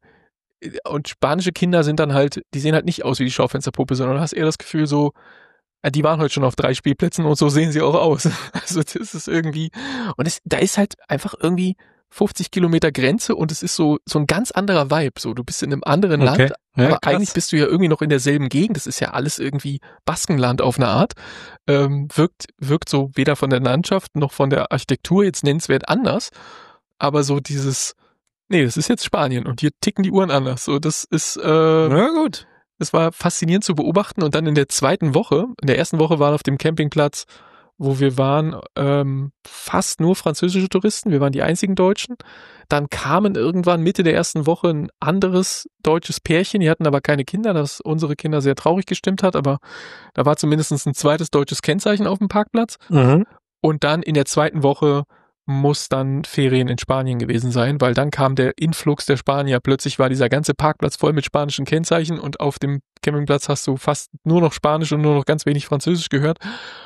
und spanische Kinder sind dann halt, die sehen halt nicht aus wie die Schaufensterpuppe, sondern du hast eher das Gefühl so, ja, die waren heute schon auf drei Spielplätzen und so sehen sie auch aus. Also das ist irgendwie, und es, da ist halt einfach irgendwie fünfzig Kilometer Grenze und es ist so, so ein ganz anderer Vibe. So, du bist in einem anderen Okay. Land, Ja, aber krass. eigentlich bist du ja irgendwie noch in derselben Gegend. Das ist ja alles irgendwie Baskenland auf eine Art. Ähm, wirkt, wirkt so weder von der Landschaft noch von der Architektur jetzt nennenswert anders. Aber so dieses, nee, das ist jetzt Spanien und hier ticken die Uhren anders. So, das ist, äh, Na gut. es war faszinierend zu beobachten und dann in der zweiten Woche, in der ersten Woche waren auf dem Campingplatz, wo wir waren, ähm, fast nur französische Touristen, wir waren die einzigen Deutschen. Dann kamen irgendwann Mitte der ersten Woche ein anderes deutsches Pärchen, die hatten aber keine Kinder, das unsere Kinder sehr traurig gestimmt hat, aber da war zumindest ein zweites deutsches Kennzeichen auf dem Parkplatz. Mhm. Und dann in der zweiten Woche muss dann Ferien in Spanien gewesen sein, weil dann kam der Influx der Spanier. Plötzlich war dieser ganze Parkplatz voll mit spanischen Kennzeichen und auf dem Campingplatz hast du fast nur noch Spanisch und nur noch ganz wenig Französisch gehört.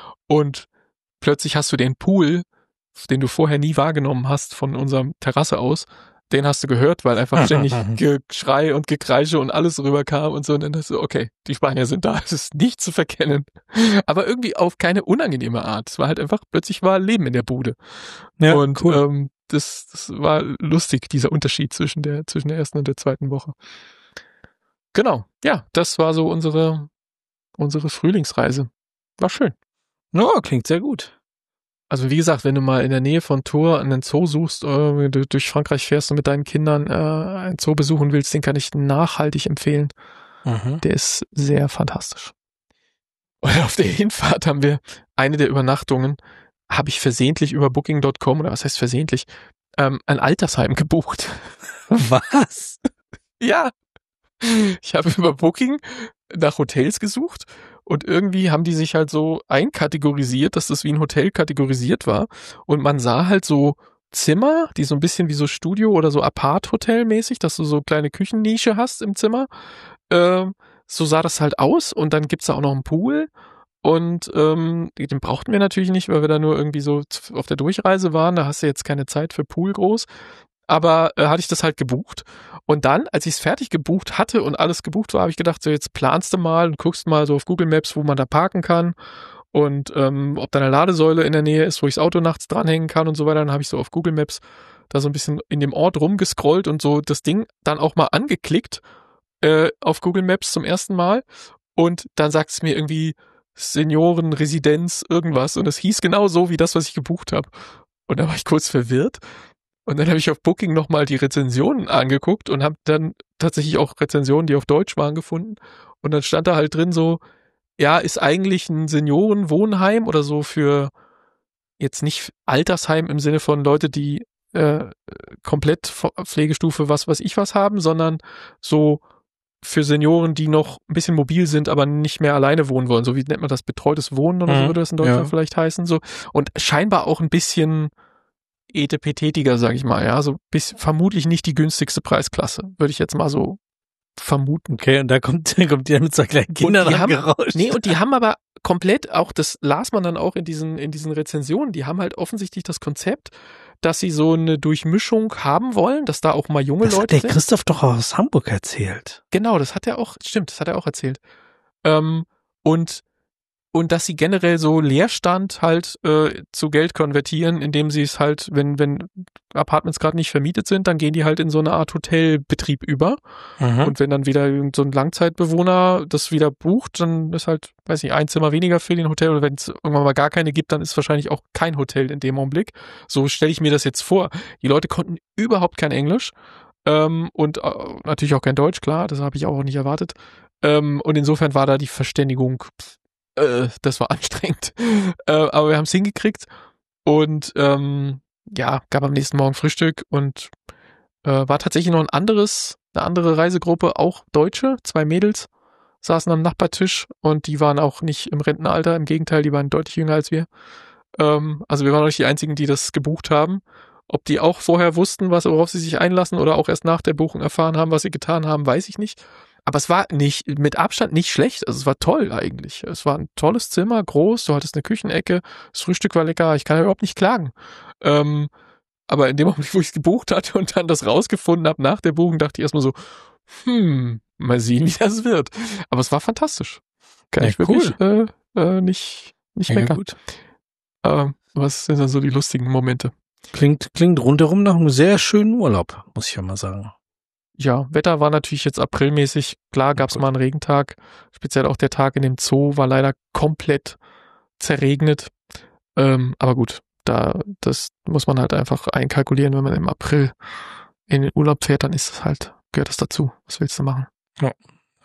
Und plötzlich hast du den Pool, den du vorher nie wahrgenommen hast von unserem Terrasse aus, den hast du gehört, weil einfach ständig Geschrei und Gekreische und alles rüberkam und so. Und dann hast du, okay, die Spanier sind da, es ist nicht zu verkennen. Aber irgendwie auf keine unangenehme Art. Es war halt einfach, plötzlich war Leben in der Bude. Ja, und cool. ähm, das, das war lustig, dieser Unterschied zwischen der, zwischen der ersten und der zweiten Woche. Genau, ja, das war so unsere, unsere Frühlingsreise. War schön. No, klingt sehr gut. Also wie gesagt, wenn du mal in der Nähe von Tours einen Zoo suchst, äh, du durch Frankreich fährst und mit deinen Kindern äh, einen Zoo besuchen willst, den kann ich nachhaltig empfehlen. Mhm. Der ist sehr fantastisch. Und auf der Hinfahrt haben wir eine der Übernachtungen, habe ich versehentlich über Booking Punkt com, oder was heißt versehentlich, ähm, ein Altersheim gebucht. Was? Ja. Ich habe über Booking nach Hotels gesucht und irgendwie haben die sich halt so einkategorisiert, dass das wie ein Hotel kategorisiert war und man sah halt so Zimmer, die so ein bisschen wie so Studio oder so Apart-Hotel mäßig, dass du so kleine Küchennische hast im Zimmer. Ähm, so sah das halt aus und dann gibt's da auch noch einen Pool und ähm, den brauchten wir natürlich nicht, weil wir da nur irgendwie so auf der Durchreise waren, da hast du jetzt keine Zeit für Pool groß. Aber äh, hatte ich das halt gebucht. Und dann, als ich es fertig gebucht hatte und alles gebucht war, habe ich gedacht, so jetzt planst du mal und guckst mal so auf Google Maps, wo man da parken kann und ähm, ob da eine Ladesäule in der Nähe ist, wo ich das Auto nachts dranhängen kann und so weiter. Dann habe ich so auf Google Maps da so ein bisschen in dem Ort rumgescrollt und so das Ding dann auch mal angeklickt äh, auf Google Maps zum ersten Mal. Und dann sagt es mir irgendwie Seniorenresidenz irgendwas und es hieß genau so wie das, was ich gebucht habe. Und da war ich kurz verwirrt. Und dann habe ich auf Booking nochmal die Rezensionen angeguckt und habe dann tatsächlich auch Rezensionen, die auf Deutsch waren, gefunden. Und dann stand da halt drin so, ja, ist eigentlich ein Seniorenwohnheim oder so für jetzt nicht Altersheim im Sinne von Leute, die äh, komplett Pflegestufe was weiß ich was haben, sondern so für Senioren, die noch ein bisschen mobil sind, aber nicht mehr alleine wohnen wollen. So wie nennt man das, betreutes Wohnen oder Mhm, so würde das in Deutschland ja. vielleicht heißen. So. Und scheinbar auch ein bisschen etepetetiger, sag ich mal, ja, so bis vermutlich nicht die günstigste Preisklasse, würde ich jetzt mal so vermuten. Okay, und da kommt, kommt die mit so kleinen Kindern Und die haben- angerauscht. Nee, und die haben aber komplett auch, das las man dann auch in diesen, in diesen Rezensionen, die haben halt offensichtlich das Konzept, dass sie so eine Durchmischung haben wollen, dass da auch mal junge das hat Leute der sind. Christoph doch aus Hamburg erzählt. Genau, das hat er auch, stimmt, das hat er auch erzählt. Ähm, und Und dass sie generell so Leerstand halt äh, zu Geld konvertieren, indem sie es halt, wenn wenn Apartments gerade nicht vermietet sind, dann gehen die halt in so eine Art Hotelbetrieb über. Mhm. Und wenn dann wieder irgend so ein Langzeitbewohner das wieder bucht, dann ist halt, weiß nicht, ein Zimmer weniger für den Hotel. Oder wenn es irgendwann mal gar keine gibt, dann ist wahrscheinlich auch kein Hotel in dem Augenblick. So stelle ich mir das jetzt vor. Die Leute konnten überhaupt kein Englisch ähm, und äh, natürlich auch kein Deutsch, klar, das habe ich auch nicht erwartet. Ähm, und insofern war da die Verständigung pff, Äh, das war anstrengend. Äh, aber wir haben es hingekriegt und ähm, ja, gab am nächsten Morgen Frühstück und äh, war tatsächlich noch ein anderes, eine andere Reisegruppe, auch Deutsche, zwei Mädels, saßen am Nachbartisch und die waren auch nicht im Rentenalter, im Gegenteil, die waren deutlich jünger als wir. Ähm, also wir waren auch nicht die einzigen, die das gebucht haben. Ob die auch vorher wussten, was, worauf sie sich einlassen oder auch erst nach der Buchung erfahren haben, was sie getan haben, weiß ich nicht. Aber es war nicht, mit Abstand nicht schlecht. Also es war toll eigentlich. Es war ein tolles Zimmer, groß, du hattest eine Küchenecke, das Frühstück war lecker, ich kann ja überhaupt nicht klagen. Ähm, aber in dem Moment, wo ich es gebucht hatte und dann das rausgefunden habe nach der Buchung, dachte ich erstmal so, hm, mal sehen, wie das wird. Aber es war fantastisch. Kann Ja, ich wirklich äh, äh, nicht, nicht Ja, meckern. gut. Ähm, was sind dann so die lustigen Momente? Klingt, klingt rundherum nach einem sehr schönen Urlaub, muss ich ja mal sagen. Ja, Wetter war natürlich jetzt aprilmäßig. Klar gab es Gut. mal einen Regentag. Speziell auch der Tag in dem Zoo war leider komplett zerregnet. Ähm, aber gut, da das muss man halt einfach einkalkulieren, wenn man im April in den Urlaub fährt, dann ist es halt, gehört das dazu. Was willst du machen? Ja.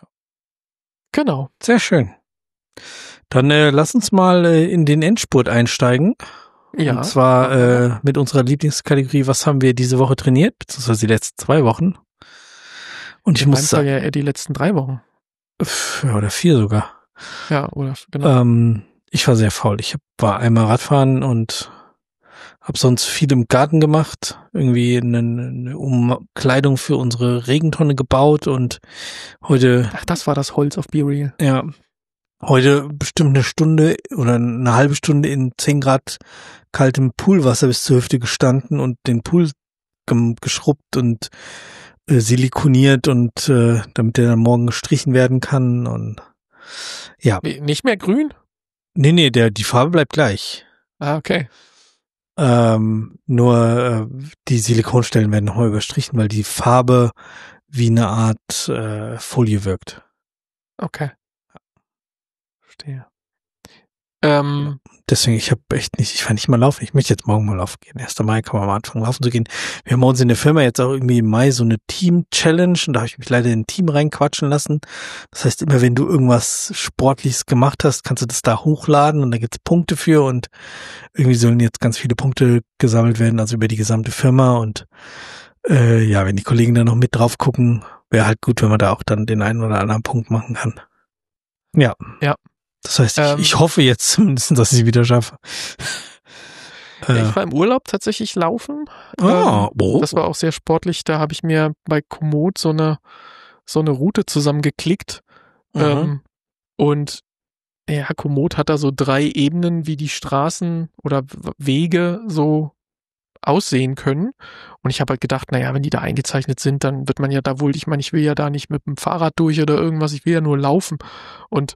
Genau. Sehr schön. Dann äh, lass uns mal äh, in den Endspurt einsteigen. Ja. Und zwar äh, mit unserer Lieblingskategorie, was haben wir diese Woche trainiert, beziehungsweise die letzten zwei Wochen. Und ich in meinem muss Fall sagen, ja eher die letzten drei Wochen. ja, oder vier sogar. Ja, oder genau. Ähm, ich war sehr faul. Ich hab, war einmal Radfahren und habe sonst viel im Garten gemacht. Irgendwie eine, eine Umkleidung für unsere Regentonne gebaut und heute, Ach, das war das Holz auf Be Real. ja, heute bestimmt eine Stunde oder eine halbe Stunde in zehn Grad kaltem Poolwasser bis zur Hüfte gestanden und den Pool gem- geschrubbt und äh, silikoniert und äh, damit der dann morgen gestrichen werden kann und ja. Wie, nicht mehr grün? Nee, nee, der, die Farbe bleibt gleich. Ah, okay. Ähm, nur äh, die Silikonstellen werden nochmal überstrichen, weil die Farbe wie eine Art äh, Folie wirkt. Okay. Verstehe. Ähm, Deswegen, ich habe echt nicht, ich fand nicht mal laufen. Ich möchte jetzt morgen mal laufen gehen. erster Mai kann man mal anfangen laufen zu gehen. Wir haben bei uns in der Firma jetzt auch irgendwie im Mai so eine Team-Challenge und da habe ich mich leider in ein Team reinquatschen lassen. Das heißt, immer wenn du irgendwas Sportliches gemacht hast, kannst du das da hochladen und da gibt's Punkte für und irgendwie sollen jetzt ganz viele Punkte gesammelt werden, also über die gesamte Firma und äh, ja, wenn die Kollegen da noch mit drauf gucken, wäre halt gut, wenn man da auch dann den einen oder anderen Punkt machen kann. Ja. Ja. Das heißt, ich, Ähm, ich hoffe jetzt zumindest, dass ich es wieder schaffe. ja, ich war im Urlaub tatsächlich laufen. Ah, ähm, oh. Das war auch sehr sportlich. Da habe ich mir bei Komoot so eine so eine Route zusammengeklickt. Mhm. Ähm, und ja, Komoot hat da so drei Ebenen, wie die Straßen oder W- Wege so aussehen können. Und ich habe halt gedacht, naja, wenn die da eingezeichnet sind, dann wird man ja da wohl, ich meine, ich will ja da nicht mit dem Fahrrad durch oder irgendwas, ich will ja nur laufen. Und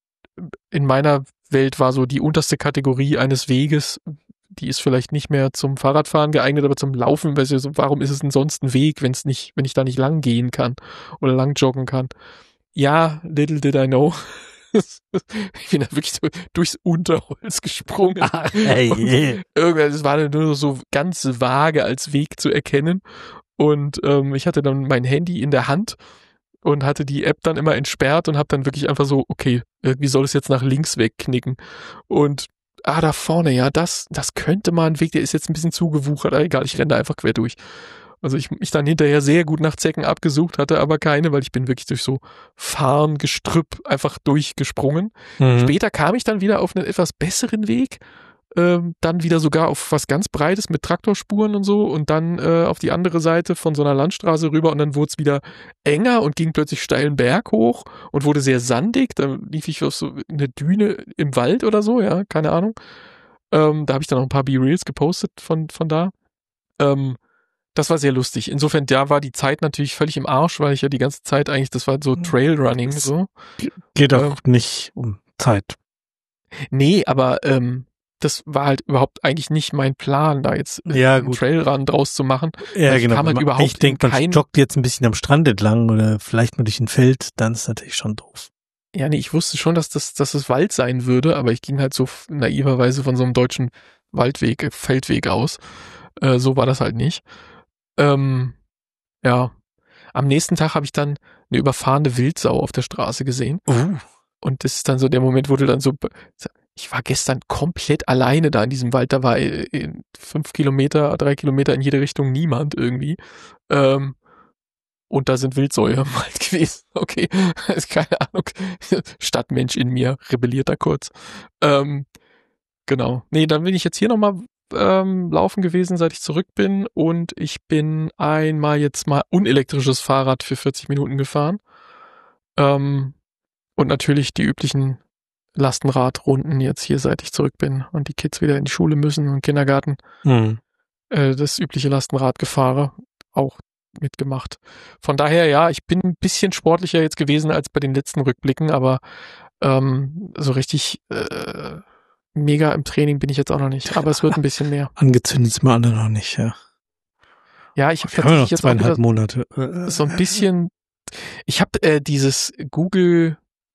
in meiner Welt war so die unterste Kategorie eines Weges, die ist vielleicht nicht mehr zum Fahrradfahren geeignet, aber zum Laufen, weil so, warum ist es denn sonst ein Weg, wenn es nicht, wenn ich da nicht lang gehen kann oder lang joggen kann? Ja, little did I know. Ich bin da wirklich so durchs Unterholz gesprungen. Ah, hey. Irgendwann, es war nur so ganz vage als Weg zu erkennen. Und ähm, ich hatte dann mein Handy in der Hand und hatte die App dann immer entsperrt und habe dann wirklich einfach so, okay, wie soll es jetzt nach links wegknicken? Und ah, da vorne, ja, das, das könnte mal ein Weg, der ist jetzt ein bisschen zugewuchert, aber egal, ich renne da einfach quer durch. Also ich mich dann hinterher sehr gut nach Zecken abgesucht, hatte aber keine, weil ich bin wirklich durch so Farn, Gestrüpp einfach durchgesprungen. Mhm. Später kam ich dann wieder auf einen etwas besseren Weg, ähm, dann wieder sogar auf was ganz Breites mit Traktorspuren und so und dann äh, auf die andere Seite von so einer Landstraße rüber und dann wurde es wieder enger und ging plötzlich steilen Berg hoch und wurde sehr sandig. Da lief ich auf so eine Düne im Wald oder so, ja, keine Ahnung. Ähm, da habe ich dann noch ein paar B-Reels gepostet von, von da. Ähm, das war sehr lustig. Insofern, da war die Zeit natürlich völlig im Arsch, weil ich ja die ganze Zeit eigentlich, das war so Trailrunning so. Geht auch Ähm, nicht um Zeit. Nee, aber ähm, das war halt überhaupt eigentlich nicht mein Plan, da jetzt äh, Ja, einen gut. Trailrun draus zu machen. Ja, ich genau. kam halt Wenn man- überhaupt ich denke, man kein- joggt jetzt ein bisschen am Strand entlang oder vielleicht mal durch ein Feld, dann ist natürlich schon doof. Ja, nee, ich wusste schon, dass das, dass das Wald sein würde, aber ich ging halt so f- naiverweise von so einem deutschen Waldweg, äh, Feldweg aus. Äh, so war das halt nicht. Ähm, ja. Am nächsten Tag habe ich dann eine überfahrene Wildsau auf der Straße gesehen. Uh. Und das ist dann so der Moment, wo du dann so, ich war gestern komplett alleine da in diesem Wald, da war äh, fünf Kilometer, drei Kilometer in jede Richtung niemand irgendwie. Ähm, und da sind Wildsäue im Wald gewesen. Okay, ist keine Ahnung. Stadtmensch in mir rebelliert da kurz. Ähm, genau. Nee, dann bin ich jetzt hier nochmal ähm, laufen gewesen, seit ich zurück bin. Und ich bin einmal jetzt mal unelektrisches Fahrrad für vierzig Minuten gefahren. Ähm, und natürlich die üblichen Lastenradrunden jetzt hier, seit ich zurück bin und die Kids wieder in die Schule müssen und Kindergarten. Mhm. Äh, das übliche Lastenradgefahre auch mitgemacht. Von daher, ja, ich bin ein bisschen sportlicher jetzt gewesen als bei den letzten Rückblicken, aber ähm, so richtig äh, mega im Training bin ich jetzt auch noch nicht. Aber es wird ein bisschen mehr. Angezündet sind wir alle noch nicht, ja. Ja, ich habe Wir haben ja noch tatsächlich jetzt auch zweieinhalb wieder Monate. Äh, so ein bisschen, ich habe äh, dieses Google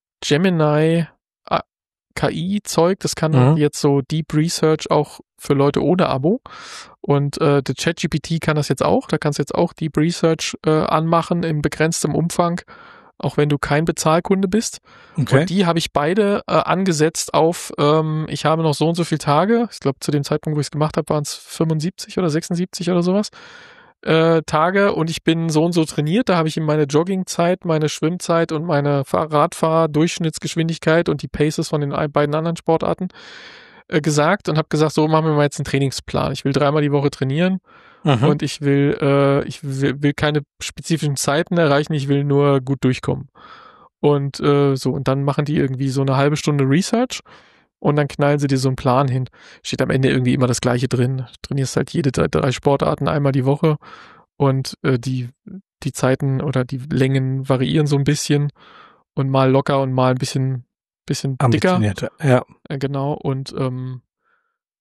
Gemini äh, K I-Zeug, das kann Mhm. jetzt so Deep Research auch für Leute ohne Abo. Und äh, der ChatGPT kann das jetzt auch. Da kannst du jetzt auch Deep Research äh, anmachen in begrenztem Umfang, auch wenn du kein Bezahlkunde bist. Okay. Und die habe ich beide äh, angesetzt auf, ähm, ich habe noch so und so viele Tage. Ich glaube, zu dem Zeitpunkt, wo ich es gemacht habe, waren es fünfundsiebzig oder sechsundsiebzig oder sowas. Äh, Tage und ich bin so und so trainiert. Da habe ich ihm meine Joggingzeit, meine Schwimmzeit und meine Radfahr-Durchschnittsgeschwindigkeit und die Paces von den ein- beiden anderen Sportarten äh, gesagt und habe gesagt, so machen wir mal jetzt einen Trainingsplan. Ich will dreimal die Woche trainieren Mhm. und ich will, äh, ich will, will keine spezifischen Zeiten erreichen, ich will nur gut durchkommen. Und äh, so, und dann machen die irgendwie so eine halbe Stunde Research und dann knallen sie dir so einen Plan hin. Steht am Ende irgendwie immer das Gleiche drin. Du trainierst halt jede drei, drei Sportarten einmal die Woche und äh, die, die Zeiten oder die Längen variieren so ein bisschen und mal locker und mal ein bisschen, bisschen dicker. Ambitionierter. Ja. Äh, genau. Und ähm,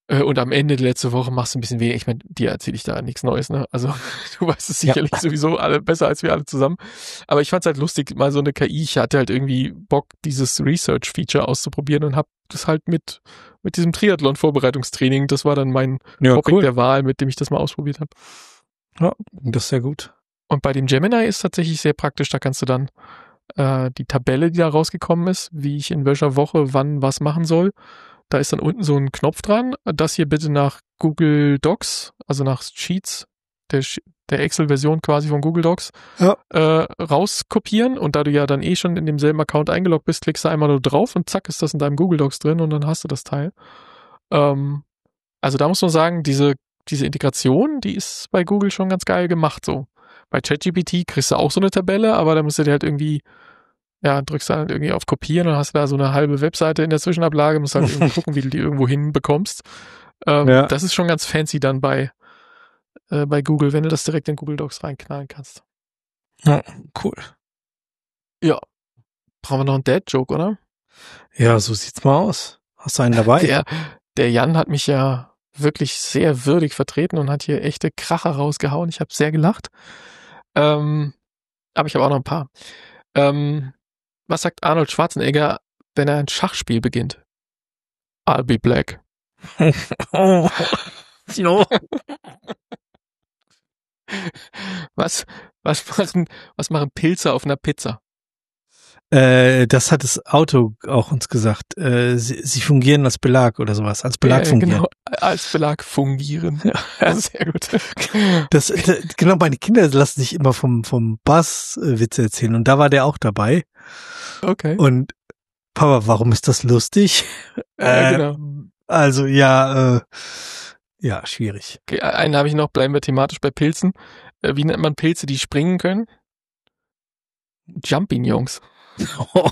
Äh, und am Ende der letzten Woche machst du ein bisschen weniger. Ich meine, dir erzähle ich da nichts Neues, ne? Also du weißt es sicherlich ja. sowieso alle besser als wir alle zusammen. Aber ich fand's halt lustig, mal so eine K I. Ich hatte halt irgendwie Bock, dieses Research-Feature auszuprobieren und hab das halt mit mit diesem Triathlon-Vorbereitungstraining, das war dann mein ja, Topic cool. der Wahl, mit dem ich das mal ausprobiert habe. Ja, das ist sehr gut. Und bei dem Gemini ist tatsächlich sehr praktisch, da kannst du dann äh, die Tabelle, die da rausgekommen ist, wie ich in welcher Woche wann was machen soll, da ist dann unten so ein Knopf dran, das hier bitte nach Google Docs, also nach Sheets, der, der Excel-Version quasi von Google Docs, ja. äh, rauskopieren, und da du ja dann eh schon in demselben Account eingeloggt bist, klickst du einmal nur drauf und zack ist das in deinem Google Docs drin und dann hast du das Teil. Ähm, also da muss man sagen, diese, diese Integration, die ist bei Google schon ganz geil gemacht so. Bei ChatGPT kriegst du auch so eine Tabelle, aber da musst du dir halt irgendwie, ja, drückst dann halt irgendwie auf Kopieren und hast da so eine halbe Webseite in der Zwischenablage, musst halt irgendwie gucken, wie du die irgendwo hinbekommst. Ähm, ja. Das ist schon ganz fancy dann bei, äh, bei Google, wenn du das direkt in Google Docs reinknallen kannst. Ja, cool. Ja. Brauchen wir noch einen Dad-Joke, oder? Ja, so sieht's mal aus. Hast du einen dabei? Der, der Jan hat mich ja wirklich sehr würdig vertreten und hat hier echte Kracher rausgehauen. Ich habe sehr gelacht. Ähm, aber ich habe auch noch ein paar. Ähm, was sagt Arnold Schwarzenegger, wenn er ein Schachspiel beginnt? I'll be black. was, was machen, was machen Pilze auf einer Pizza? Äh, das hat das Auto auch uns gesagt. Äh, sie, sie fungieren als Belag oder sowas. Als Belag ja, fungieren. Genau, als Belag fungieren. Ja, sehr gut. Das, das, genau, meine Kinder lassen sich immer vom, vom Bass äh, Witze erzählen und da war der auch dabei. Okay. Und Papa, warum ist das lustig? Ja, äh, genau. Also, ja, äh, ja, schwierig. Okay, einen habe ich noch, bleiben wir thematisch bei Pilzen. Äh, wie nennt man Pilze, die springen können? Jumping-Jungs. Oh.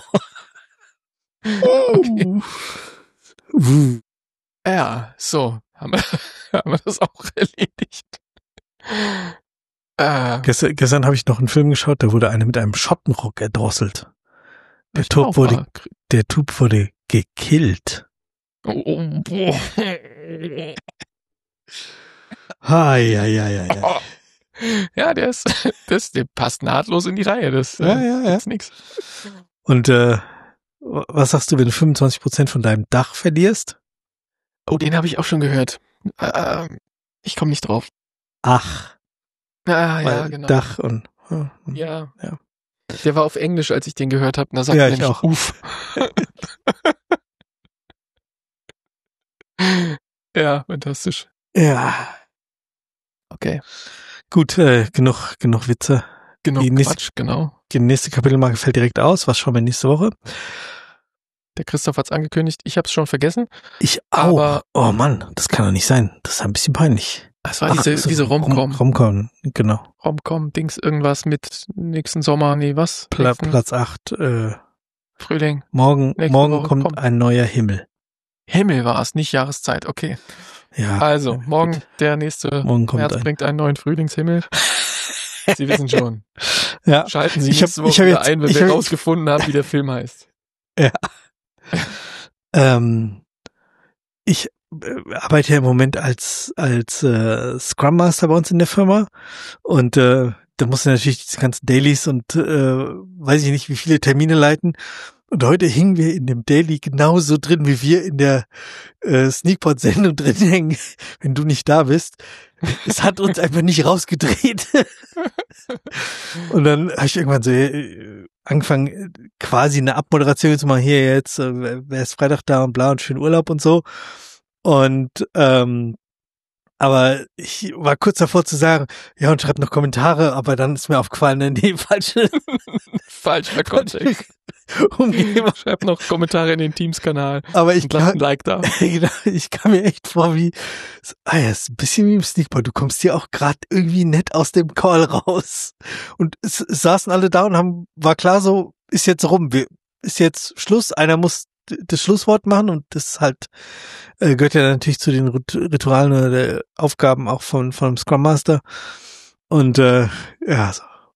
Okay. Uh. Ja, so, haben wir, haben wir das auch erledigt. Äh, gestern gestern habe ich noch einen Film geschaut, da wurde einer mit einem Schottenrock erdrosselt. Der Typ wurde, der Typ wurde gekillt. Oh, oh, oh. Ah, ja, ja, ja, ja. Ja, der ist, das, der passt nahtlos in die Reihe. Das ja, ja, ja. ist nix. Und äh, was sagst du, wenn du fünfundzwanzig Prozent von deinem Dach verlierst? Oh, den habe ich auch schon gehört. Äh, ich komme nicht drauf. Ach. Ah, ja, genau. Dach und hm, ja. ja. Der war auf Englisch, als ich den gehört habe. Da sagt ja, er ich nämlich auch. Uff. Ja, fantastisch. Ja. Okay. Gut, äh, genug, genug Witze. Genug die Quatsch, nächste, genau. Die nächste Kapitelmarke fällt direkt aus. Was schauen wir nächste Woche? Der Christoph hat's angekündigt. Ich habe es schon vergessen. Ich auch. Aber, oh Mann, das kann doch nicht sein. Das ist ein bisschen peinlich. Das war Ach, diese, so diese Rom-Com. Rom-Com, genau. Rom-Com-Dings, irgendwas mit nächsten Sommer. Nee, was? Pla- nächsten Platz acht. Äh, Frühling. Morgen, morgen Woche kommt, kommt ein neuer Himmel. Himmel war es, nicht Jahreszeit. Okay. Ja. Also, morgen gut. Der nächste morgen kommt März ein. bringt einen neuen Frühlingshimmel. Sie wissen schon. Ja. Schalten Sie ich nächste hab, Woche ich hab wieder jetzt, ein, wenn ich wir hab, rausgefunden haben, wie der Film heißt. Ja. ähm, ich äh, arbeite ja im Moment als als äh, Scrum Master bei uns in der Firma und äh, da muss ich natürlich diese ganzen Dailies und äh, weiß ich nicht, wie viele Termine leiten. Und heute hingen wir in dem Daily genauso drin, wie wir in der äh, Sneakpot-Sendung drin hängen, wenn du nicht da bist. Es hat uns einfach nicht rausgedreht. Und dann habe ich irgendwann so äh, angefangen, quasi eine Abmoderation zu machen. Hier jetzt, äh, wer ist Freitag da und bla und schönen Urlaub und so. Und ähm, aber ich war kurz davor zu sagen, ja, und schreibt noch Kommentare, aber dann ist mir aufgefallen, nee, falsche. Falscher Kontext. Umgeber. Schreibt noch Kommentare in den Teams-Kanal. Aber ich und lasst ein Like da. Ich kam mir echt vor wie, ah ja, ist ein bisschen wie im Sneakball. Du kommst hier auch gerade irgendwie nett aus dem Call raus. Und es, es saßen alle da und haben, war klar so, ist jetzt rum, wir, ist jetzt Schluss, einer muss das Schlusswort machen und das halt äh, gehört ja natürlich zu den Ritualen oder der Aufgaben auch von von Scrum Master und äh, ja so,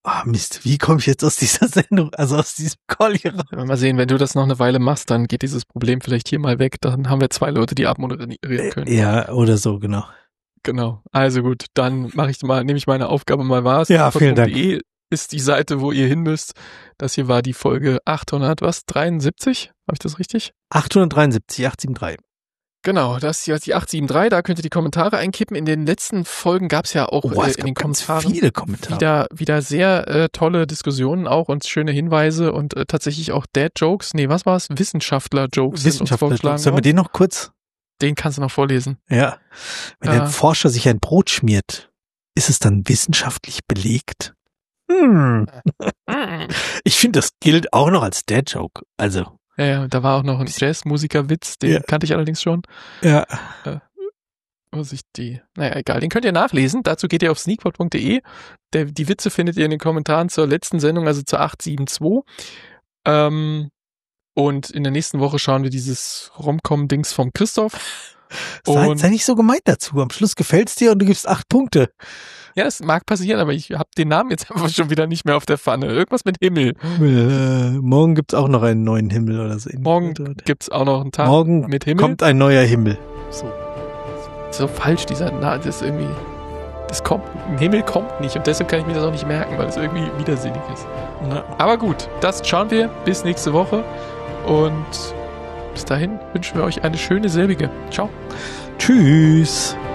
Ah, Mist, wie komme ich jetzt aus dieser Sendung, also aus diesem Call hier raus? Mal sehen, wenn du das noch eine Weile machst, dann geht dieses Problem vielleicht hier mal weg. Dann haben wir zwei Leute, die abmoderieren können. Ja, oder so, genau. Genau. Also gut, dann mache ich mal, nehme ich meine Aufgabe mal wahr. Ja, vielen Dank. .de ist die Seite, wo ihr hin müsst. Das hier war die Folge achthundert, was? dreiundsiebzig? Habe ich das richtig? achthundertdreiundsiebzig, achthundertdreiundsiebzig. Genau, das hier ist die achthundertdreiundsiebzig, da könnt ihr die Kommentare einkippen. In den letzten Folgen gab es ja auch Oh, äh, es in den gab ganz Kommentaren viele Kommentare. wieder wieder sehr äh, tolle Diskussionen auch und schöne Hinweise und äh, tatsächlich auch Dad-Jokes. Nee, was war's? Wissenschaftler-Jokes sind uns Wissenschaftler, vorgeschlagen sollen wir worden. den noch kurz? Den kannst du noch vorlesen. Ja. Wenn Ja. ein Forscher sich ein Brot schmiert, ist es dann wissenschaftlich belegt? Hm. Ich finde, das gilt auch noch als Dad-Joke. Also, Ja, ja, da war auch noch ein Jazzmusiker-Witz, den Ja. kannte ich allerdings schon. ja. Muss ich die, naja, egal, den könnt ihr nachlesen. Dazu geht ihr auf sneakpot punkt de. Der, die Witze findet ihr in den Kommentaren zur letzten Sendung, also zur achthundertzweiundsiebzig. Ähm, und in der nächsten Woche schauen wir dieses Rom-Com-Dings vom Christoph. Sei, Und sei nicht so gemeint dazu. Am Schluss gefällt's dir und du gibst acht Punkte. ja, es mag passieren, aber ich habe den Namen jetzt einfach schon wieder nicht mehr auf der Pfanne. Irgendwas mit Himmel. Äh, morgen gibt's auch noch einen neuen Himmel oder so. Morgen gibt's auch noch einen Tag Morgen mit Himmel. kommt ein neuer Himmel. So. So falsch, dieser Na, das ist irgendwie, das kommt, ein Himmel kommt nicht und deshalb kann ich mir das auch nicht merken, weil es irgendwie widersinnig ist. Na. Aber gut, das schauen wir bis nächste Woche und bis dahin wünschen wir euch eine schöne selbige. Ciao. Tschüss.